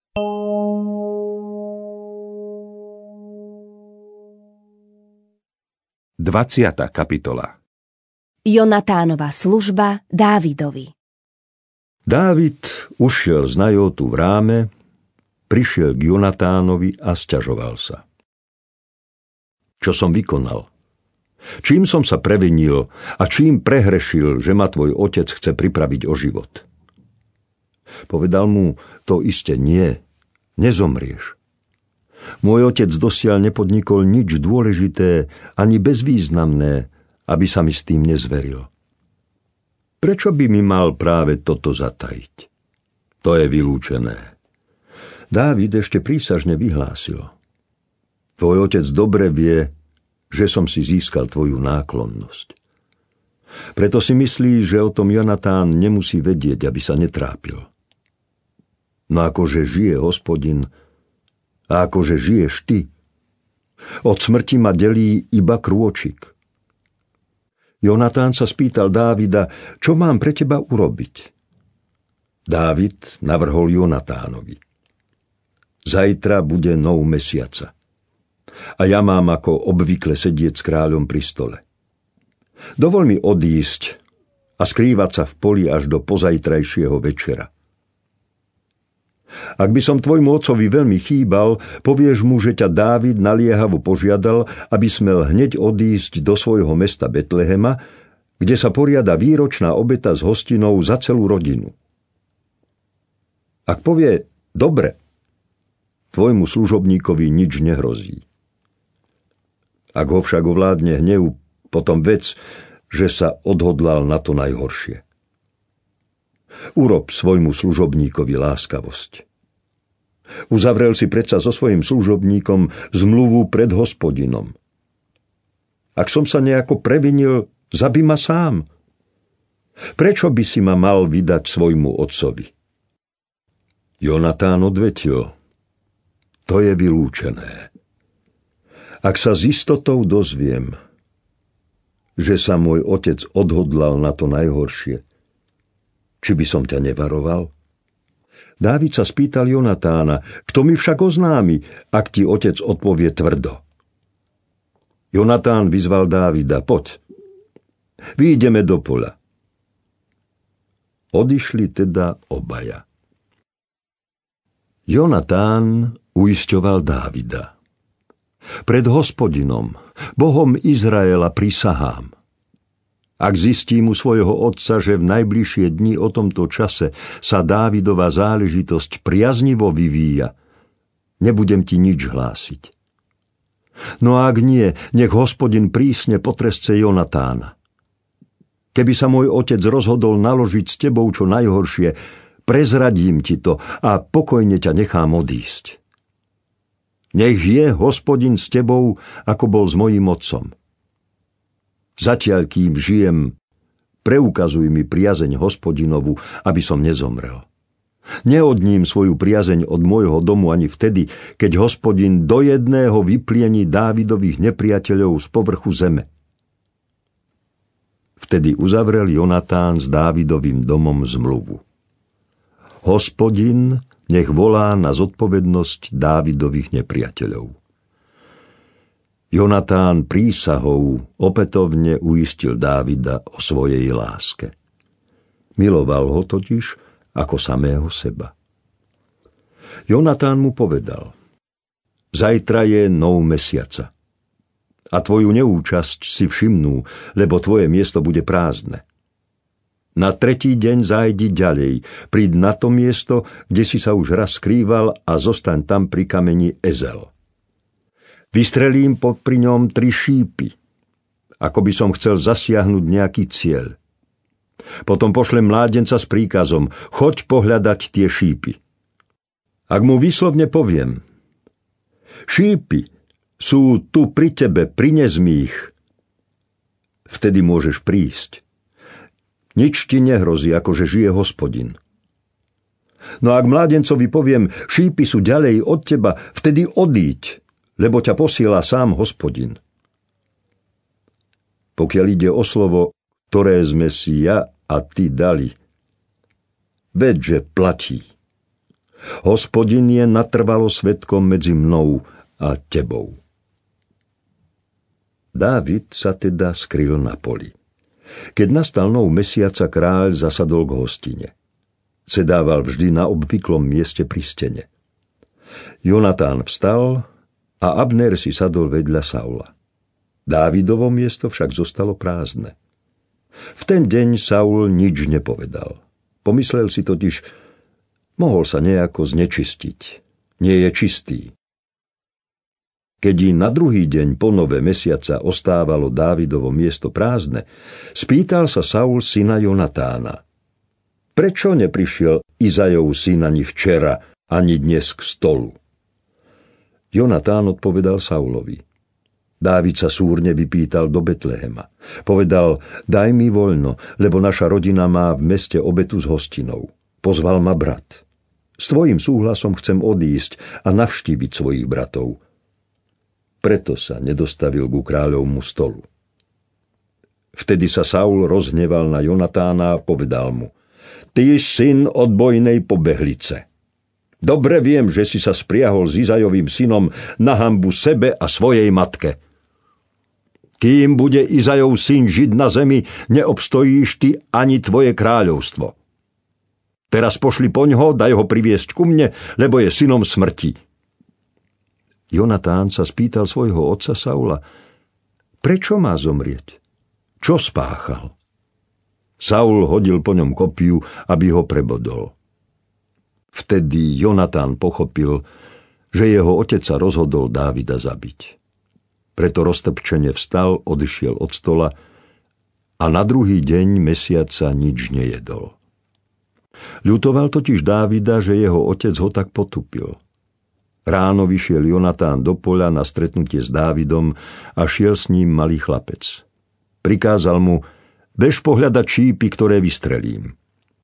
dvadsiata kapitola. Jonatánova služba Dávidovi. Dávid ušiel z Najótu v Ráme, prišiel k Jonatánovi a sťažoval sa. Čo som vykonal? Čím som sa previnil a čím prehrešil, že ma tvoj otec chce pripraviť o život? Povedal mu, to iste nie, nezomrieš. Môj otec dosiaľ nepodnikol nič dôležité ani bezvýznamné, aby sa mi s tým nezveril. Prečo by mi mal práve toto zatajiť? To je vylúčené. Dávid ešte prísažne vyhlásil. Tvoj otec dobre vie, že som si získal tvoju náklonnosť. Preto si myslí, že o tom Jonatán nemusí vedieť, aby sa netrápil. No akože žije Hospodin, a akože žiješ ty, od smrti ma delí iba krôčik. Jonatán sa spýtal Dávida, čo mám pre teba urobiť? Dávid navrhol Jonatánovi. Zajtra bude nov mesiaca. A ja mám ako obvykle sedieť s kráľom pri stole. Dovol mi odísť a skrývať sa v poli až do pozajtrajšieho večera. Ak by som tvojmu otcovi veľmi chýbal, povieš mu, že ťa Dávid naliehavo požiadal, aby smel hneď odísť do svojho mesta Betlehema, kde sa poriada výročná obeta s hostinou za celú rodinu. Ak povie, dobre, tvojmu služobníkovi nič nehrozí. Ak ho však ovládne hnev, potom vec, že sa odhodlal na to najhoršie. Urob svojmu služobníkovi láskavosť. Uzavrel si predsa so svojím služobníkom zmluvu pred Hospodinom. Ak som sa nejako previnil, zabij ma sám. Prečo by si ma mal vydať svojmu otcovi? Jonatán odvetil, to je vylúčené. Ak sa s istotou dozviem, že sa môj otec odhodlal na to najhoršie, či by som ťa nevaroval? Dávid sa spýtal Jonatána, kto mi však oznámi, ak ti otec odpovie tvrdo. Jonatán vyzval Dávida, poď, vyjdeme do poľa. Odišli teda obaja. Jonatán uisťoval Dávida. Pred Hospodinom, Bohom Izraela prisahám. Ak zistím u svojho otca, že v najbližšie dni o tomto čase sa Dávidova záležitosť priaznivo vyvíja, nebudem ti nič hlásiť. No a ak nie, nech Hospodin prísne potresce Jonatána. Keby sa môj otec rozhodol naložiť s tebou čo najhoršie, prezradím ti to a pokojne ťa nechám odísť. Nech je Hospodin s tebou, ako bol s mojím otcom. Zatiaľ, kým žijem, preukazuj mi priazeň Hospodinovu, aby som nezomrel. Neodním svoju priazeň od môjho domu ani vtedy, keď Hospodin do jedného vyplieni Dávidových nepriateľov z povrchu zeme. Vtedy uzavrel Jonatán s Dávidovým domom zmluvu. Hospodin nech volá na zodpovednosť Dávidových nepriateľov. Jonatán prísahou opätovne uistil Dávida o svojej láske. Miloval ho totiž ako samého seba. Jonatán mu povedal, zajtra je nov mesiaca a tvoju neúčasť si všimnú, lebo tvoje miesto bude prázdne. Na tretí deň zájdi ďalej, príď na to miesto, kde si sa už raz skrýval a zostaň tam pri kameni Ezel. Vystrelím popri ňom tri šípy, ako by som chcel zasiahnuť nejaký cieľ. Potom pošlem mládenca s príkazom, choď pohľadať tie šípy. Ak mu výslovne poviem, šípy sú tu pri tebe, prines mi ich, vtedy môžeš prísť. Nič ti nehrozí, akože žije Hospodin. No ak mládencovi poviem, šípy sú ďalej od teba, vtedy odíď, lebo ťa posiela sám Hospodin. pokiaľ ide o slovo, ktoré sme si ja a ty dali, veďže platí. Hospodin je natrvalo svedkom medzi mnou a tebou. Dávid sa teda skryl na poli. Keď nastal nov mesiaca, kráľ zasadol k hostine. Sedával vždy na obvyklom mieste pri stene. Jonatán vstal a Abner si sadol vedľa Saula. Dávidovo miesto však zostalo prázdne. V ten deň Saul nič nepovedal. Pomyslel si totiž, mohol sa nejako znečistiť. Nie je čistý. Keď i na druhý deň po nové mesiaca ostávalo Dávidovo miesto prázdne, spýtal sa Saul syna Jonatána. Prečo neprišiel Izajov syn ani včera, ani dnes k stolu? Jonatán odpovedal Saulovi. Dávid sa súrne vypýtal do Betlehema. Povedal, daj mi voľno, lebo naša rodina má v meste obetu s hostinou. Pozval ma brat. S tvojim súhlasom chcem odísť a navštíviť svojich bratov. Preto sa nedostavil ku kráľovmu stolu. Vtedy sa Saul rozhneval na Jonatána a povedal mu, ty syn odbojnej pobehlice. Dobre viem, že si sa spriahol s Izajovým synom na hanbu sebe a svojej matke. Kým bude Izajov syn žiť na zemi, neobstojíš ty ani tvoje kráľovstvo. Teraz pošli poňho, daj ho priviesť ku mne, lebo je synom smrti. Jonatán sa spýtal svojho otca Saula, prečo má zomrieť? Čo spáchal? Saul hodil po ňom kopiu, aby ho prebodol. Vtedy Jonatán pochopil, že jeho otec sa rozhodol Dávida zabiť. Preto roztrpčene vstal, odišiel od stola a na druhý deň mesiaca nič nejedol. Ľutoval totiž Dávida, že jeho otec ho tak potupil. Ráno vyšiel Jonatán do poľa na stretnutie s Dávidom a šiel s ním malý chlapec. Prikázal mu, bež pohľadať šípy, ktoré vystrelím.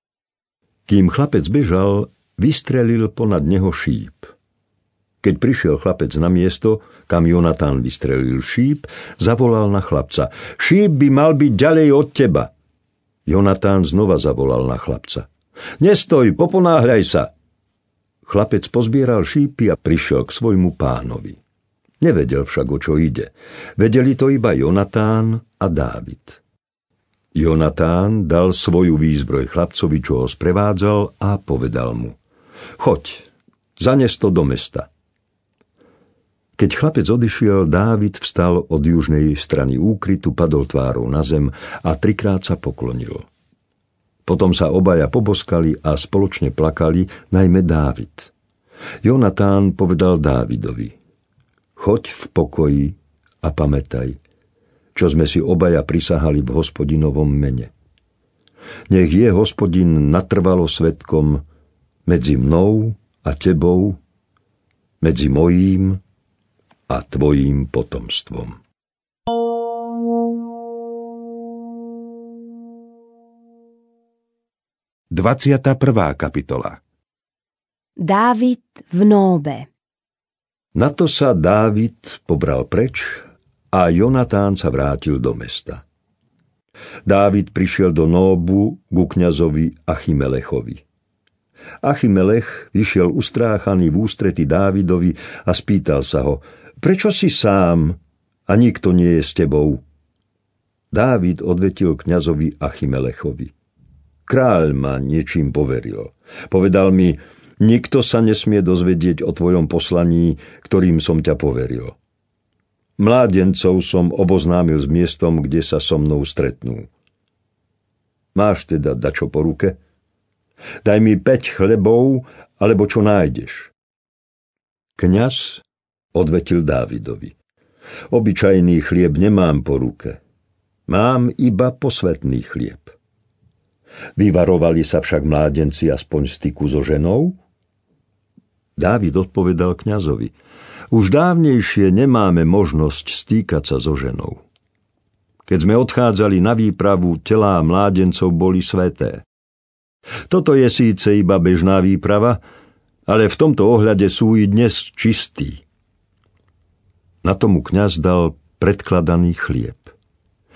Kým chlapec bežal, vystrelil ponad neho šíp. Keď prišiel chlapec na miesto, kam Jonatán vystrelil šíp, zavolal na chlapca. Šíp by mal byť ďalej od teba. Jonatán znova zavolal na chlapca. Nestoj, poponáhľaj sa. Chlapec pozbieral šípy a prišiel k svojmu pánovi. Nevedel však, o čo ide. Vedeli to iba Jonatán a Dávid. Jonatán dal svoju výzbroj chlapcovi, čo ho sprevádzal, a povedal mu: choď, zanes to do mesta. Keď chlapec odišiel, Dávid vstal od južnej strany úkrytu, padol tvárou na zem a trikrát sa poklonil. Potom sa obaja poboskali a spoločne plakali, najmä Dávid. Jonatán povedal Dávidovi: choď v pokoji a pamätaj, čo sme si obaja prisahali v Hospodinovom mene. Nech je Hospodin natrvalo svedkom medzi mnou a tebou, medzi mojím a tvojím potomstvom. dvadsiata prvá kapitola. Dávid v Nóbe. Na to sa Dávid pobral preč a Jonatán sa vrátil do mesta. Dávid prišiel do Nóbu ku kňazovi Achimelechovi. Achimelech vyšiel ustráchaný v ústrety Dávidovi a spýtal sa ho: prečo si sám a nikto nie je s tebou? Dávid odvetil kňazovi Achimelechovi: kráľ ma niečím poveril. Povedal mi: nikto sa nesmie dozvedieť o tvojom poslaní, ktorým som ťa poveril. Mládencov som oboznámil s miestom, kde sa so mnou stretnú. Máš teda dačo po ruke? Daj mi päť chlebov, alebo čo nájdeš. Kňaz odvetil Dávidovi: obyčajný chlieb nemám po ruke. Mám iba posvätný chlieb. Vyvarovali sa však mládenci aspoň styku so ženou? Dávid odpovedal kňazovi: už dávnejšie nemáme možnosť stýkať sa so ženou. Keď sme odchádzali na výpravu, telá mládencov boli sväté. Toto je síce iba bežná výprava, ale v tomto ohľade sú i dnes čistí. Na tomu kňaz dal predkladaný chlieb.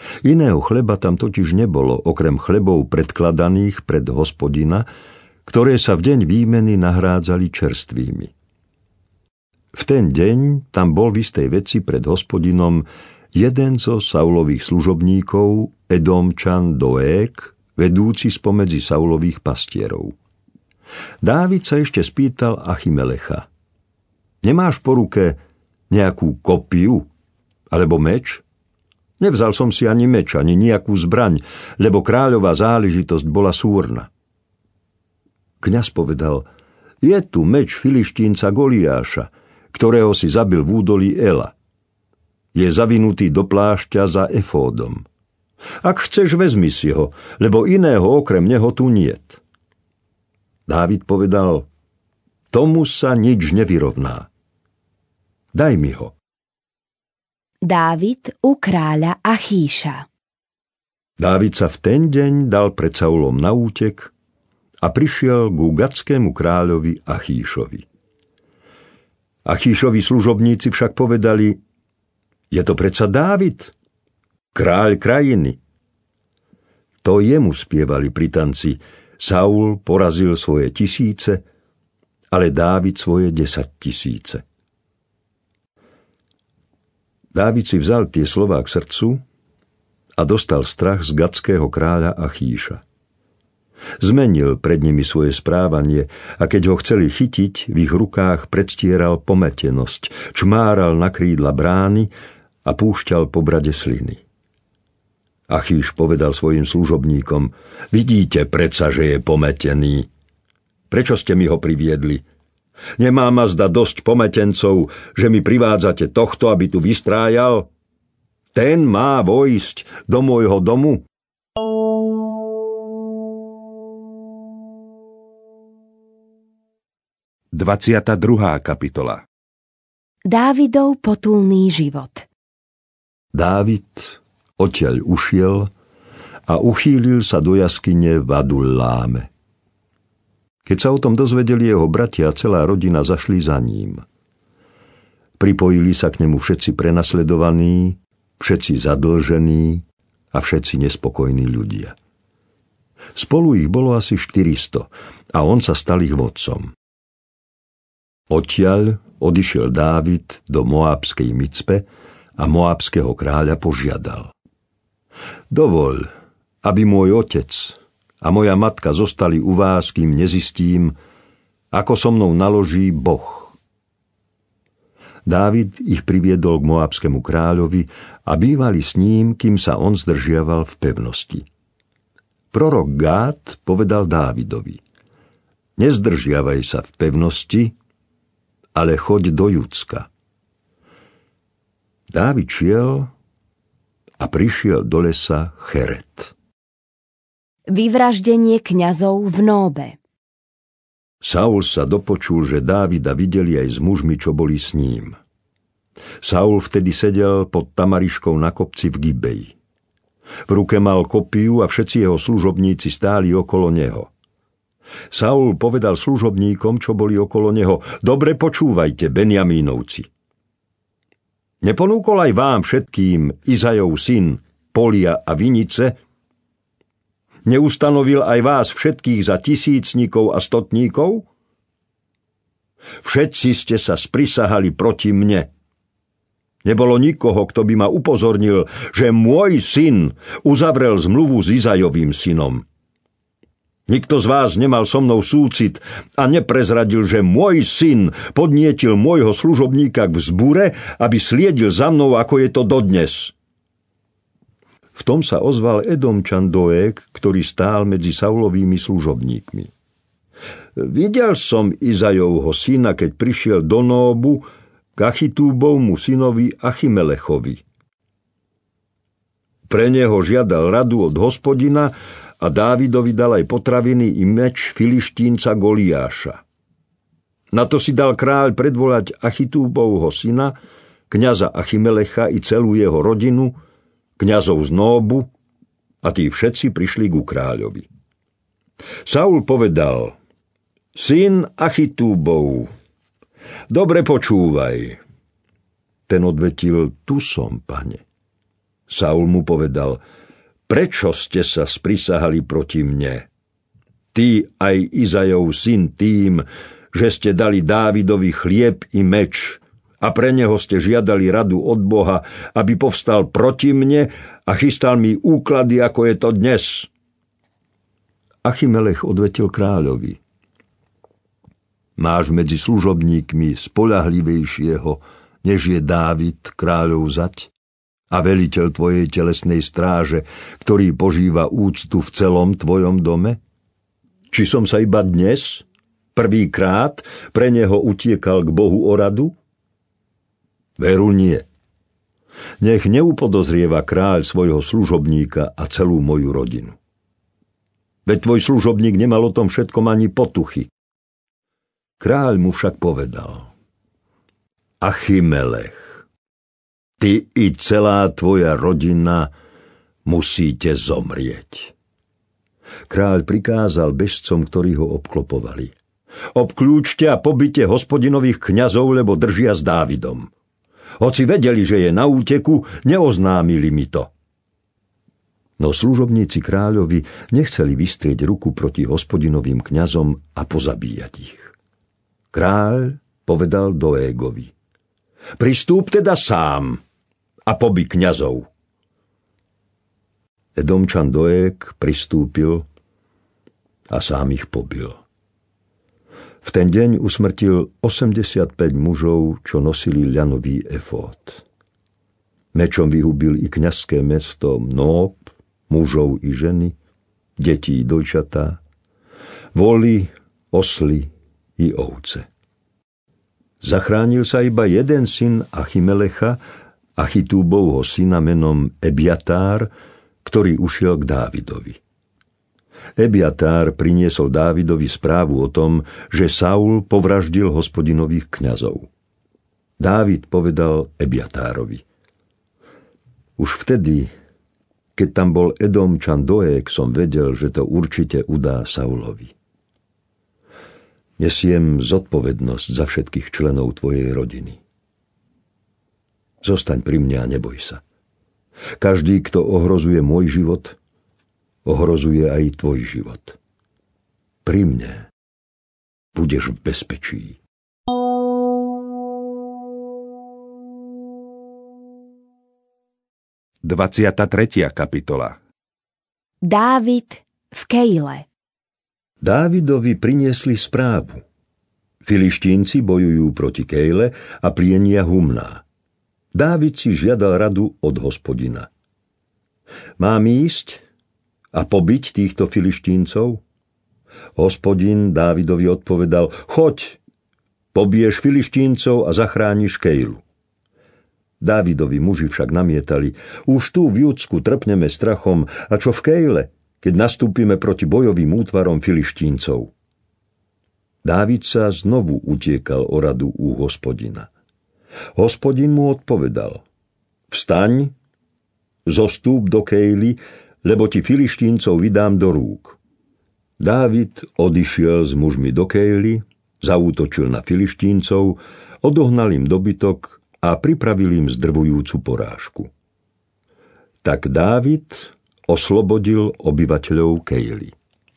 Iného chleba tam totiž nebolo, okrem chlebov predkladaných pred Hospodina, ktoré sa v deň výmeny nahrádzali čerstvými. V ten deň tam bol v istej veci pred Hospodinom jeden zo Saulových služobníkov, Edomčan Doeg, vedúci spomedzi Saulových pastierov. Dávid sa ešte spýtal Achimelecha: Nemáš po ruke nejakú kopiu alebo meč? Nevzal som si ani meč, ani nejakú zbraň, lebo kráľová záležitosť bola súrna. Kňaz povedal: Je tu meč Filištínca Goliáša, ktorého si zabil v údolí Ela. Je zavinutý do plášťa za efódom. Ak chceš, vezmi si ho, lebo iného okrem neho tu niet. Dávid povedal: Tomu sa nič nevyrovná. Daj mi ho. Dávid u kráľa Achíša. Dávid sa v ten deň dal pred Saulom na útek a prišiel ku gatskému kráľovi Achíšovi. Achíšovi služobníci však povedali: Je to predsa Dávid, kráľ krajiny. To jemu spievali pri tanci: Saul porazil svoje tisíce, ale Dávid svoje desať tisíce. Dávid si vzal tie slová k srdcu a dostal strach z gatského kráľa Achíša. Zmenil pred nimi svoje správanie a keď ho chceli chytiť, v ich rukách predstieral pometenosť, čmáral na krídla brány a púšťal po brade sliny. Achíš povedal svojim služobníkom: Vidíte predsa, že je pometený. Prečo ste mi ho priviedli? Nemá ma zda dosť pometencov, že mi privádzate tohto, aby tu vystrájal? Ten má vojsť do môjho domu? dvadsiata druhá kapitola. Dávidov potulný život. Dávid odtiaľ ušiel a uchýlil sa do jaskyne v Adulláme. Keď sa o tom dozvedeli jeho bratia, celá rodina zašli za ním. Pripojili sa k nemu všetci prenasledovaní, všetci zadlžení a všetci nespokojní ľudia. Spolu ich bolo asi štyristo a on sa stal ich vodcom. Odtiaľ odišiel Dávid do moábskej Micpe a moábskeho kráľa požiadal: Dovoľ, aby môj otec a moja matka zostali u vás, kým nezistím, ako so mnou naloží Boh. Dávid ich priviedol k moábskému kráľovi a bývali s ním, kým sa on zdržiaval v pevnosti. Prorok Gád povedal Dávidovi: Nezdržiavaj sa v pevnosti, ale choď do Judska. Dávid šiel a prišiel do lesa Cheret. Vyvraždenie kňazov v Nóbe. Saul sa dopočul, že Dávida videli aj s mužmi, čo boli s ním. Saul vtedy sedel pod tamariškou na kopci v Gibeji. V ruke mal kopiu a všetci jeho služobníci stáli okolo neho. Saul povedal služobníkom, čo boli okolo neho: Dobre počúvajte, Benjamínovci. Neponúkol aj vám všetkým Izajov syn polia a vinice? Neustanovil aj vás všetkých za tisícnikov a stotníkov? Všetci ste sa sprisahali proti mne. Nebolo nikoho, kto by ma upozornil, že môj syn uzavrel zmluvu s Izajovým synom. Nikto z vás nemal so mnou súcit a neprezradil, že môj syn podnietil môjho služobníka k vzbure, aby sliedil za mnou, ako je to dodnes. V tom sa ozval Edomčan Doeg, ktorý stál medzi Saulovými služobníkmi. Videl som Izajovho syna, keď prišiel do Nóbu k Achitúbovmu synovi Achimelechovi. Pre neho žiadal radu od Hospodina a Dávidovi dal aj potraviny i meč Filištínca Goliáša. Na to si dal kráľ predvolať Achitúbovho syna, kňaza Achimelecha i celú jeho rodinu, kňazov z Nóbu, a tí všetci prišli ku kráľovi. Saul povedal: Syn Achitúbov, dobre počúvaj. Ten odvetil: Tu som, pane. Saul mu povedal: Prečo ste sa sprisahali proti mne? Ty aj Izajov syn tým, že ste dali Dávidovi chlieb i meč a pre neho ste žiadali radu od Boha, aby povstal proti mne a chystal mi úklady, ako je to dnes. Achimelech odvetil kráľovi: Máš medzi služobníkmi spoľahlivejšieho, než je Dávid, kráľov zať, a veliteľ tvojej telesnej stráže, ktorý požíva úctu v celom tvojom dome? Či som sa iba dnes, prvýkrát, pre neho utiekal k Bohu o radu? Veru nie. Nech neupodozrieva kráľ svojho služobníka a celú moju rodinu. Veď tvoj služobník nemal o tom všetkom ani potuchy. Kráľ mu však povedal: Achimelech, ty i celá tvoja rodina musíte zomrieť. Kráľ prikázal bežcom, ktorí ho obklopovali: Obkľúčte a pobite hospodinových kňazov, lebo držia s Dávidom. Hoci vedeli, že je na úteku, neoznámili mi to. No služobníci kráľovi nechceli vystrieť ruku proti hospodinovým kňazom a pozabíjať ich. Kráľ povedal Doégovi: Pristúp teda sám a pobi kňazov. Edomčan Doeg pristúpil a sám ich pobil. V ten deň usmrtil osemdesiatpäť mužov, čo nosili ľanový efód. Mečom vyhubil i kňazské mesto Nób, mužov i ženy, deti i dojčatá, voly, osly i ovce. Zachránil sa iba jeden syn Achimelecha, Achitúbovho syna menom Ebiatár, ktorý ušiel k Dávidovi. Ebiatár priniesol Dávidovi správu o tom, že Saul povraždil hospodinových kňazov. Dávid povedal Ebiatárovi: Už vtedy, keď tam bol Edomčan Doeg, som vedel, že to určite udá Saulovi. Nesiem zodpovednosť za všetkých členov tvojej rodiny. Zostaň pri mne a neboj sa. Každý, kto ohrozuje môj život, ohrozuje aj tvoj život. Pri mne budeš v bezpečí. dvadsiata tretia kapitola. Dávid v Kejle. Dávidovi priniesli správu. Filištínci bojujú proti Kejle a plienia humná. Dávid si žiadal radu od Hospodina. Mám ísť a pobiť týchto Filištíncov? Hospodin Dávidovi odpovedal: Choď, pobiješ Filištíncov a zachrániš Kejlu. Dávidovi muži však namietali: Už tu v Júdsku trpneme strachom, a čo v Kejle, keď nastúpime proti bojovým útvarom Filištíncov? Dávid sa znovu utiekal o radu u Hospodina. Hospodin mu odpovedal: Vstaň, zostúp do Kejly, lebo ti Filištíncov vydám do rúk. Dávid odišiel s mužmi do Kejly, zaútočil na Filištíncov, odohnal im dobytok a pripravil im zdrvujúcu porážku. Tak Dávid oslobodil obyvateľov Kejly.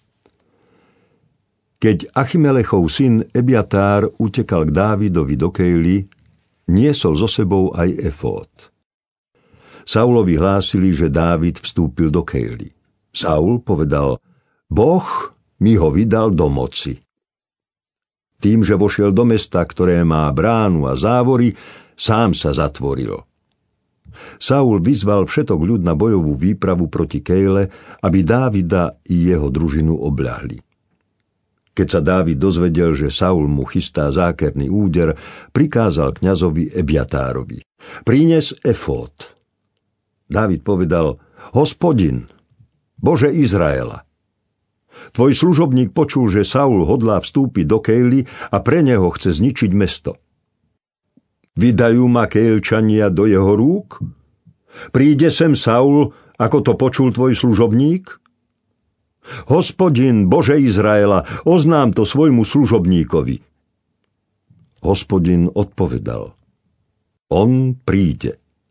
Keď Achimelechov syn Ebiatár utekal k Dávidovi do Kejly, niesol so sebou aj efód. Saulovi hlásili, že Dávid vstúpil do Kejly. Saul povedal: Boh mi ho vydal do moci. Tým, že vošiel do mesta, ktoré má bránu a závory, sám sa zatvoril. Saul vyzval všetok ľud na bojovú výpravu proti Kejle, aby Dávida i jeho družinu obľahli. Keď sa Dávid dozvedel, že Saul mu chystá zákerný úder, prikázal kňazovi Ebiatárovi: Prines efód. Dávid povedal: Hospodin, Bože Izraela, tvoj služobník počul, že Saul hodlá vstúpiť do Kejly a pre neho chce zničiť mesto. Vydajú ma Kejlčania do jeho rúk? Príde sem Saul, ako to počul tvoj služobník? Hospodin, Bože Izraela, oznám to svojmu služobníkovi. Hospodin odpovedal: On príde.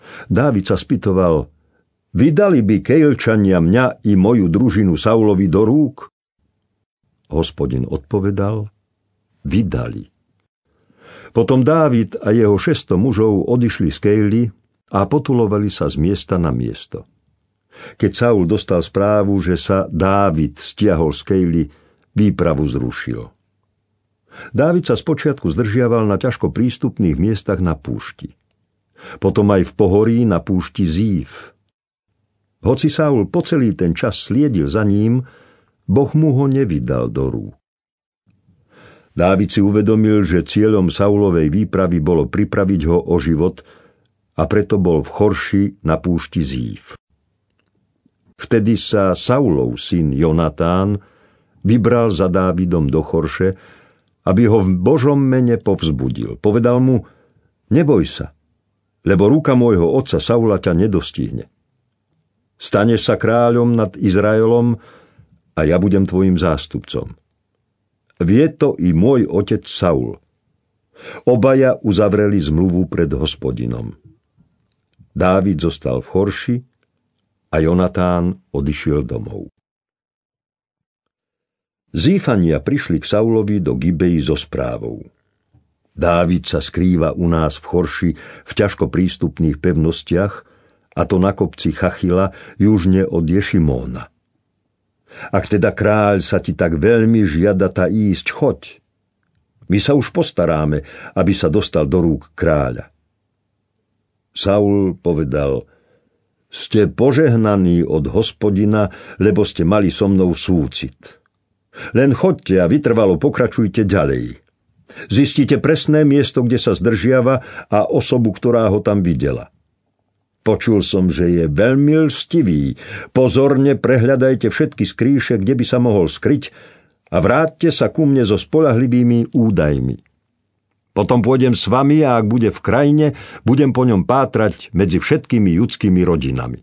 Dávid sa spýtoval: Vydali by Kejlčania mňa i moju družinu Saulovi do rúk? Hospodin odpovedal: Vydali. Potom Dávid a jeho šesťsto mužov odišli z Kejly a potulovali sa z miesta na miesto. Keď Saul dostal správu, že sa Dávid stiahol z Kejly, výpravu zrušil. Dávid sa spočiatku zdržiaval na ťažko prístupných miestach na púšti. Potom aj v pohorí na púšti Zív. Hoci Saul po celý ten čas sliedil za ním, Boh mu ho nevydal do rúk. Dávid si uvedomil, že cieľom Saulovej výpravy bolo pripraviť ho o život, a preto bol v Chorši na púšti Zív. Vtedy sa Saulov syn Jonatán vybral za Dávidom do Chorše, aby ho v Božom mene povzbudil. Povedal mu: Neboj sa, lebo ruka môjho otca Saula ťa nedostihne. Staneš sa kráľom nad Izraelom a ja budem tvojim zástupcom. Vie to i môj otec Saul. Obaja uzavreli zmluvu pred Hospodinom. Dávid zostal v Chorši a Jonatán odišiel domov. Zífania prišli k Saulovi do Gibei so správou: Dávid sa skrýva u nás v Chorši v ťažko prístupných pevnostiach, a to na kopci Chachila južne od Ješimóna. Ak teda kráľ sa ti tak veľmi žiada ta ísť, choď. My sa už postaráme, aby sa dostal do rúk kráľa. Saul povedal: Ste požehnaní od Hospodina, lebo ste mali so mnou súcit. Len choďte a vytrvalo pokračujte ďalej. Zistite presné miesto, kde sa zdržiava, a osobu, ktorá ho tam videla. Počul som, že je veľmi lstivý. Pozorne prehľadajte všetky skrýše, kde by sa mohol skryť, a vráťte sa ku mne so spoľahlivými údajmi. Potom pôjdem s vami a ak bude v krajine, budem po ňom pátrať medzi všetkými judskými rodinami.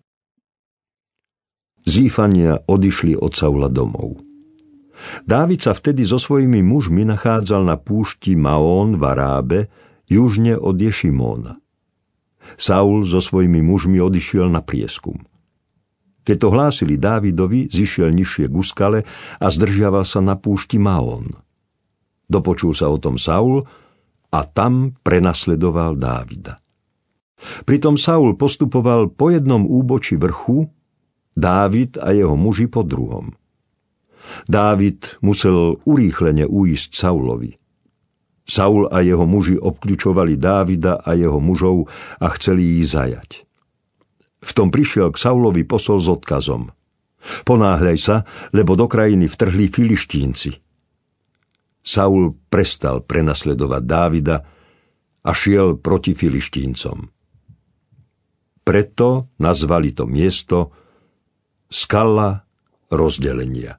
Zífania odišli od Saula domov. Dávid sa vtedy so svojimi mužmi nachádzal na púšti Maón v Arábe, južne od Ješimóna. Saul so svojimi mužmi odišiel na prieskum. Keď to hlásili Dávidovi, zišiel nižšie k skale a zdržiaval sa na púšti Maón. Dopočul sa o tom Saul a tam prenasledoval Dávida. Pritom Saul postupoval po jednom úbočí vrchu, Dávid a jeho muži po druhom. Dávid musel urýchlene uísť Saulovi. Saul a jeho muži obkľučovali Dávida a jeho mužov a chceli ich zajať. V tom prišiel k Saulovi posol s odkazom: Ponáhľaj sa, lebo do krajiny vtrhli Filištínci. Saul prestal prenasledovať Dávida a šiel proti Filištíncom. Preto nazvali to miesto Skala rozdelenia.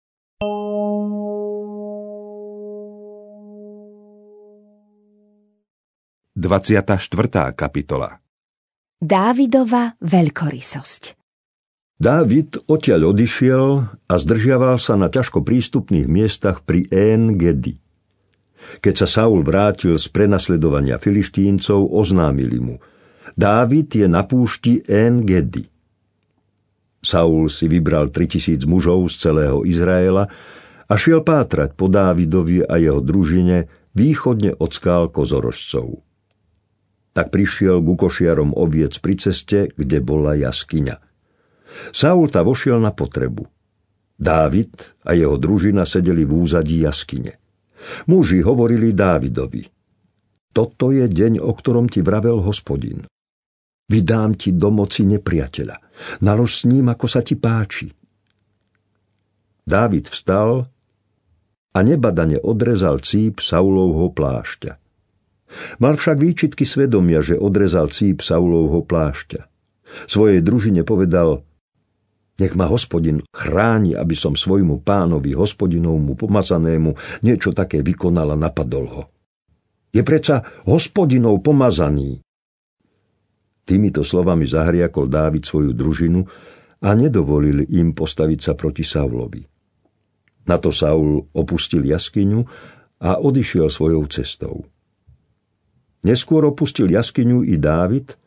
dvadsiata štvrtá kapitola. Dávidova veľkorysosť. Dávid odtiaľ odišiel a zdržiaval sa na ťažko prístupných miestach pri En Gedi. Keď sa Saul vrátil z prenasledovania Filištíncov, oznámili mu: Dávid je na púšti En Gedi. Saul si vybral tritisíc mužov z celého Izraela a šiel pátrať po Dávidovi a jeho družine východne od skál kozorožcov. Tak prišiel ku košiarom oviec pri ceste, kde bola jaskyňa. Saul ta vošiel na potrebu. Dávid a jeho družina sedeli v úzadí jaskyne. Muži hovorili Dávidovi: Toto je deň, o ktorom ti vravel Hospodin. Vydám ti do moci nepriateľa. Nalož s ním, ako sa ti páči. Dávid vstal a nebadane odrezal cíp Saulovho plášťa. Mal však výčitky svedomia, že odrezal cíp Saulovho plášťa. Svojej družine povedal: Nech ma Hospodin chráni, aby som svojmu pánovi, Hospodinovmu pomazanému, niečo také vykonal a napadol ho. Je predsa Hospodinov pomazaný. Týmito slovami zahriakol Dávid svoju družinu a nedovolil im postaviť sa proti Saulovi. Na to Saul opustil jaskyňu a odišiel svojou cestou. Neskôr opustil jaskyňu i Dávid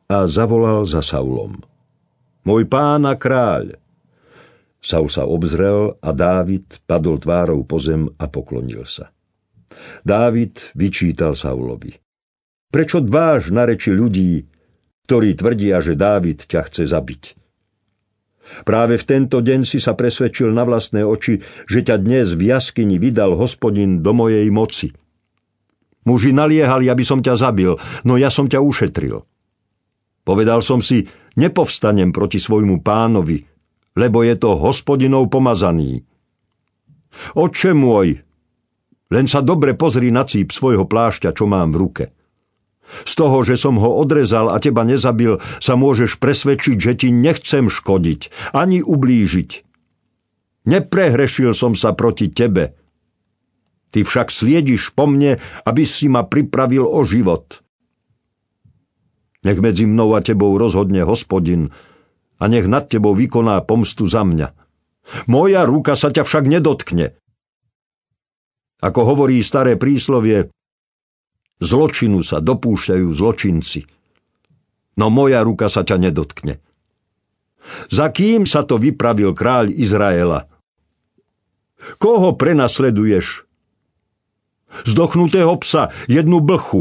a zavolal za Saulom. Môj pán a kráľ! Saul sa obzrel a Dávid padol tvárou po zem a poklonil sa. Dávid vyčítal Saulovi. Prečo dbáš na reči ľudí, ktorí tvrdia, že Dávid ťa chce zabiť? Práve v tento deň si sa presvedčil na vlastné oči, že ťa dnes v jaskyni vydal Hospodin do mojej moci. Muži naliehali, aby som ťa zabil, no ja som ťa ušetril. Povedal som si, nepovstanem proti svojmu pánovi, lebo je to Hospodinov pomazaný. Otče môj, len sa dobre pozri na cíp svojho plášťa, čo mám v ruke. Z toho, že som ho odrezal a teba nezabil, sa môžeš presvedčiť, že ti nechcem škodiť, ani ublížiť. Neprehrešil som sa proti tebe. Ty však sliediš po mne, aby si ma pripravil o život. Nech medzi mnou a tebou rozhodne Hospodin a nech nad tebou vykoná pomstu za mňa. Moja ruka sa ťa však nedotkne. Ako hovorí staré príslovie, zločinu sa dopúšťajú zločinci, no moja ruka sa ťa nedotkne. Za kým sa to vypravil kráľ Izraela? Koho prenasleduješ? Zdochnutého psa, jednu blchu.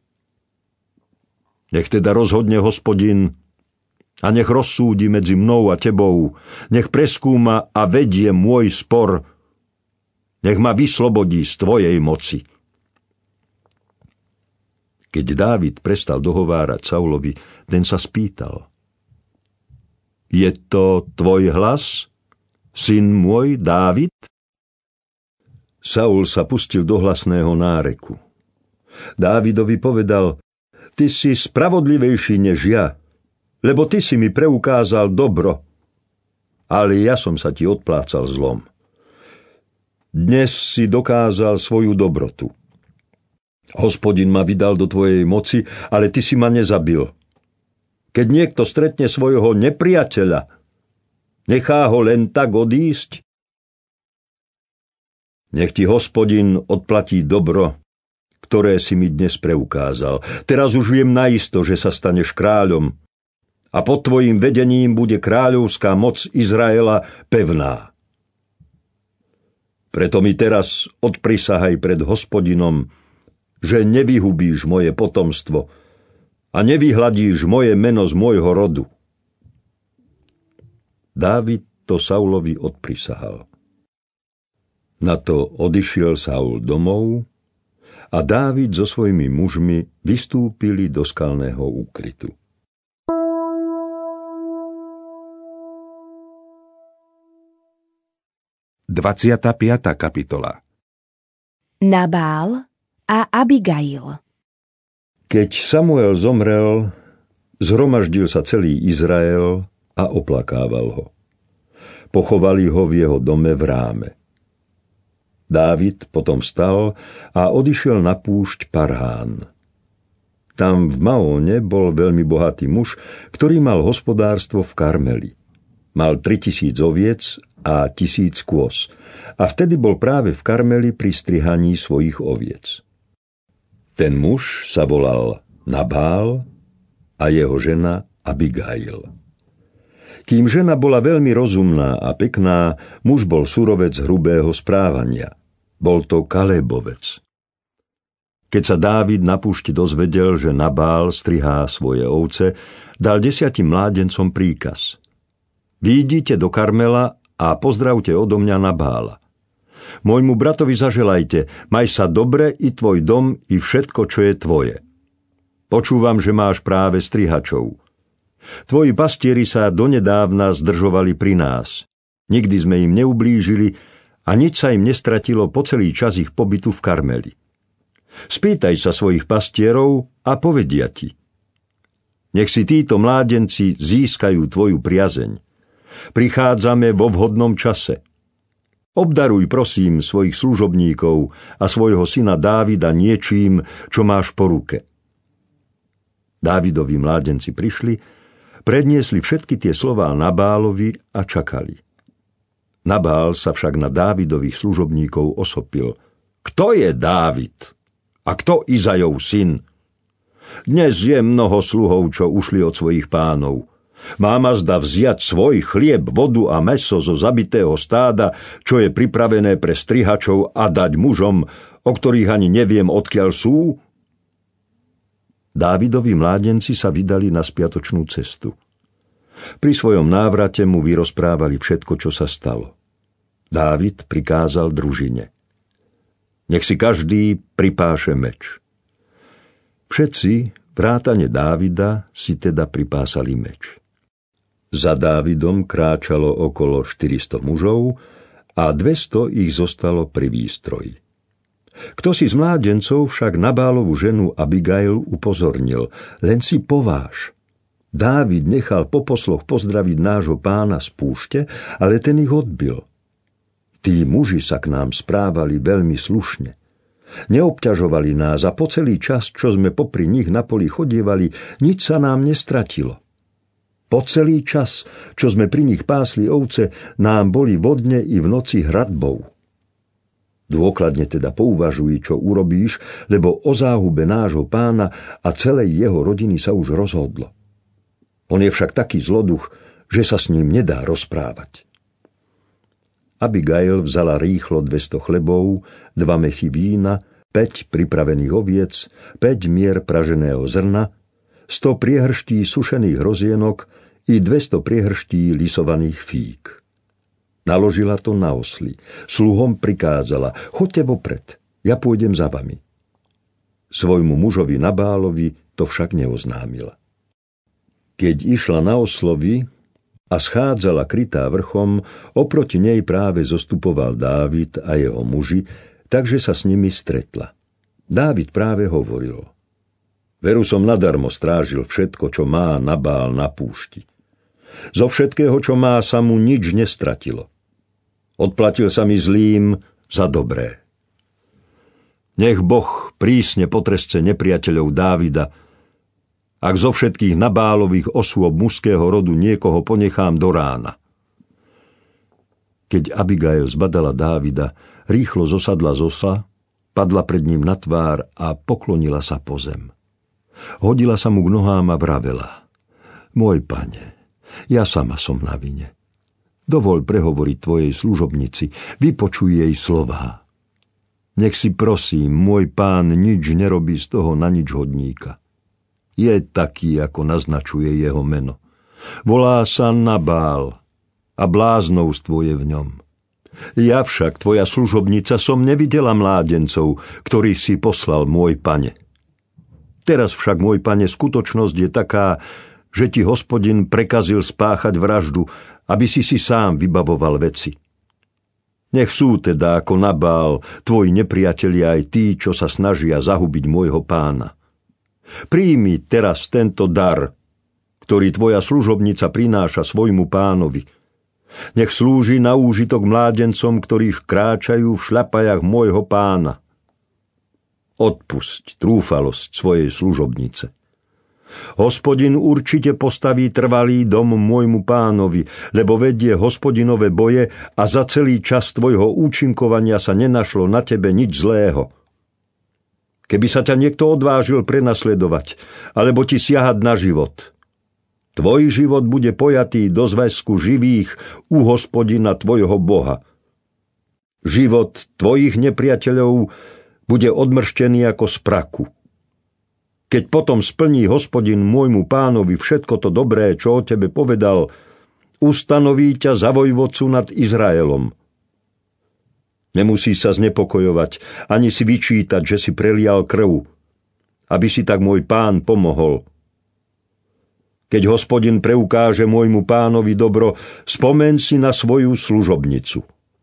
Nech teda rozhodne Hospodin a nech rozsúdi medzi mnou a tebou, nech preskúma a vedie môj spor, nech ma vyslobodí z tvojej moci. Keď Dávid prestal dohovárať Saulovi, ten sa spýtal. Je to tvoj hlas, syn môj Dávid? Saul sa pustil do hlasného náreku. Dávidovi povedal, ty si spravodlivejší než ja, lebo ty si mi preukázal dobro, ale ja som sa ti odplácal zlom. Dnes si dokázal svoju dobrotu. Hospodin ma vydal do tvojej moci, ale ty si ma nezabil. Keď niekto stretne svojho nepriateľa, nechá ho len tak odísť? Nech ti Hospodin odplatí dobro, ktoré si mi dnes preukázal. Teraz už viem naisto, že sa staneš kráľom a pod tvojim vedením bude kráľovská moc Izraela pevná. Preto mi teraz odprisahaj pred Hospodinom, že nevyhubíš moje potomstvo a nevyhladíš moje meno z môjho rodu. Dávid to Saulovi odprisahal. Na to odišiel Saul domov a Dávid so svojimi mužmi vystúpili do skalného úkrytu. dvadsiata piata kapitola. Nabál a Abigail. Keď Samuel zomrel, zhromaždil sa celý Izrael a oplakával ho. Pochovali ho v jeho dome v Ráme. Dávid potom vstal a odišiel na púšť Parhán. Tam v Maóne bol veľmi bohatý muž, ktorý mal hospodárstvo v Karmeli. Mal tritisíc oviec a tisíc kôz a vtedy bol práve v Karmeli pri strihaní svojich oviec. Ten muž sa volal Nabál a jeho žena Abigail. Kým žena bola veľmi rozumná a pekná, muž bol surovec hrubého správania. Bol to Kalebovec. Keď sa Dávid na púšti dozvedel, že Nabál strihá svoje ovce, dal desiatim mládencom príkaz. Výjdite do Karmela a pozdravte odo mňa Nabála. Môjmu bratovi zaželajte, maj sa dobre i tvoj dom, i všetko, čo je tvoje. Počúvam, že máš práve strihačov. Tvoji pastieri sa donedávna zdržovali pri nás. Nikdy sme im neublížili a nič sa im nestratilo po celý čas ich pobytu v Karmeli. Spýtaj sa svojich pastierov a povedia ti. Nech si títo mládenci získajú tvoju priazeň. Prichádzame vo vhodnom čase. Obdaruj, prosím, svojich služobníkov a svojho syna Dávida niečím, čo máš po ruke. Dávidovi mládenci prišli, predniesli všetky tie slová Nabálovi a čakali. Nabál sa však na Dávidových služobníkov osopil. Kto je Dávid? A kto Izajov syn? Dnes je mnoho sluhov, čo ušli od svojich pánov. Mám azda vziať svoj chlieb, vodu a mäso zo zabitého stáda, čo je pripravené pre strihačov, a dať mužom, o ktorých ani neviem, odkiaľ sú? Dávidovi mládenci sa vydali na spiatočnú cestu. Pri svojom návrate mu vyrozprávali všetko, čo sa stalo. Dávid prikázal družine: nech si každý pripáše meč. Všetci, vrátane Dávida, si teda pripásali meč. Za Dávidom kráčalo okolo štyristo mužov a dvesto ich zostalo pri výstroji. Kto si z mládencov však Nabálovu ženu Abigail upozornil: len si pováž. Dávid nechal po posloch pozdraviť nášho pána z púšte, ale ten ich odbil. Tí muži sa k nám správali veľmi slušne. Neobťažovali nás a po celý čas, čo sme popri nich na poli chodievali, nič sa nám nestratilo. Po celý čas, čo sme pri nich pásli ovce, nám boli vodne i v noci hradbou. Dôkladne teda pouvažuj, čo urobíš, lebo o záhube nášho pána a celej jeho rodiny sa už rozhodlo. On je však taký zloduch, že sa s ním nedá rozprávať. Abigail vzala rýchlo dvesto chlebov, dva mechy vína, päť pripravených oviec, päť mier praženého zrna, sto priehrští sušených hrozienok i dvesto priehrští lisovaných fík. Naložila to na osly. Sluhom prikázala: choďte vopred, ja pôjdem za vami. Svojmu mužovi Nabálovi to však neoznámila. Keď išla na oslovy a schádzala krytá vrchom, oproti nej práve zostupoval Dávid a jeho muži, takže sa s nimi stretla. Dávid práve hovoril: veru som nadarmo strážil všetko, čo má Nabál na púšti. Zo všetkého, čo má, sa mu nič nestratilo. Odplatil sa mi zlým za dobré. Nech Boh prísne potrestce nepriateľov Dávida, ak zo všetkých Nabálových osôb mužského rodu niekoho ponechám do rána. Keď Abigail zbadala Dávida, rýchlo zosadla z osla, padla pred ním na tvár a poklonila sa po zem. Hodila sa mu k nohám a vravela: môj pane, ja sama som na vine. Dovoľ prehovoriť tvojej služobnici, vypočuj jej slová. Nech si prosím, môj pán nič nerobí z toho na nič hodníka. Je taký, ako naznačuje jeho meno. Volá sa Nabál a bláznovstvo je v ňom. Ja však, tvoja služobnica, som nevidela mládencov, ktorých si poslal, môj pane. Teraz však, môj pane, skutočnosť je taká, že ti Hospodin prekazil spáchať vraždu, aby si si sám vybavoval veci. Nech sú teda ako Nabál tvoji nepriatelia aj tí, čo sa snažia zahubiť môjho pána. Príjmi teraz tento dar, ktorý tvoja služobnica prináša svojmu pánovi. Nech slúži na úžitok mládencom, ktorí kráčajú v šľapajach môjho pána. Odpusť trúfalosť svojej služobnice. Hospodin určite postaví trvalý dom môjmu pánovi, lebo vedie hospodinové boje a za celý čas tvojho účinkovania sa nenašlo na tebe nič zlého. Keby sa ťa niekto odvážil prenasledovať, alebo ti siahať na život, tvoj život bude pojatý do zväzku živých u Hospodina tvojho Boha. Život tvojich nepriateľov bude odmrštený ako z praku. Keď potom splní Hospodin môjmu pánovi všetko to dobré, čo o tebe povedal, ustanoví ťa za vojvodcu nad Izraelom. Nemusí sa znepokojovať, ani si vyčítať, že si prelial krv, aby si tak môj pán pomohol. Keď Hospodin preukáže môjmu pánovi dobro, spomeň si na svoju služobnicu.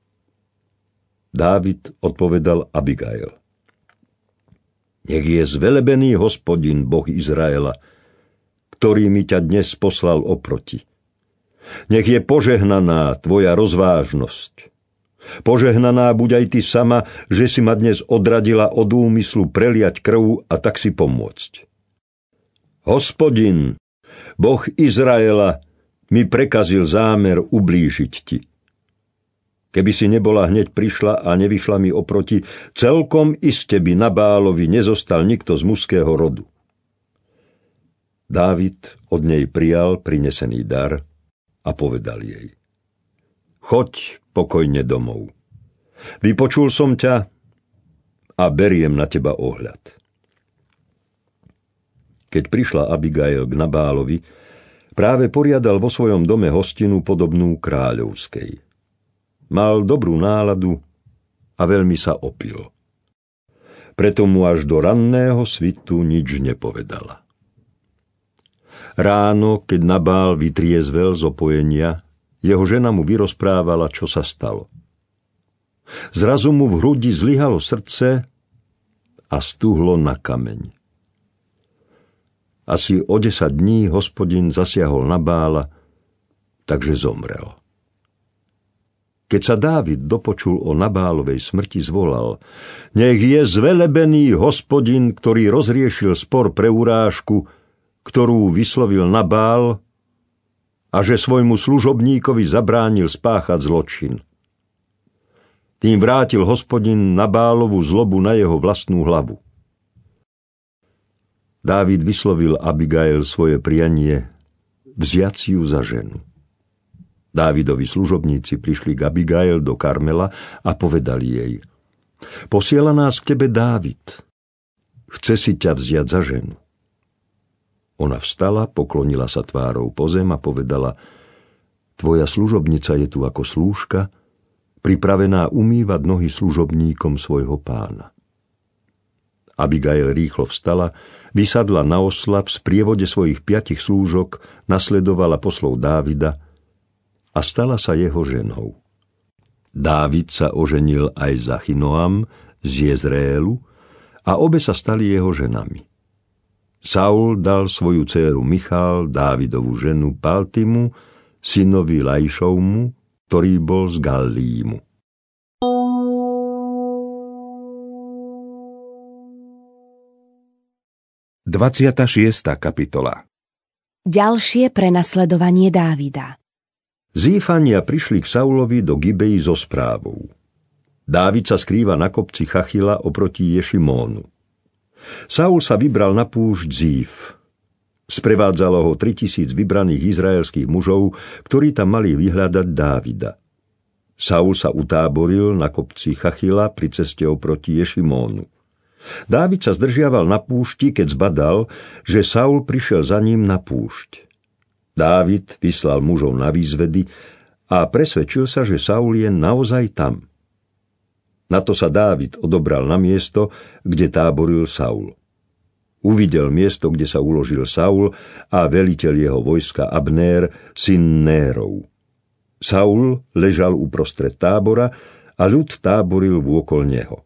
Dávid odpovedal Abigail: nech je zvelebený Hospodin, Boh Izraela, ktorý mi ťa dnes poslal oproti. Nech je požehnaná tvoja rozvážnosť. Požehnaná buď aj ty sama, že si ma dnes odradila od úmyslu preliať krv a tak si pomôcť. Hospodin, Boh Izraela, mi prekazil zámer ublížiť ti. Keby si nebola hneď prišla a nevyšla mi oproti, celkom iste by Nabálovi nezostal nikto z mužského rodu. Dávid od nej prijal prinesený dar a povedal jej: Choď pokojne domov. Vypočul som ťa a beriem na teba ohľad. Keď prišla Abigail k Nabálovi, práve poriadal vo svojom dome hostinu podobnú kráľovskej. Mal dobrú náladu a veľmi sa opil. Preto mu až do ranného svitu nič nepovedala. Ráno, keď Nabál vytriezvel z opojenia, jeho žena mu vyrozprávala, čo sa stalo. Zrazu mu v hrudi zlyhalo srdce a stuhlo na kameň. Asi o desať dní Hospodin zasiahol Nabála, takže zomrel. Keď sa Dávid dopočul o Nabálovej smrti, zvolal: Nech je zvelebený Hospodin, ktorý rozriešil spor pre urážku, ktorú vyslovil Nabál, a že svojmu služobníkovi zabránil spáchať zločin. Tým vrátil Hospodin Nabálovu zlobu na jeho vlastnú hlavu. Dávid vyslovil Abigail svoje prianie vziať si ju za ženu. Dávidovi služobníci prišli k Abigail do Karmela a povedali jej: Posiela nás k tebe Dávid. Chce si ťa vziať za ženu. Ona vstala, poklonila sa tvárou po zem a povedala: Tvoja služobnica je tu ako slúžka, pripravená umývať nohy služobníkom svojho pána. Abigail rýchlo vstala, vysadla na osla, v sprievode svojich piatich slúžok nasledovala poslov Dávida a stala sa jeho ženou. Dávid sa oženil aj za Achinoam z Jezreelu a obe sa stali jeho ženami. Saul dal svoju dcéru Michal, Dávidovú ženu, Paltimu, synovi Laišovmu, ktorý bol z Gallímu. dvadsiata šiesta kapitola. Ďalšie prenasledovanie Dávida. Zífania prišli k Saulovi do Gibei so správou: Dávid sa skrýva na kopci Chachila oproti Ješimónu. Saul sa vybral na púšť Zíf. Sprevádzalo ho tritisíc vybraných izraelských mužov, ktorí tam mali vyhľadať Dávida. Saul sa utáboril na kopci Chachila pri ceste oproti Ješimónu. Dávid sa zdržiaval na púšti, keď zbadal, že Saul prišiel za ním na púšť. Dávid vyslal mužov na výzvedy a presvedčil sa, že Saul je naozaj tam. Na to sa Dávid odobral na miesto, kde táboril Saul. Uvidel miesto, kde sa uložil Saul a veliteľ jeho vojska Abnér, syn Nérov. Saul ležal uprostred tábora a ľud táboril vôkol neho.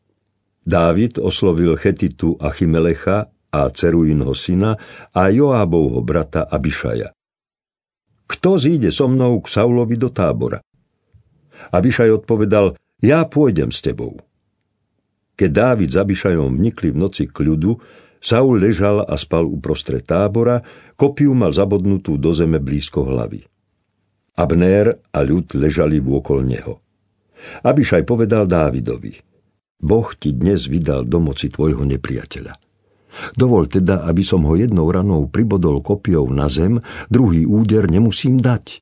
Dávid oslovil Chetitu Achimelecha a Ceruinho syna a Joábovho brata Abišaja. Kto zíde so mnou k Saulovi do tábora? Abišaj odpovedal: Ja pôjdem s tebou. Keď Dávid s Abišajom vnikli v noci k ľudu, Saul ležal a spal uprostred tábora, kopiu mal zabodnutú do zeme blízko hlavy. Abnér a ľud ležali vôkol neho. Abišaj povedal Dávidovi: Boh ti dnes vydal do moci tvojho nepriateľa. Dovol teda, aby som ho jednou ranou pribodol kopiou na zem, druhý úder nemusím dať.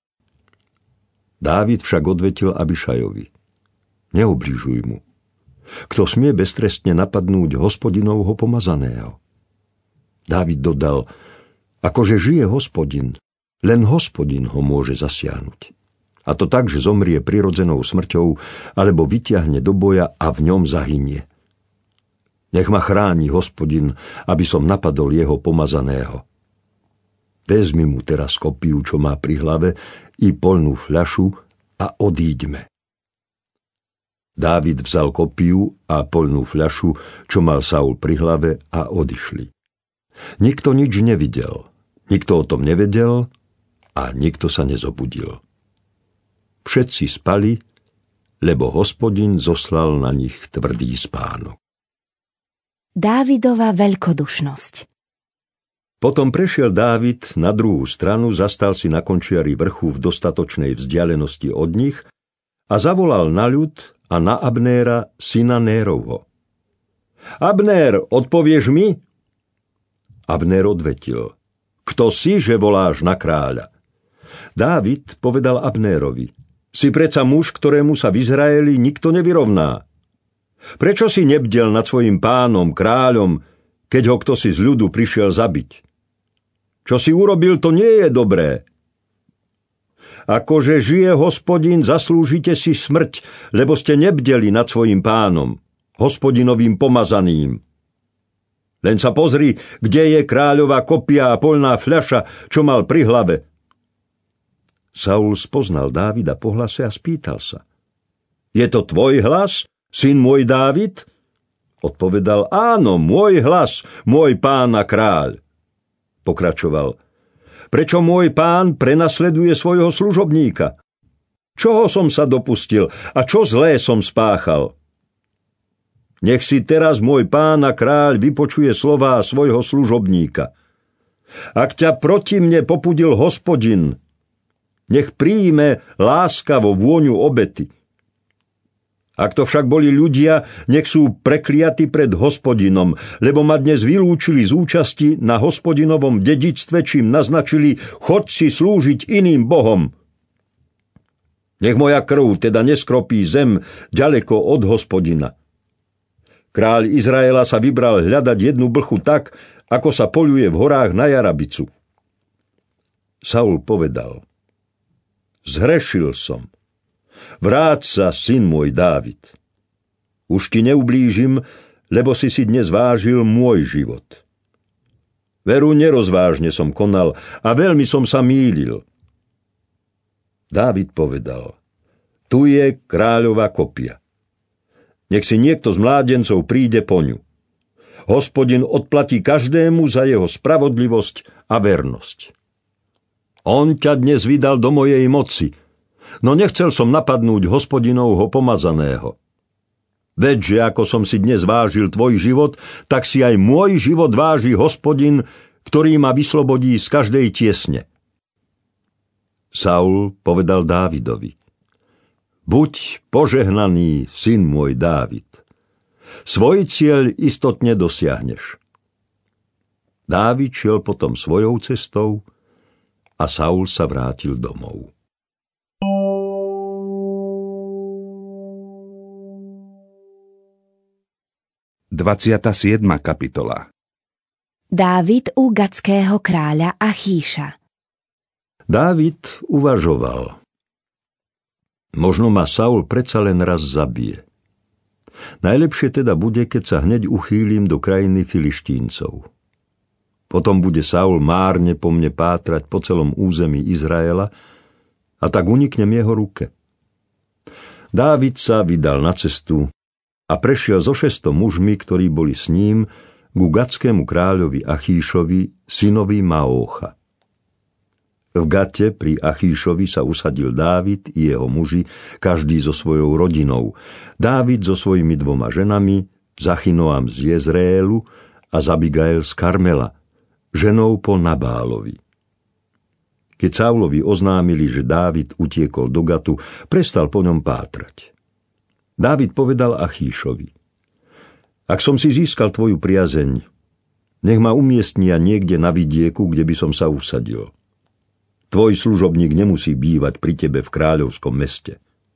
Dávid však odvetil Abišajovi: Neobližuj mu. Kto smie beztrestne napadnúť Hospodinovho pomazaného? Dávid dodal: Akože žije Hospodin, len Hospodin ho môže zasiahnuť. A to tak, že zomrie prirodzenou smrťou, alebo vyťahne do boja a v ňom zahynie. Nech ma chráni Hospodin, aby som napadol jeho pomazaného. Vezmi mu teraz kopiu, čo má pri hlave, i poľnú fľašu a odíďme. Dávid vzal kopiu a poľnú fľašu, čo mal Saul pri hlave, a odišli. Nikto nič nevidel, nikto o tom nevedel a nikto sa nezobudil. Všetci spali, lebo Hospodin zoslal na nich tvrdý spánok. Dávidova veľkodušnosť. Potom prešiel Dávid na druhú stranu, zastal si na končiari vrchu v dostatočnej vzdialenosti od nich a zavolal na ľud a na Abnéra, syna Nérovho. Abnér, odpovieš mi? Abnér odvetil: Kto si, že voláš na kráľa? Dávid povedal Abnérovi: Si predsa muž, ktorému sa v Izraeli nikto nevyrovná. Prečo si nebdel nad svojím pánom, kráľom, keď ho ktosi z ľudu prišiel zabiť? Čo si urobil, to nie je dobré. Akože žije Hospodin, zaslúžite si smrť, lebo ste nebdeli nad svojím pánom, Hospodinovým pomazaným. Len sa pozri, kde je kráľová kopia a poľná fľaša, čo mal pri hlave. Saul spoznal Dávida po hlase a spýtal sa: Je to tvoj hlas, syn môj Dávid? Odpovedal: Áno, môj hlas, môj pán a kráľ. Pokračoval: Prečo môj pán prenasleduje svojho služobníka? Čoho som sa dopustil a čo zlé som spáchal? Nech si teraz môj pán a kráľ vypočuje slová svojho služobníka. Ak ťa proti mne popudil Hospodin, nech príjme láskavo vôňu obety. Ak to však boli ľudia, nech sú prekliatí pred Hospodinom, lebo ma dnes vylúčili z účasti na Hospodinovom dedičstve, čím naznačili: Choď si slúžiť iným bohom. Nech moja krv teda neskropí zem ďaleko od Hospodina. Kráľ Izraela sa vybral hľadať jednu blchu tak, ako sa poľuje v horách na jarabicu. Saul povedal: Zhrešil som. Vráť sa, syn môj Dávid. Už ti neublížim, lebo si si dnes vážil môj život. Veru, nerozvážne som konal a veľmi som sa mýlil. Dávid povedal: Tu je kráľová kopia. Nech si niekto z mládencov príde po ňu. Hospodin odplatí každému za jeho spravodlivosť a vernosť. On ťa dnes vydal do mojej moci, no nechcel som napadnúť Hospodinovho pomazaného. Veď, že ako som si dnes vážil tvoj život, tak si aj môj život váži Hospodin, ktorý ma vyslobodí z každej tiesne. Saul povedal Dávidovi: Buď požehnaný, syn môj Dávid. Svoj cieľ istotne dosiahneš. Dávid šiel potom svojou cestou a Saul sa vrátil domov. dvadsiata siedma kapitola. Dávid u gatského kráľa Achíša. Dávid uvažoval: Možno ma Saul predsa len raz zabije. Najlepšie teda bude, keď sa hneď uchýlim do krajiny Filištíncov. Potom bude Saul márne po mne pátrať po celom území Izraela a tak uniknem jeho ruke. Dávid sa vydal na cestu a prešiel so šestom mužmi, ktorí boli s ním, ku gatskému kráľovi Achíšovi, synovi Maócha. V Gate pri Achíšovi sa usadil Dávid i jeho muži, každý so svojou rodinou. Dávid so svojimi dvoma ženami, Zachinoam z Jezreelu a Zabigael z Karmela, ženou po Nabálovi. Keď Saulovi oznámili, že Dávid utiekol do Gatu, prestal po ňom pátrať. Dávid povedal Achíšovi: Ak som si získal tvoju priazeň, nech ma umiestnia niekde na vidieku, kde by som sa usadil. Tvoj služobník nemusí bývať pri tebe v kráľovskom meste.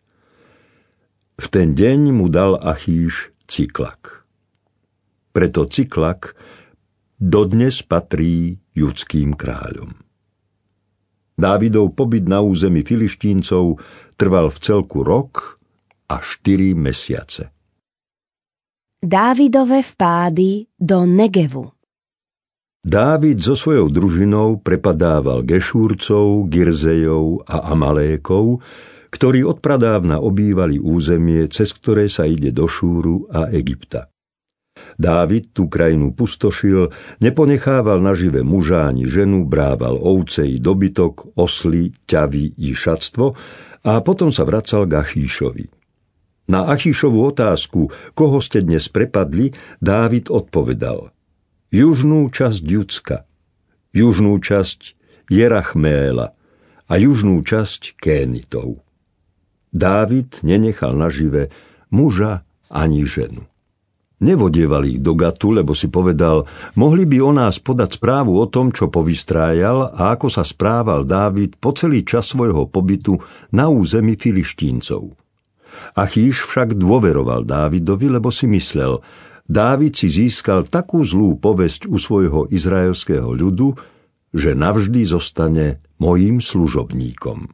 V ten deň mu dal Achíš Ciklak. Preto Ciklak dodnes patrí judským kráľom. Dávidov pobyt na území Filištíncov trval v celku rok a štyri mesiace. Dávidove vpády do Negevu. Dávid so svojou družinou prepadával Gešúrcov, Girzejov a Amalékov, ktorí odpradávna obývali územie, cez ktoré sa ide do Šúru a Egypta. Dávid tú krajinu pustošil, neponechával nažive muža ani ženu, brával ovce i dobytok, osly, ťavy i šatstvo a potom sa vracal k Achíšovi. Na Achíšovu otázku, koho ste dnes prepadli, Dávid odpovedal: južnú časť Judska, južnú časť Jerachméla a južnú časť Kénitov. Dávid nenechal nažive muža ani ženu. Nevodieval ich do Gatu, lebo si povedal, mohli by o nás podať správu o tom, čo povystrájal a ako sa správal Dávid po celý čas svojho pobytu na území Filištíncov. Achíš však dôveroval Dávidovi, lebo si myslel, Dávid si získal takú zlú povesť u svojho izraelského ľudu, že navždy zostane mojím služobníkom.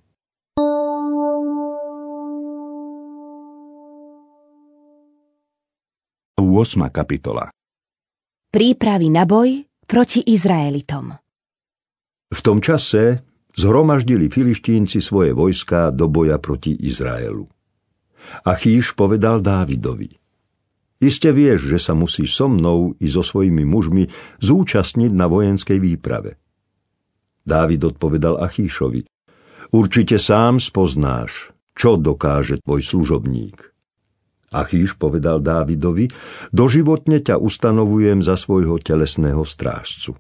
ôsma kapitola. Prípravy na boj proti Izraelitom. V tom čase zhromaždili Filištínci svoje vojská do boja proti Izraelu. Achíš povedal Dávidovi, iste vieš, že sa musíš so mnou i so svojimi mužmi zúčastniť na vojenskej výprave. Dávid odpovedal Achíšovi, určite sám spoznáš, čo dokáže tvoj služobník. Achíš povedal Dávidovi, doživotne ťa ustanovujem za svojho telesného strážcu.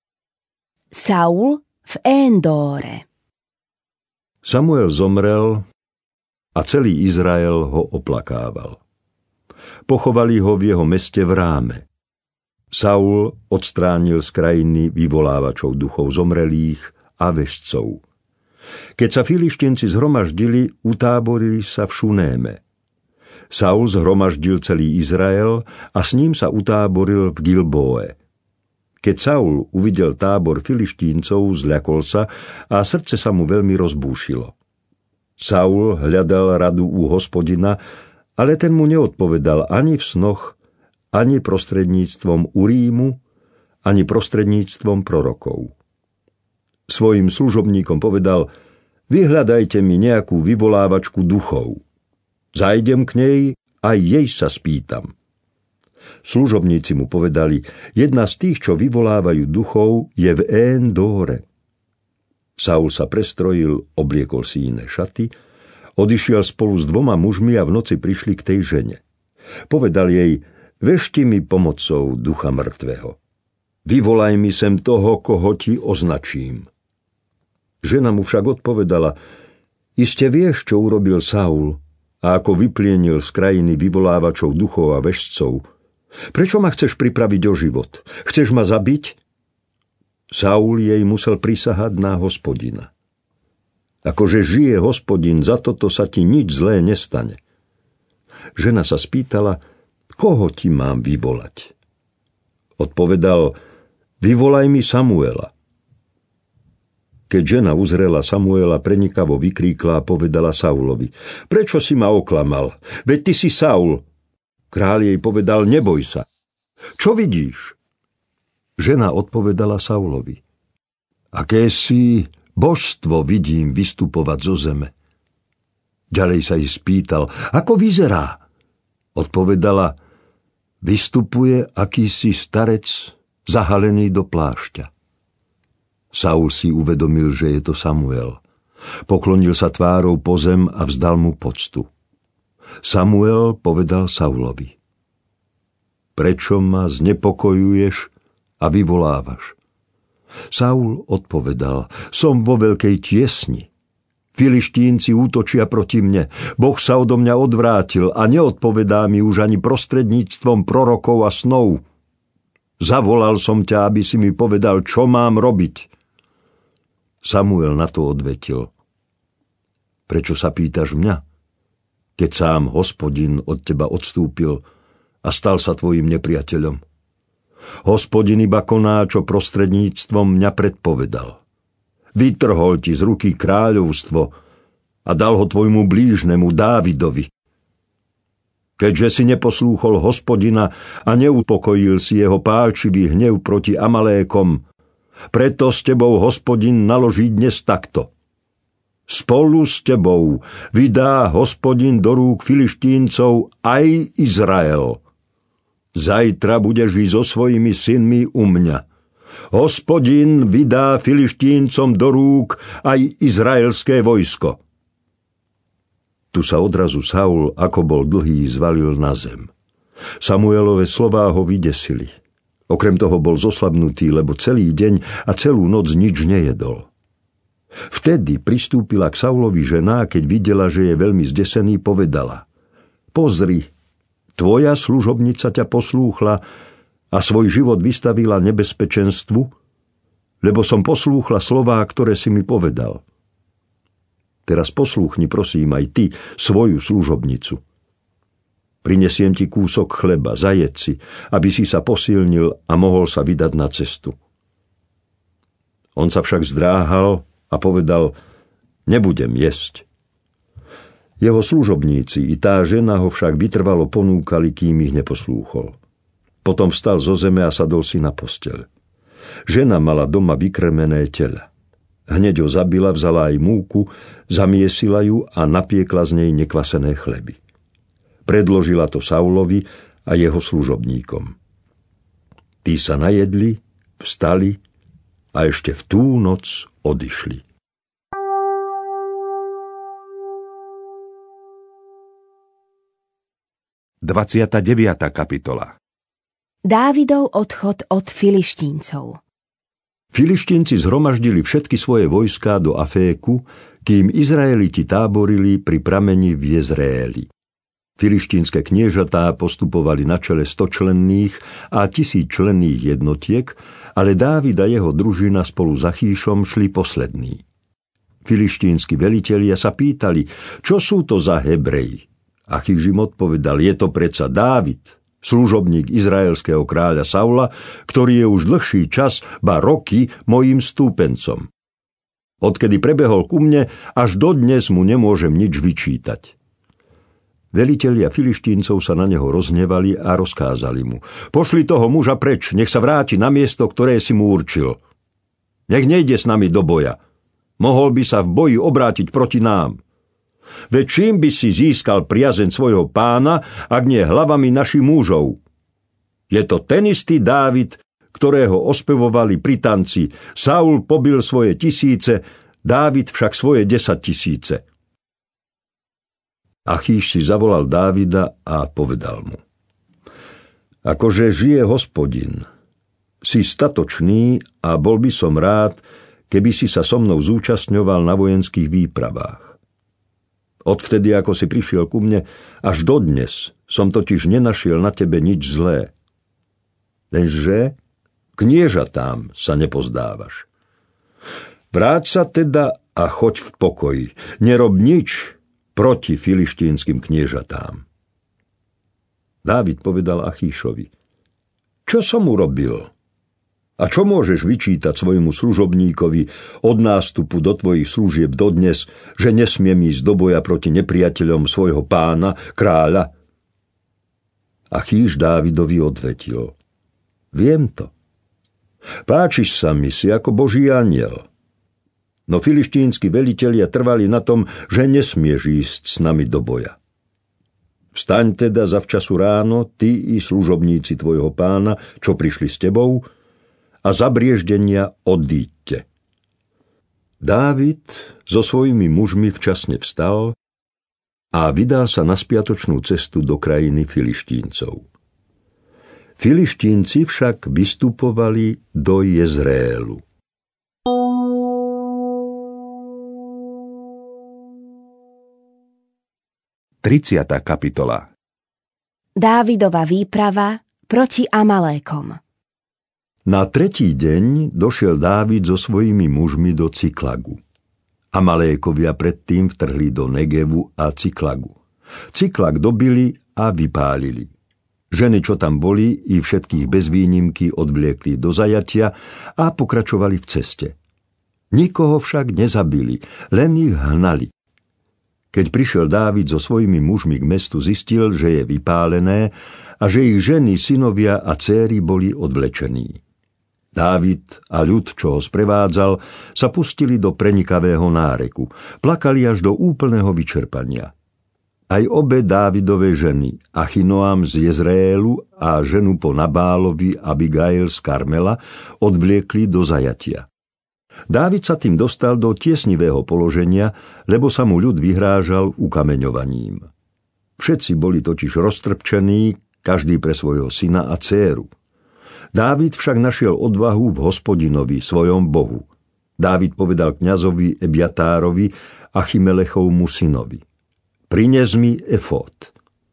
Saul v Endóre. Samuel zomrel a celý Izrael ho oplakával. Pochovali ho v jeho meste v Ráme. Saul odstránil z krajiny vyvolávačov duchov zomrelých a veštcov. Keď sa Filištinci zhromaždili, utáborili sa v Šunéme. Saul zhromaždil celý Izrael a s ním sa utáboril v Gilboe. Keď Saul uvidel tábor Filištíncov, zľakol sa a srdce sa mu veľmi rozbúšilo. Saul hľadal radu u Hospodina, ale ten mu neodpovedal ani v snoch, ani prostredníctvom Urímu, ani prostredníctvom prorokov. Svojim služobníkom povedal, vyhľadajte mi nejakú vyvolávačku duchov. Zajdem k nej a jej sa spýtam. Služobníci mu povedali, jedna z tých, čo vyvolávajú duchov, je v Endóre. Saul sa prestrojil, obliekol si iné šaty, odišiel spolu s dvoma mužmi a v noci prišli k tej žene. Povedal jej, vežti mi pomocou ducha mŕtvého. Vyvolaj mi sem toho, koho ti označím. Žena mu však odpovedala, iste vieš, čo urobil Saul, a ako vyplienil z krajiny vyvolávačov duchov a veštcov. Prečo ma chceš pripraviť o život? Chceš ma zabiť? Saul jej musel prisahať na Hospodina. Akože žije Hospodin, za toto sa ti nič zlé nestane. Žena sa spýtala, koho ti mám vyvolať? Odpovedal, vyvolaj mi Samuela. Keď žena uzrela Samuela, prenikavo vykríkla a povedala Saulovi, prečo si ma oklamal? Veď ty si Saul. Kráľ jej povedal, neboj sa. Čo vidíš? Žena odpovedala Saulovi, akési božstvo vidím vystupovať zo zeme. Ďalej sa jej spýtal, ako vyzerá? Odpovedala, vystupuje akýsi starec zahalený do plášťa. Saul si uvedomil, že je to Samuel. Poklonil sa tvárou po zem a vzdal mu poctu. Samuel povedal Saulovi, prečo ma znepokojuješ a vyvolávaš? Saul odpovedal, som vo veľkej tiesni. Filištínci útočia proti mne, Boh sa odo mňa odvrátil a neodpovedá mi už ani prostredníctvom prorokov a snov. Zavolal som ťa, aby si mi povedal, čo mám robiť. Samuel na to odvetil, prečo sa pýtaš mňa, keď sám Hospodin od teba odstúpil a stal sa tvojim nepriateľom? Hospodin iba koná, čo prostredníctvom mňa predpovedal. Vytrhol ti z ruky kráľovstvo a dal ho tvojmu blížnemu Dávidovi. Keďže si neposlúchol Hospodina a neupokojil si jeho pálčivý hnev proti Amalékom, preto s tebou Hospodin naloží dnes takto. Spolu s tebou vydá Hospodin do rúk Filištíncov aj Izrael. Zajtra budeš ísť so svojimi synmi u mňa. Hospodin vydá Filištíncom do rúk aj izraelské vojsko. Tu sa odrazu Saul, ako bol dlhý, zvalil na zem. Samuelove slová ho vydesili. Okrem toho bol zoslabnutý, lebo celý deň a celú noc nič nejedol. Vtedy pristúpila k Saulovi žena, keď videla, že je veľmi zdesený, povedala, pozri, tvoja služobnica ťa poslúchla a svoj život vystavila nebezpečenstvu, lebo som poslúchla slová, ktoré si mi povedal. Teraz poslúchni, prosím, aj ty svoju služobnicu. Prinesiem ti kúsok chleba, zajedz si, aby si sa posilnil a mohol sa vydať na cestu. On sa však zdráhal a povedal, nebudem jesť. Jeho služobníci i tá žena ho však vytrvalo ponúkali, kým ich neposlúchol. Potom vstal zo zeme a sadol si na posteľ. Žena mala doma vykrmené tela. Hneď ho zabila, vzala aj múku, zamiesila ju a napiekla z nej nekvasené chleby. Predložila to Saulovi a jeho služobníkom. Tí sa najedli, vstali a ešte v tú noc odišli. dvadsiata deviata kapitola. Dávidov odchod od Filištíncov. Filištínci zhromaždili všetky svoje vojská do Aféku, kým Izraeliti táborili pri prameni v Jezreeli. Filištínske kniežatá postupovali na čele stočlenných a tisícčlenných jednotiek, ale Dávid a jeho družina spolu s Achíšom šli poslední. Filištínski velitelia sa pýtali, čo sú to za Hebreji. Achíš im odpovedal, je to predsa Dávid, služobník izraelského kráľa Saula, ktorý je už dlhší čas, ba roky, mojím stúpencom. Odkedy prebehol ku mne, až dodnes mu nemôžem nič vyčítať. Velitelia Filištíncov sa na neho roznevali a rozkázali mu, pošli toho muža preč, nech sa vráti na miesto, ktoré si mu určil. Nech nejde s nami do boja. Mohol by sa v boji obrátiť proti nám. Veď čím by si získal priazeň svojho pána, ak nie hlavami našich mužov? Je to ten istý Dávid, ktorého ospevovali pri tanci. Saul pobil svoje tisíce, Dávid však svoje desaťtisíce. Achíš si zavolal Dávida a povedal mu, akože žije Hospodin, si statočný a bol by som rád, keby si sa so mnou zúčastňoval na vojenských výpravách. Odvtedy, ako si prišiel ku mne, až dodnes som totiž nenašiel na tebe nič zlé. Lenže kniežatám sa nepozdávaš. Vráť sa teda a choď v pokoji. Nerob nič proti filištínskym kniežatám. Dávid povedal Achíšovi, čo som urobil? A čo môžeš vyčítať svojmu služobníkovi od nástupu do tvojich služieb dodnes, že nesmiem ísť do boja proti nepriateľom svojho pána, kráľa? Achíš Dávidovi odvetil, viem to. Páčiš sa mi, si ako Boží anjel. No filištínsky velitelia trvali na tom, že nesmieš ísť s nami do boja. Vstaň teda zavčasu ráno, ty i služobníci tvojho pána, čo prišli s tebou, a za brieždenia odíďte. Dávid so svojimi mužmi včasne vstal a vydal sa na spiatočnú cestu do krajiny Filištíncov. Filištínci však vystupovali do Jezreelu. tridsiata kapitola. Dávidova výprava proti Amalékom. Na tretí deň došiel Dávid so svojimi mužmi do Ciklagu. Amalékovia predtým vtrhli do Negevu a Ciklagu. Ciklag dobili a vypálili. Ženy, čo tam boli, i všetkých bez výnimky odvliekli do zajatia a pokračovali v ceste. Nikoho však nezabili, len ich hnali. Keď prišiel Dávid so svojimi mužmi k mestu, zistil, že je vypálené a že ich ženy, synovia a céry boli odvlečení. Dávid a ľud, čo ho sprevádzal, sa pustili do prenikavého náreku. Plakali až do úplného vyčerpania. Aj obe Dávidove ženy, Achinoam z Jezreelu a ženu po Nabálovi Abigail z Karmela, odvliekli do zajatia. Dávid sa tým dostal do tiesnivého položenia, lebo sa mu ľud vyhrážal ukameňovaním. Všetci boli totiž roztrpčení, každý pre svojho syna a dcéru. Dávid však našiel odvahu v Hospodinovi, svojom Bohu. Dávid povedal kňazovi Ebiatárovi a Chimelechovmu synovi: Prines mi efód.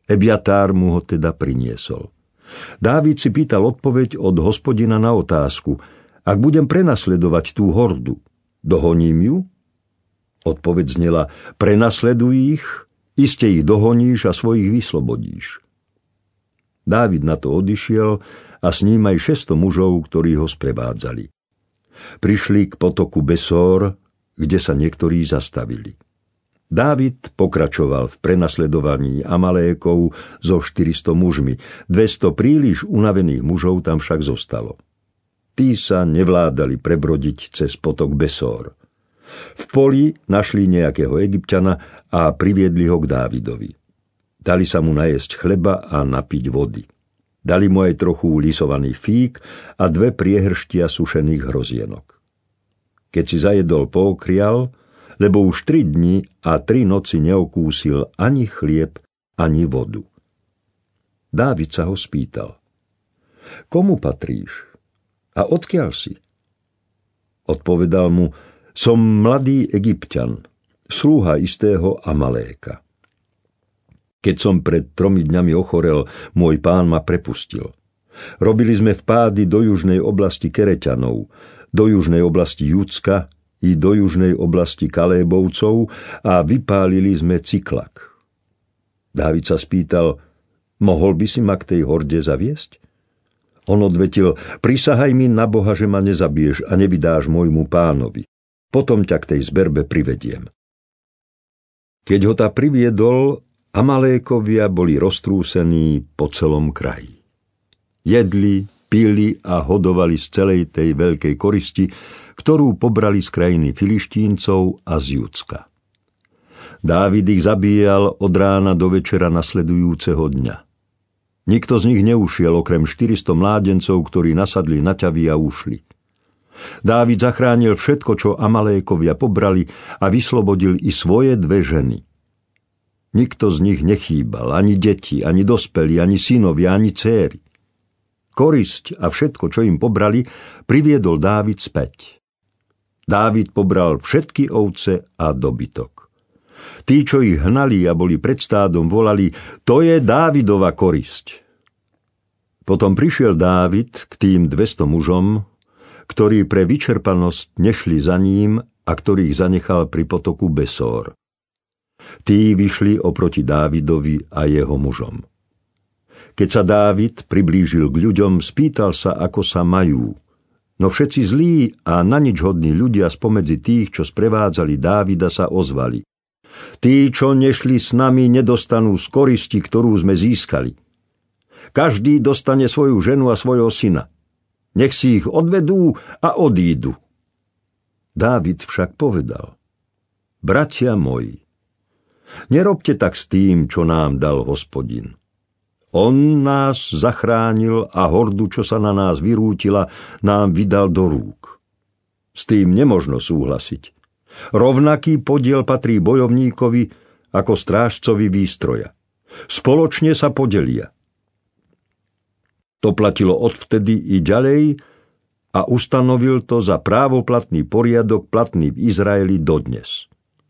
Ebiatár mu ho teda priniesol. Dávid si pýtal odpoveď od Hospodina na otázku: ak budem prenasledovať tú hordu, dohoním ju? Odpoveď znela: prenasleduj ich, iste ich dohoníš a svojich vyslobodíš. Dávid na to odišiel a s ním aj šesťsto mužov, ktorí ho sprevádzali. Prišli k potoku Besor, kde sa niektorí zastavili. Dávid pokračoval v prenasledovaní Amalékov so štyristo mužmi, dvesto príliš unavených mužov tam však zostalo. Tí sa nevládali prebrodiť cez potok Besor. V poli našli nejakého Egypťana a priviedli ho k Dávidovi. Dali sa mu najesť chleba a napiť vody. Dali mu aj trochu lisovaný fík a dve priehrštia sušených hrozienok. Keď si zajedol, pookrial, lebo už tri dni a tri noci neokúsil ani chlieb, ani vodu. Dávid sa ho spýtal: komu patríš a odkiaľ si? Odpovedal mu: som mladý Egypťan, slúha istého Amaléka. Keď som pred tromi dňami ochorel, môj pán ma prepustil. Robili sme vpády do južnej oblasti Kereťanov, do južnej oblasti Judska i do južnej oblasti Kalébovcov a vypálili sme Ciklak. Dávid sa spýtal: mohol by si ma k tej horde zaviesť? On odvetil: prisahaj mi na Boha, že ma nezabiješ a nevydáš môjmu pánovi. Potom ťa k tej zberbe privediem. Keď ho tá priviedol, Amalékovia boli roztrúsení po celom kraji. Jedli, pili a hodovali z celej tej veľkej koristi, ktorú pobrali z krajiny Filištíncov a z Judska. Dávid ich zabíjal od rána do večera nasledujúceho dňa. Nikto z nich neušiel, okrem štyristo mládencov, ktorí nasadli na ťavy a ušli. Dávid zachránil všetko, čo Amalékovia pobrali, a vyslobodil i svoje dve ženy. Nikto z nich nechýbal, ani deti, ani dospelí, ani synovia, ani céry. Korisť a všetko, čo im pobrali, priviedol Dávid späť. Dávid pobral všetky ovce a dobytok. Tí, čo ich hnali a boli pred stádom, volali: to je Dávidova korisť. Potom prišiel Dávid k tým dvesto mužom, ktorí pre vyčerpanosť nešli za ním a ktorých zanechal pri potoku Besor. Tí vyšli oproti Dávidovi a jeho mužom. Keď sa Dávid priblížil k ľuďom, spýtal sa, ako sa majú. No všetci zlí a na nič hodní ľudia spomedzi tých, čo sprevádzali Dávida, sa ozvali: tí, čo nešli s nami, nedostanú z koristi, ktorú sme získali. Každý dostane svoju ženu a svojho syna. Nech si ich odvedú a odídu. Dávid však povedal: bratia moji, nerobte tak s tým, čo nám dal Hospodin. On nás zachránil a hordu, čo sa na nás vyrútila, nám vydal do rúk. S tým nemožno súhlasiť. Rovnaký podiel patrí bojovníkovi ako strážcovi výstroja. Spoločne sa podelia. To platilo odvtedy i ďalej a ustanovil to za právoplatný poriadok platný v Izraeli dodnes.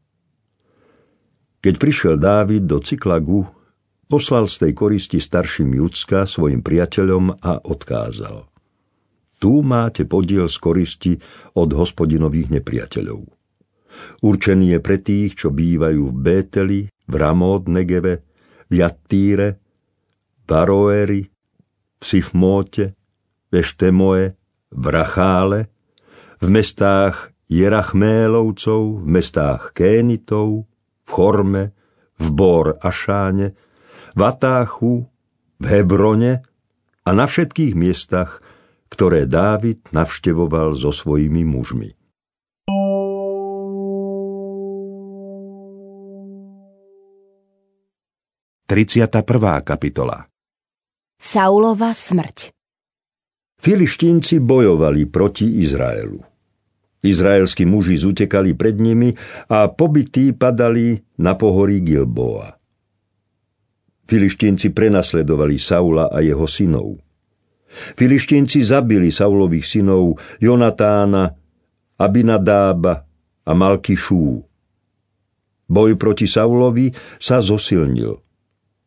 Keď prišiel Dávid do Ciklagu, poslal z tej koristi starším Judska svojim priateľom a odkázal: tu máte podiel z koristi od Hospodinových nepriateľov. Určený je pre tých, čo bývajú v Bételi, v Ramót Negeve, v Jattíre, v Aroéri, v Sifmóte, v Eštemoe, v Rachále, v mestách Jerachmélovcov, v mestách Kénitov, v Chorme, v Bór Ašáne, v Atáchu, v Hebrone a na všetkých miestach, ktoré Dávid navštevoval so svojimi mužmi. tridsiata prvá kapitola. Saulova smrť. Filištínci bojovali proti Izraelu. Izraelskí muži zutekali pred nimi a pobití padali na pohorí Gilboa. Filištínci prenasledovali Saula a jeho synov. Filištínci zabili Saulových synov Jonatána, Abinadába a Malkišú. Boj proti Saulovi sa zosilnil.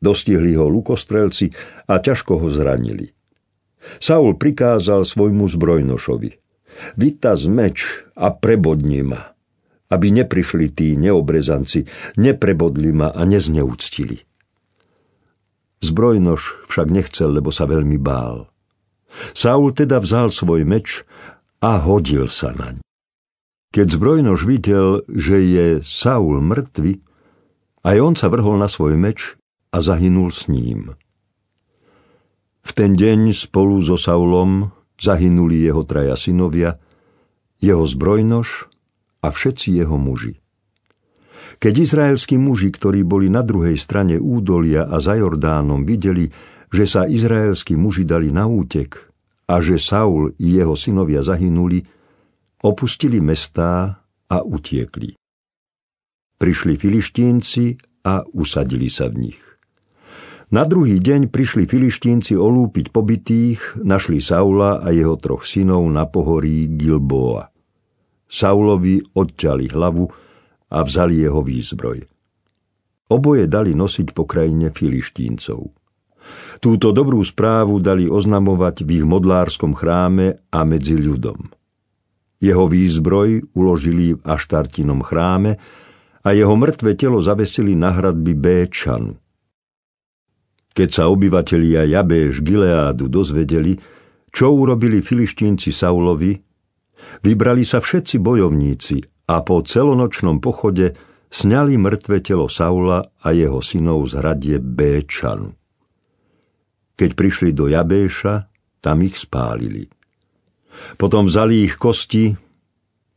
Dostihli ho lukostrelci a ťažko ho zranili. Saul prikázal svojmu zbrojnošovi: vytaz meč a prebodni ma, aby neprišli tí neobrezanci, neprebodli ma a nezneúctili. Zbrojnoš však nechcel, lebo sa veľmi bál. Saul teda vzal svoj meč a hodil sa naň. Keď zbrojnoš videl, že je Saul mŕtvy, aj on sa vrhol na svoj meč a zahynul s ním. V ten deň spolu so Saulom zahynuli jeho traja synovia, jeho zbrojnoš a všetci jeho muži. Keď izraelskí muži, ktorí boli na druhej strane údolia a za Jordánom, videli, že sa izraelskí muži dali na útek a že Saul i jeho synovia zahynuli, opustili mestá a utiekli. Prišli Filištínci a usadili sa v nich. Na druhý deň prišli Filištínci olúpiť pobitých, našli Saula a jeho troch synov na pohorí Gilboa. Saulovi odťali hlavu a vzali jeho výzbroj. Oboje dali nosiť po krajine Filištíncov. Túto dobrú správu dali oznamovať v ich modlárskom chráme a medzi ľudom. Jeho výzbroj uložili v Aštartinom chráme a jeho mŕtve telo zavesili na hradby Béčanu. Keď sa obyvatelia Jabéš Gileádu dozvedeli, čo urobili Filištínci Saulovi, vybrali sa všetci bojovníci a po celonočnom pochode sňali mŕtve telo Saula a jeho synov z hradie Béčanu. Keď prišli do Jabéša, tam ich spálili. Potom vzali ich kosti,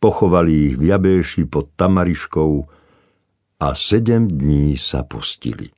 pochovali ich v Jabéši pod tamariškou a sedem dní sa postili.